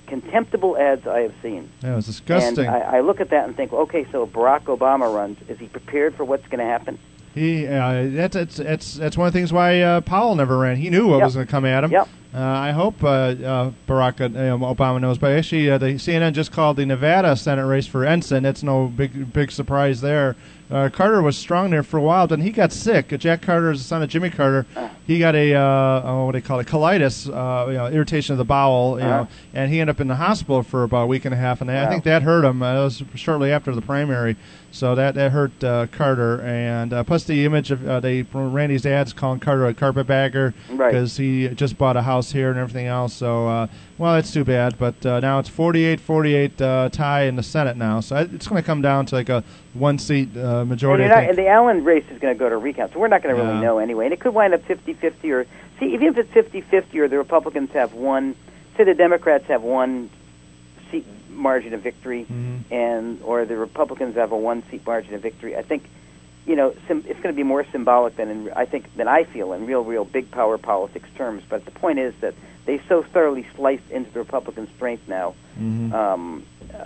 contemptible ads I have seen. That was disgusting. And I, I look at that and think, okay, so Barack Obama runs. Is he prepared for what's going to happen? He uh, that's that's that's that's one of the things why uh, Powell never ran. He knew what Yep. was going to come at him. Yep. Uh, I hope uh, uh, Barack uh, Obama knows. But actually, uh, the C N N just called the Nevada Senate race for Ensign. That's no big big surprise there. Uh, Carter was strong there for a while, then he got sick. Jack Carter is the son of Jimmy Carter. He got a uh, oh, what do they call it, colitis, uh, you know, irritation of the bowel, you Uh-huh. know, and he ended up in the hospital for about a week and a half. And I Wow. think that hurt him. Uh, it was shortly after the primary, so that that hurt uh, Carter. And uh, plus the image of uh, they Randy's ads calling Carter a carpetbagger Right. because he just bought a house here and everything else. So uh, well, that's too bad. But uh, now it's forty-eight forty-eight uh, tie in the Senate now, so it's going to come down to like a one seat uh, majority. And, I you're not, think. and the Allen race is going to go to recount, so we're not going to Yeah. really know anyway. And it could wind up fifty-fifty, or see, even if it's fifty-fifty, or the Republicans have one, say the Democrats have one seat margin of victory, Mm-hmm. and or the Republicans have a one seat margin of victory. I think, you know, sim- it's going to be more symbolic than in, I think than I feel in real, real big power politics terms. But the point is that they so thoroughly sliced into the Republican strength now Mhm. um,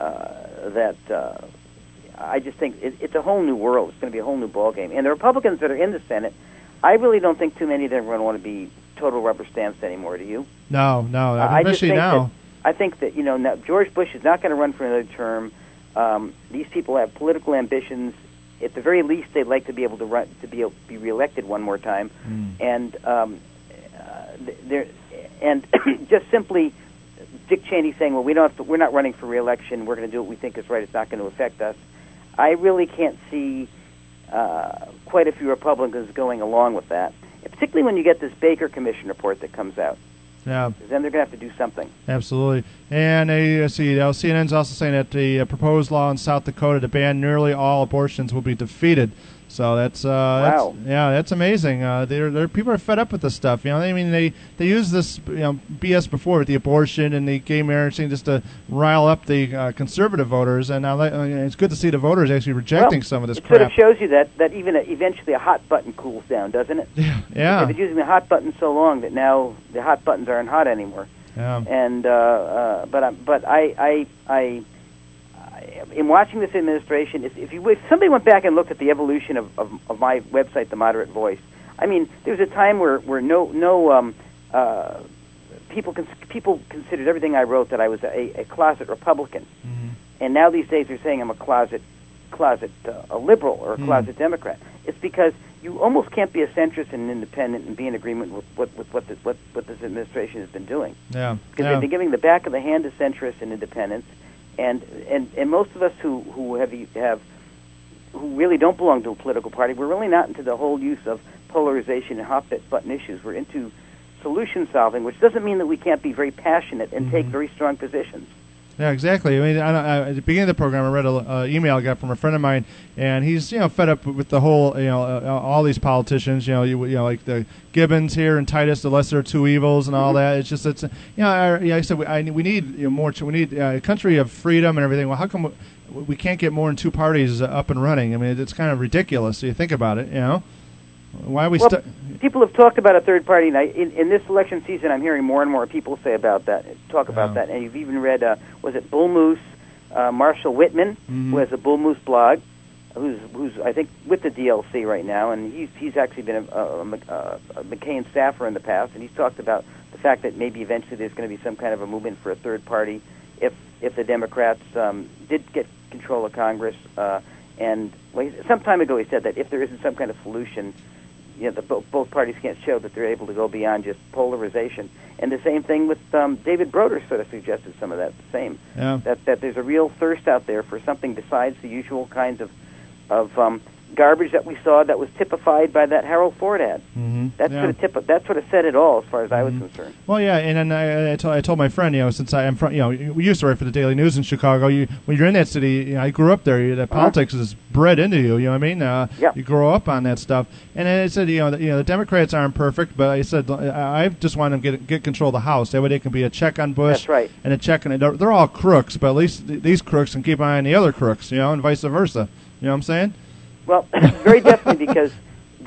uh, that. Uh, I just think it, it's a whole new world. It's going to be a whole new ballgame. And the Republicans that are in the Senate, I really don't think too many of them are going to want to be total rubber stamps anymore. Do you? No, no, Uh, I just especially think now. That, I think that you know now, George Bush is not going to run for another term. Um, these people have political ambitions. At the very least, they'd like to be able to run to be able, be reelected one more time. Mm. And um, uh, there and just simply Dick Cheney saying, "Well, we don't have to, we're not running for reelection. We're going to do what we think is right. It's not going to affect us." I really can't see uh, quite a few Republicans going along with that, particularly when you get this Baker Commission report that comes out. Yeah. 'Cause then they're going to have to do something. Absolutely. And uh, see, uh, C N N's also saying that the uh, proposed law in South Dakota to ban nearly all abortions will be defeated. So that's uh, Wow. that's, yeah, that's amazing. Uh, they're, they're people are fed up with this stuff. You know, I mean, they they used this you know B S before with the abortion and the gay marriage thing just to rile up the uh, conservative voters, and now uh, it's good to see the voters actually rejecting Well, some of this it crap. sort of shows you that, that even a, eventually a hot button cools down, doesn't it? Yeah. Yeah. They've been using the hot button so long that now the hot buttons aren't hot anymore. Yeah. And uh, uh, but I, but I I I. In watching this administration, if, if you if somebody went back and looked at the evolution of, of, of my website, The Moderate Voice, I mean, there was a time where, where no no um, uh, people cons- people considered everything I wrote that I was a, a closet Republican, mm-hmm. and now these days they're saying I'm a closet closet uh, a liberal or a Mm. closet Democrat. It's because you almost can't be a centrist and an independent and be in agreement with what with what, the, what what this administration has been doing. Yeah. Because Yeah. they've been giving the back of the hand to centrists and independents. And, and and most of us who who have have who really don't belong to a political party, we're really not into the whole use of polarization and hot button issues. We're into solution solving, which doesn't mean that we can't be very passionate and take very strong positions. Yeah, exactly. I mean, I, I, at the beginning of the program, I read an uh, email I got from a friend of mine, and he's you know fed up with the whole you know uh, all these politicians. You know, you, you know like the Gibbons here and Titus, the lesser of two evils, and all that. It's just it's you know I, yeah, I said we, I, we need you know, more. We need uh, a country of freedom and everything. Well, how come we, we can't get more than two parties uh, up and running? I mean, it's kind of ridiculous. So you think about it, you know. Why are we well, stuck? People have talked about a third party. And I, in, in this election season, I'm hearing more and more people say about that, talk about Oh. that. And you've even read, uh, was it Bull Moose, uh, Marshall Whitman, Mm-hmm. who has a Bull Moose blog, who's who's I think with the D L C right now, and he's he's actually been a, a, a, a McCain staffer in the past, and he's talked about the fact that maybe eventually there's going to be some kind of a movement for a third party if if the Democrats um, did get control of Congress. Uh, and well, he, some time ago he said that if there isn't some kind of solution, you know, the, both, both parties can't show that they're able to go beyond just polarization. And the same thing with um, David Broder sort of suggested some of that. The same Yeah. that that there's a real thirst out there for something besides the usual kinds of of um, garbage that we saw that was typified by that Harold Ford ad. Mm-hmm. That yeah. sort of tip that sort of said it all as far as I was concerned. Well, yeah, and then I, I, told, I told my friend, you know, since I am from, you know, we used to write for the Daily News in Chicago. You, when you're in that city, you know, I grew up there. You, the Uh-huh. politics is bred into you. You know what I mean? Uh, Yep. You grow up on that stuff. And I said, you know, the, you know, the Democrats aren't perfect, but I said I I just want them to get get control of the House. That way, they can be a check on Bush. That's right. And a check on. They're, they're all crooks, but at least th- these crooks can keep an eye on the other crooks. You know, and vice versa. You know what I'm saying? Well, very definitely, because the, the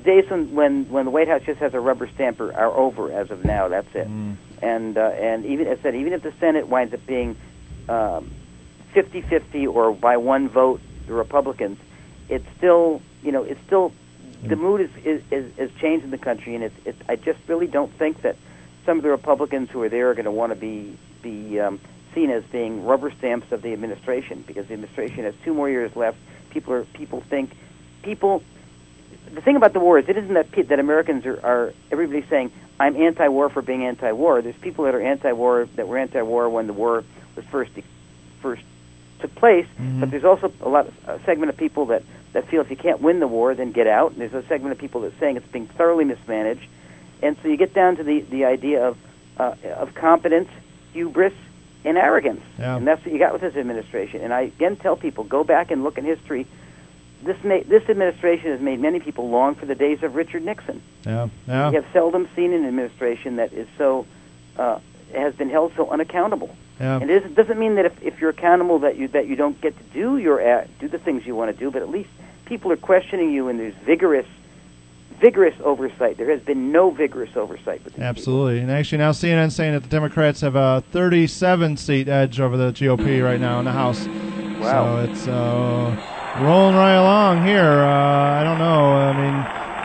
days when, when, when the White House just has a rubber stamp are, are over as of now. That's it. Mm. And uh, and even as I said, even if the Senate winds up being um, fifty-fifty or by one vote the Republicans, it's still you know it's still mm. the mood is is, is is changed in the country, and it's it's I just really don't think that some of the Republicans who are there are going to want to be be um, seen as being rubber stamps of the administration, because the administration has two more years left. People are people think people. The thing about the war is it isn't that that Americans are, are everybody's saying I'm anti-war for being anti-war. There's people that are anti-war that were anti-war when the war was first first took place, mm-hmm. but there's also a lot of, a segment of people that, that feel if you can't win the war, then get out. And there's a segment of people that's saying it's being thoroughly mismanaged. And so you get down to the, the idea of uh, of competence, hubris, and arrogance. Yeah. And that's what you got with this administration. And I again tell people, go back and look in history. This ma- this administration has made many people long for the days of Richard Nixon. Yeah, yeah. We have seldom seen an administration that is so uh, has been held so unaccountable. Yeah. And it doesn't mean that if, if you're accountable that you that you don't get to do your uh, do the things you want to do, but at least people are questioning you, and there's vigorous vigorous oversight. There has been no vigorous oversight with these Absolutely. People. And actually now C N N saying that the Democrats have a thirty-seven seat edge over the G O P right now in the House. Wow. So it's uh, rolling right along here. Uh, I don't know. I mean,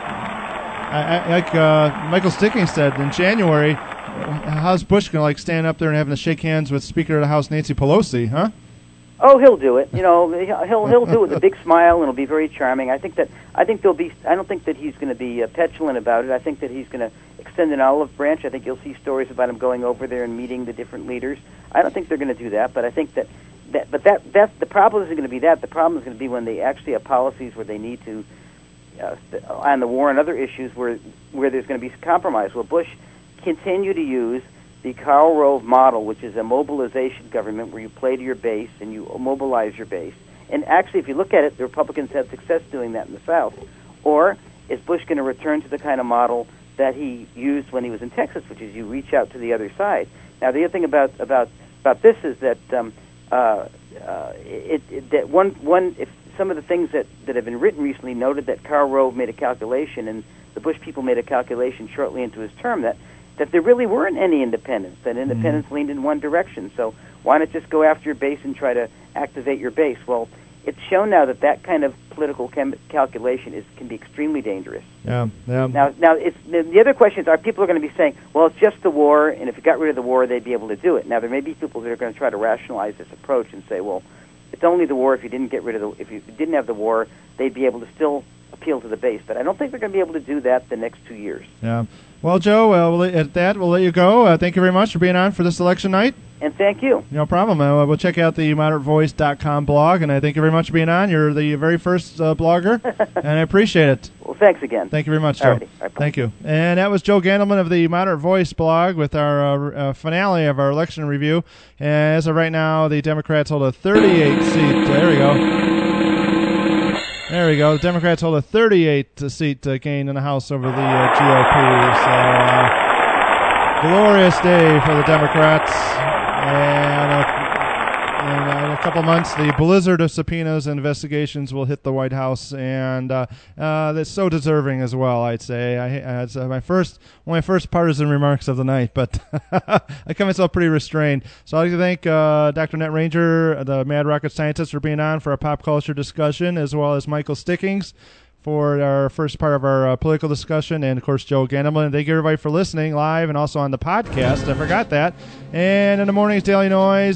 I, I, like uh, Michael Sticking said in January, how's Bush going to like stand up there and having to shake hands with Speaker of the House Nancy Pelosi, huh? Oh, he'll do it. You know, he'll he'll do it with a big smile, and it'll be very charming. I think that I think there'll be. I don't think that he's going to be uh, petulant about it. I think that he's going to extend an olive branch. I think you'll see stories about him going over there and meeting the different leaders. I don't think they're going to do that, but I think that that. But that that the problem isn't going to be that. The problem is going to be when they actually have policies where they need to uh, on the war and other issues where where there's going to be compromise. Will Bush continue to use the Karl Rove model, which is a mobilization government where you play to your base and you mobilize your base? And actually, if you look at it, the Republicans had success doing that in the South. Or is Bush going to return to the kind of model that he used when he was in Texas, which is you reach out to the other side? Now, the other thing about about, about this is that um, uh, uh, it, it, that one one if some of the things that, that have been written recently noted that Karl Rove made a calculation, and the Bush people made a calculation shortly into his term that that there really weren't any independents, that independents mm-hmm. leaned in one direction. So why not just go after your base and try to activate your base? Well, it's shown now that that kind of political chem- calculation is can be extremely dangerous. Yeah, yeah. Now, now it's, the, the other question is, are people are going to be saying, well, it's just the war, and if you got rid of the war, they'd be able to do it. Now, there may be people that are going to try to rationalize this approach and say, well, it's only the war. If you didn't get rid of the, if you didn't have the war, they'd be able to still appeal to the base. But I don't think they're going to be able to do that the next two years. Yeah. Well, Joe, uh, we'll, at that, we'll let you go. Uh, thank you very much for being on for this election night. And thank you. No problem. Uh, we'll check out the moderate voice dot com blog, and I thank you very much for being on. You're the very first uh, blogger, and I appreciate it. Well, thanks again. Thank you very much, Joe. Alrighty. Right, thank you. And that was Joe Gandelman of the Moderate Voice blog with our uh, uh, finale of our election review. And as of right now, the Democrats hold a thirty-eight seat. There we go. There we go. The Democrats hold a thirty-eight seat uh, gain in the House over the uh, G O P. So, uh, glorious day for the Democrats. And uh, in a couple months, the blizzard of subpoenas and investigations will hit the White House, and uh, uh, that's so deserving as well, I'd say. I, it's uh, my first, one of my first partisan remarks of the night, but I come myself pretty restrained. So I'd like to thank uh, Doctor Ned Ranger, the Mad Rocket Scientist, for being on for our pop culture discussion, as well as Michael Stickings for our first part of our uh, political discussion, and, of course, Joe Gandelman. Thank you, everybody, for listening live and also on the podcast. I forgot that. And in the morning's Daily Noise,